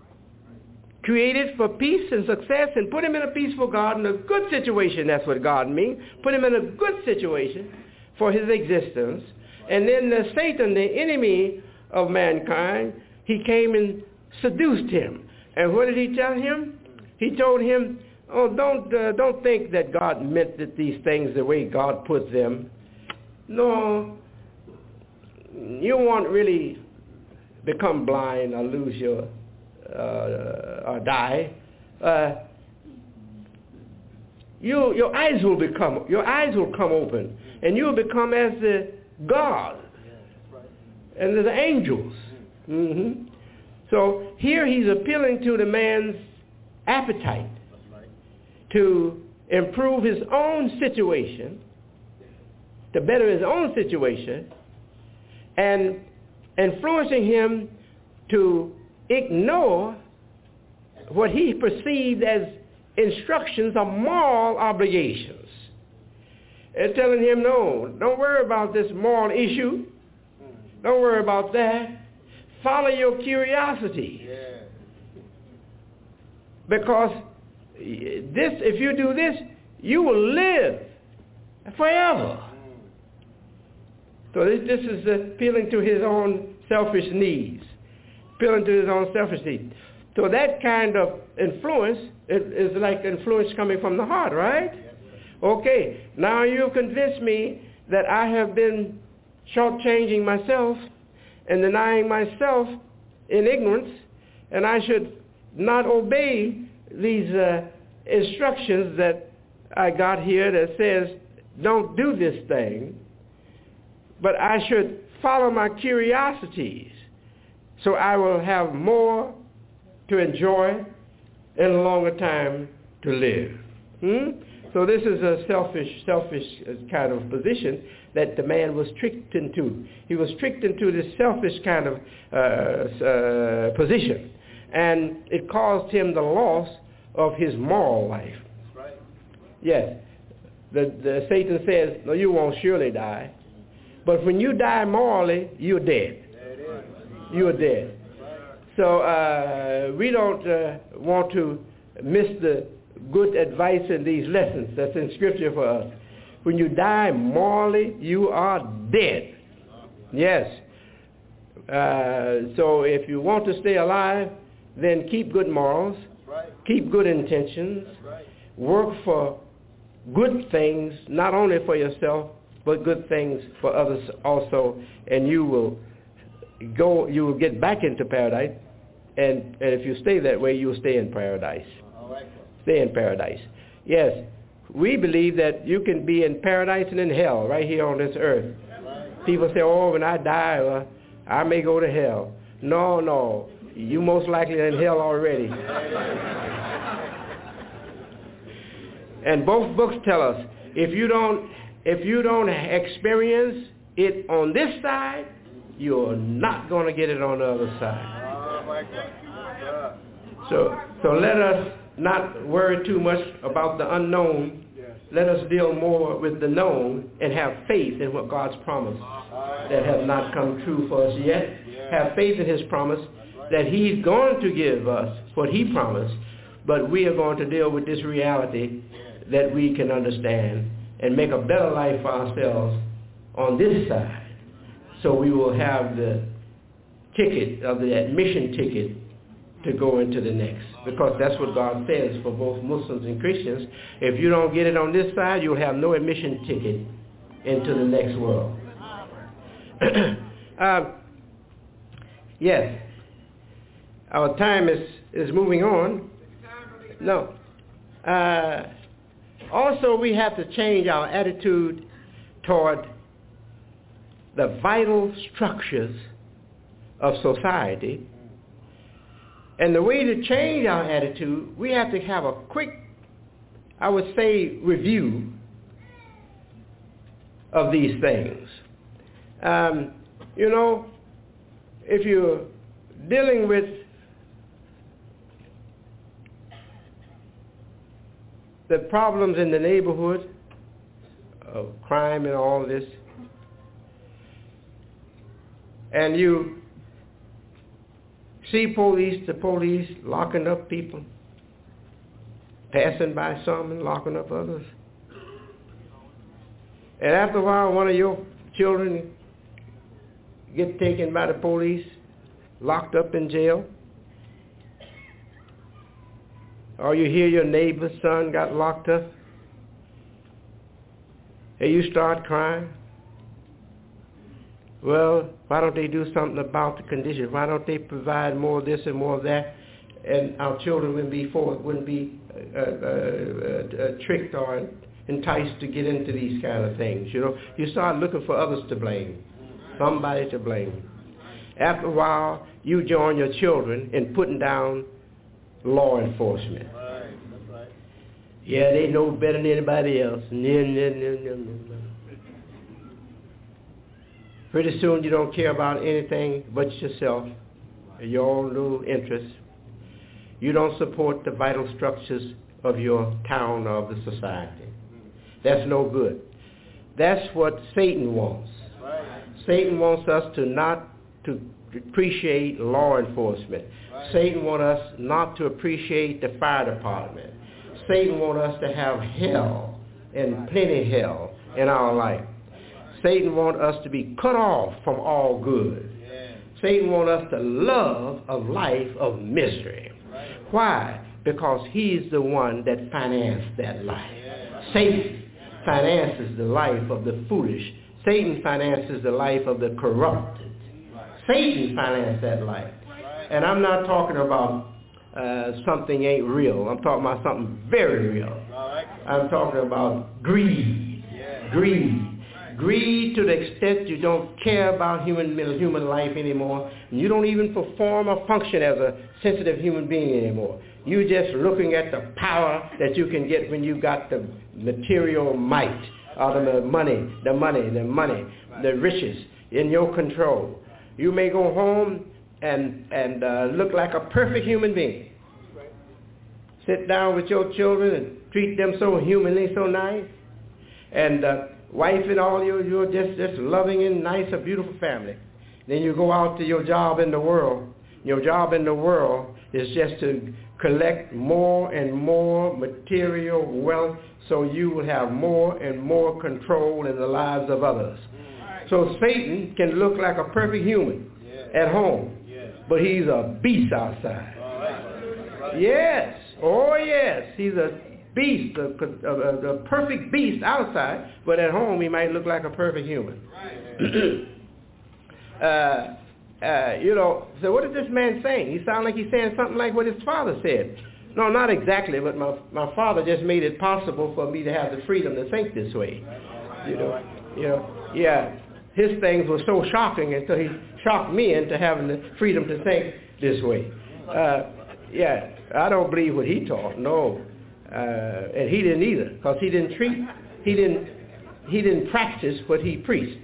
R: Created for peace and success, and put him in a peaceful garden, a good situation, that's what God means. Put him in a good situation for his existence. And then the Satan, the enemy of mankind, he came and seduced him. And what did he tell him? He told him, oh, don't uh, don't think that God meant that these things the way God put them. No, you won't really become blind or lose your, uh, or die. Uh, you, your eyes will become, your eyes will come open, and you will become as the God and the angels. Mm-hmm. So here he's appealing to the man's appetite to improve his own situation, to better his own situation, and influencing him to ignore what he perceived as instructions or moral obligations. And telling him, no, don't worry about this moral issue. Don't worry about that. Follow your curiosity. Yeah. Because this, if you do this, you will live forever. So this, this is appealing to his own selfish needs. Appealing to his own selfish needs. So that kind of influence is, is like influence coming from the heart, right? Okay, now you've convinced me that I have been shortchanging myself and denying myself in ignorance, and I should not obey these uh, instructions that I got here that says, don't do this thing, but I should follow my curiosities so I will have more to enjoy and a longer time to live. Hmm? So this is a selfish, selfish kind of position that the man was tricked into. He was tricked into this selfish kind of uh, uh, position. And it caused him the loss of his moral life. That's right. Yes. The, the Satan says, no, you won't surely die. But when you die morally, you're dead. You're dead. So uh, we don't uh, want to miss the good advice in these lessons that's in Scripture for us. When you die morally, you are dead. Yes. Uh, so if you want to stay alive, then keep good morals Keep good intentions. Work for good things, not only for yourself, but good things for others also, and you will go, you will get back into paradise, and, and if you stay that way, you will stay in paradise. Stay in paradise. Yes, we believe that you can be in paradise and in hell right here on this earth. People say, oh, when I die, uh, I may go to hell. No, no, you most likely in hell already. And both books tell us, if you don't, if you don't experience it on this side, you're not going to get it on the other side. So, so let us not worry too much about the unknown. Let us deal more with the known and have faith in what God's promised that have not come true for us yet. Have faith in his promise that he's going to give us what he promised, but we are going to deal with this reality that we can understand and make a better life for ourselves on this side, so we will have the ticket of the admission ticket to go into the next, because that's what God says for both Muslims and Christians. If you don't get it on this side, you'll have no admission ticket into the next world. uh, yes, our time is, is moving on. No. Uh, Also, we have to change our attitude toward the vital structures of society. And the way to change our attitude, we have to have a quick, I would say, review of these things. Um, you know, if you're dealing with the problems in the neighborhood of crime and all this, and you see police, the police locking up people, passing by some and locking up others, and after a while one of your children get taken by the police, locked up in jail, or you hear your neighbor's son got locked up, and you start crying. Well, why don't they do something about the condition? Why don't they provide more of this and more of that? And our children wouldn't be for, wouldn't be uh, uh, uh, tricked or enticed to get into these kind of things. You know, you start looking for others to blame, somebody to blame. After a while, you join your children in putting down law enforcement. Right, that's right. Yeah, they know better than anybody else. No, no, no, no, no. Pretty soon you don't care about anything but yourself, your own little interests. You don't support the vital structures of your town or of the society. That's no good. That's what Satan wants. Right. Satan wants us to not to appreciate law enforcement. Right. Satan wants us not to appreciate the fire department. Satan wants us to have hell, and plenty hell in our life. Satan wants us to be cut off from all good. Yeah. Satan wants us to love a life of misery. Right. Why? Because he's the one that financed that life. Yeah. Satan finances the life of the foolish. Satan finances the life of the corrupted. Right. Satan financed that life. Right. And I'm not talking about uh, something ain't real. I'm talking about something very real. Right. I'm talking about greed. Yeah. Greed. Greed to the extent you don't care about human human life anymore. You don't even perform or function as a sensitive human being anymore. You're just looking at the power that you can get when you got the material might, or the money, the money, the money, the riches in your control. You may go home and, and uh, look like a perfect human being. Sit down with your children and treat them so humanly, so nice. And uh, wife and all, you, you're just, just loving and nice, a beautiful family. Then you go out to your job in the world. Your job in the world is just to collect more and more material wealth so you will have more and more control in the lives of others. So Satan can look like a perfect human at home, but he's a beast outside. Yes. Oh, yes. He's a beast, a, a, a perfect beast outside, but at home he might look like a perfect human. uh, uh, you know, so what is this man saying? He sounds like he's saying something like what his father said. No, not exactly, but my, my father just made it possible for me to have the freedom to think this way. You know, you know, yeah, his things were so shocking until he shocked me into having the freedom to think this way. Uh, yeah, I don't believe what he taught, no. Uh, and he didn't either, because he didn't treat, he didn't, he didn't practice what he preached.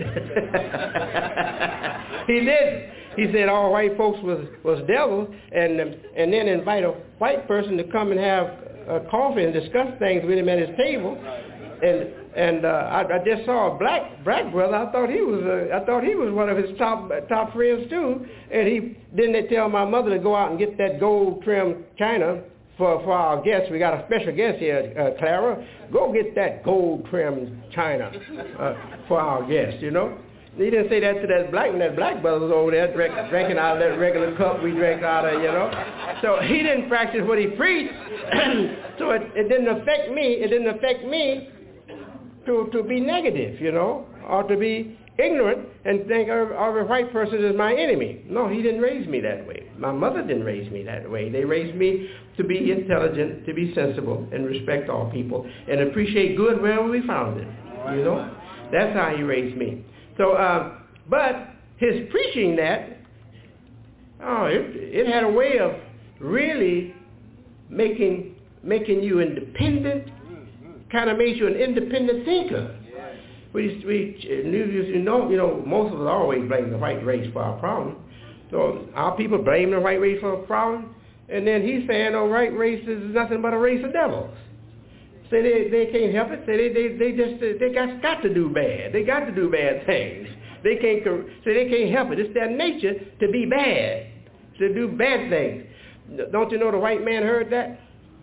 R: He didn't. He said all white folks was, was devils, and and then invite a white person to come and have a coffee and discuss things with him at his table. And and uh, I, I just saw a black black brother. I thought he was uh, I thought he was one of his top top friends too. And he didn't they tell my mother to go out and get that gold trimmed china for for our guests. We got a special guest here, uh, Clara. Go get that gold trimmed china uh, for our guests. You know. He didn't say that to that black one. That black brother was over there drink, drinking out of that regular cup we drank out of, you know. So he didn't practice what he preached. So it, it didn't affect me. It didn't affect me to, to be negative, you know, or to be ignorant and think every, every white person is my enemy. No, he didn't raise me that way. My mother didn't raise me that way. They raised me to be intelligent, to be sensible, and respect all people, and appreciate good wherever we found it, you know. That's how he raised me. So, uh, but his preaching that, oh, it, it had a way of really making making you independent, kind of made you an independent thinker. We, we you know, you know, most of us always blame the white race for our problem. So our people blame the white race for a problem, and then he's saying, "Oh, white race is nothing but a race of devils." Say they, they can't help it. Say they they they just they got got to do bad. They got to do bad things. They can't say they can't help it. It's their nature to be bad, to do bad things. Don't you know the white man heard that?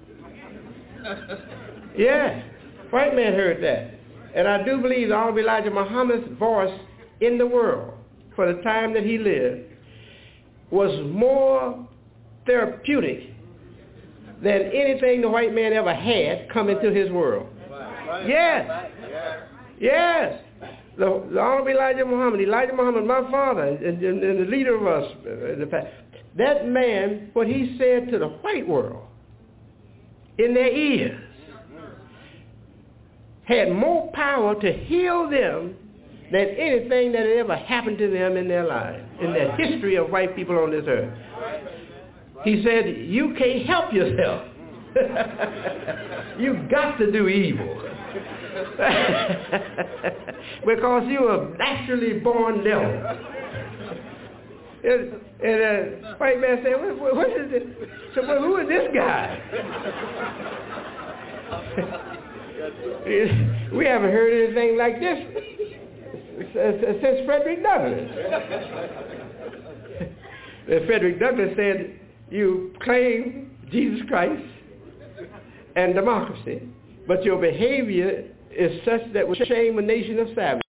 R: Yeah, white man heard that. And I do believe the Honorable Elijah Muhammad's voice in the world for the time that he lived was more therapeutic than anything the white man ever had come into his world. Yes. Yes. The, the Honorable Elijah Muhammad, Elijah Muhammad, my father, and, and, and the leader of us, in the past, that man, what he said to the white world in their ears, had more power to heal them than anything that had ever happened to them in their lives, in the history of white people on this earth. He said, you can't help yourself. You've got to do evil. Because you are naturally born devil. And, and uh, white man said, what, what is it? So, well, who is this guy? We haven't heard anything like this since Frederick Douglass. And Frederick Douglass said, you claim Jesus Christ and democracy, but your behavior is such that would shame a nation of savages.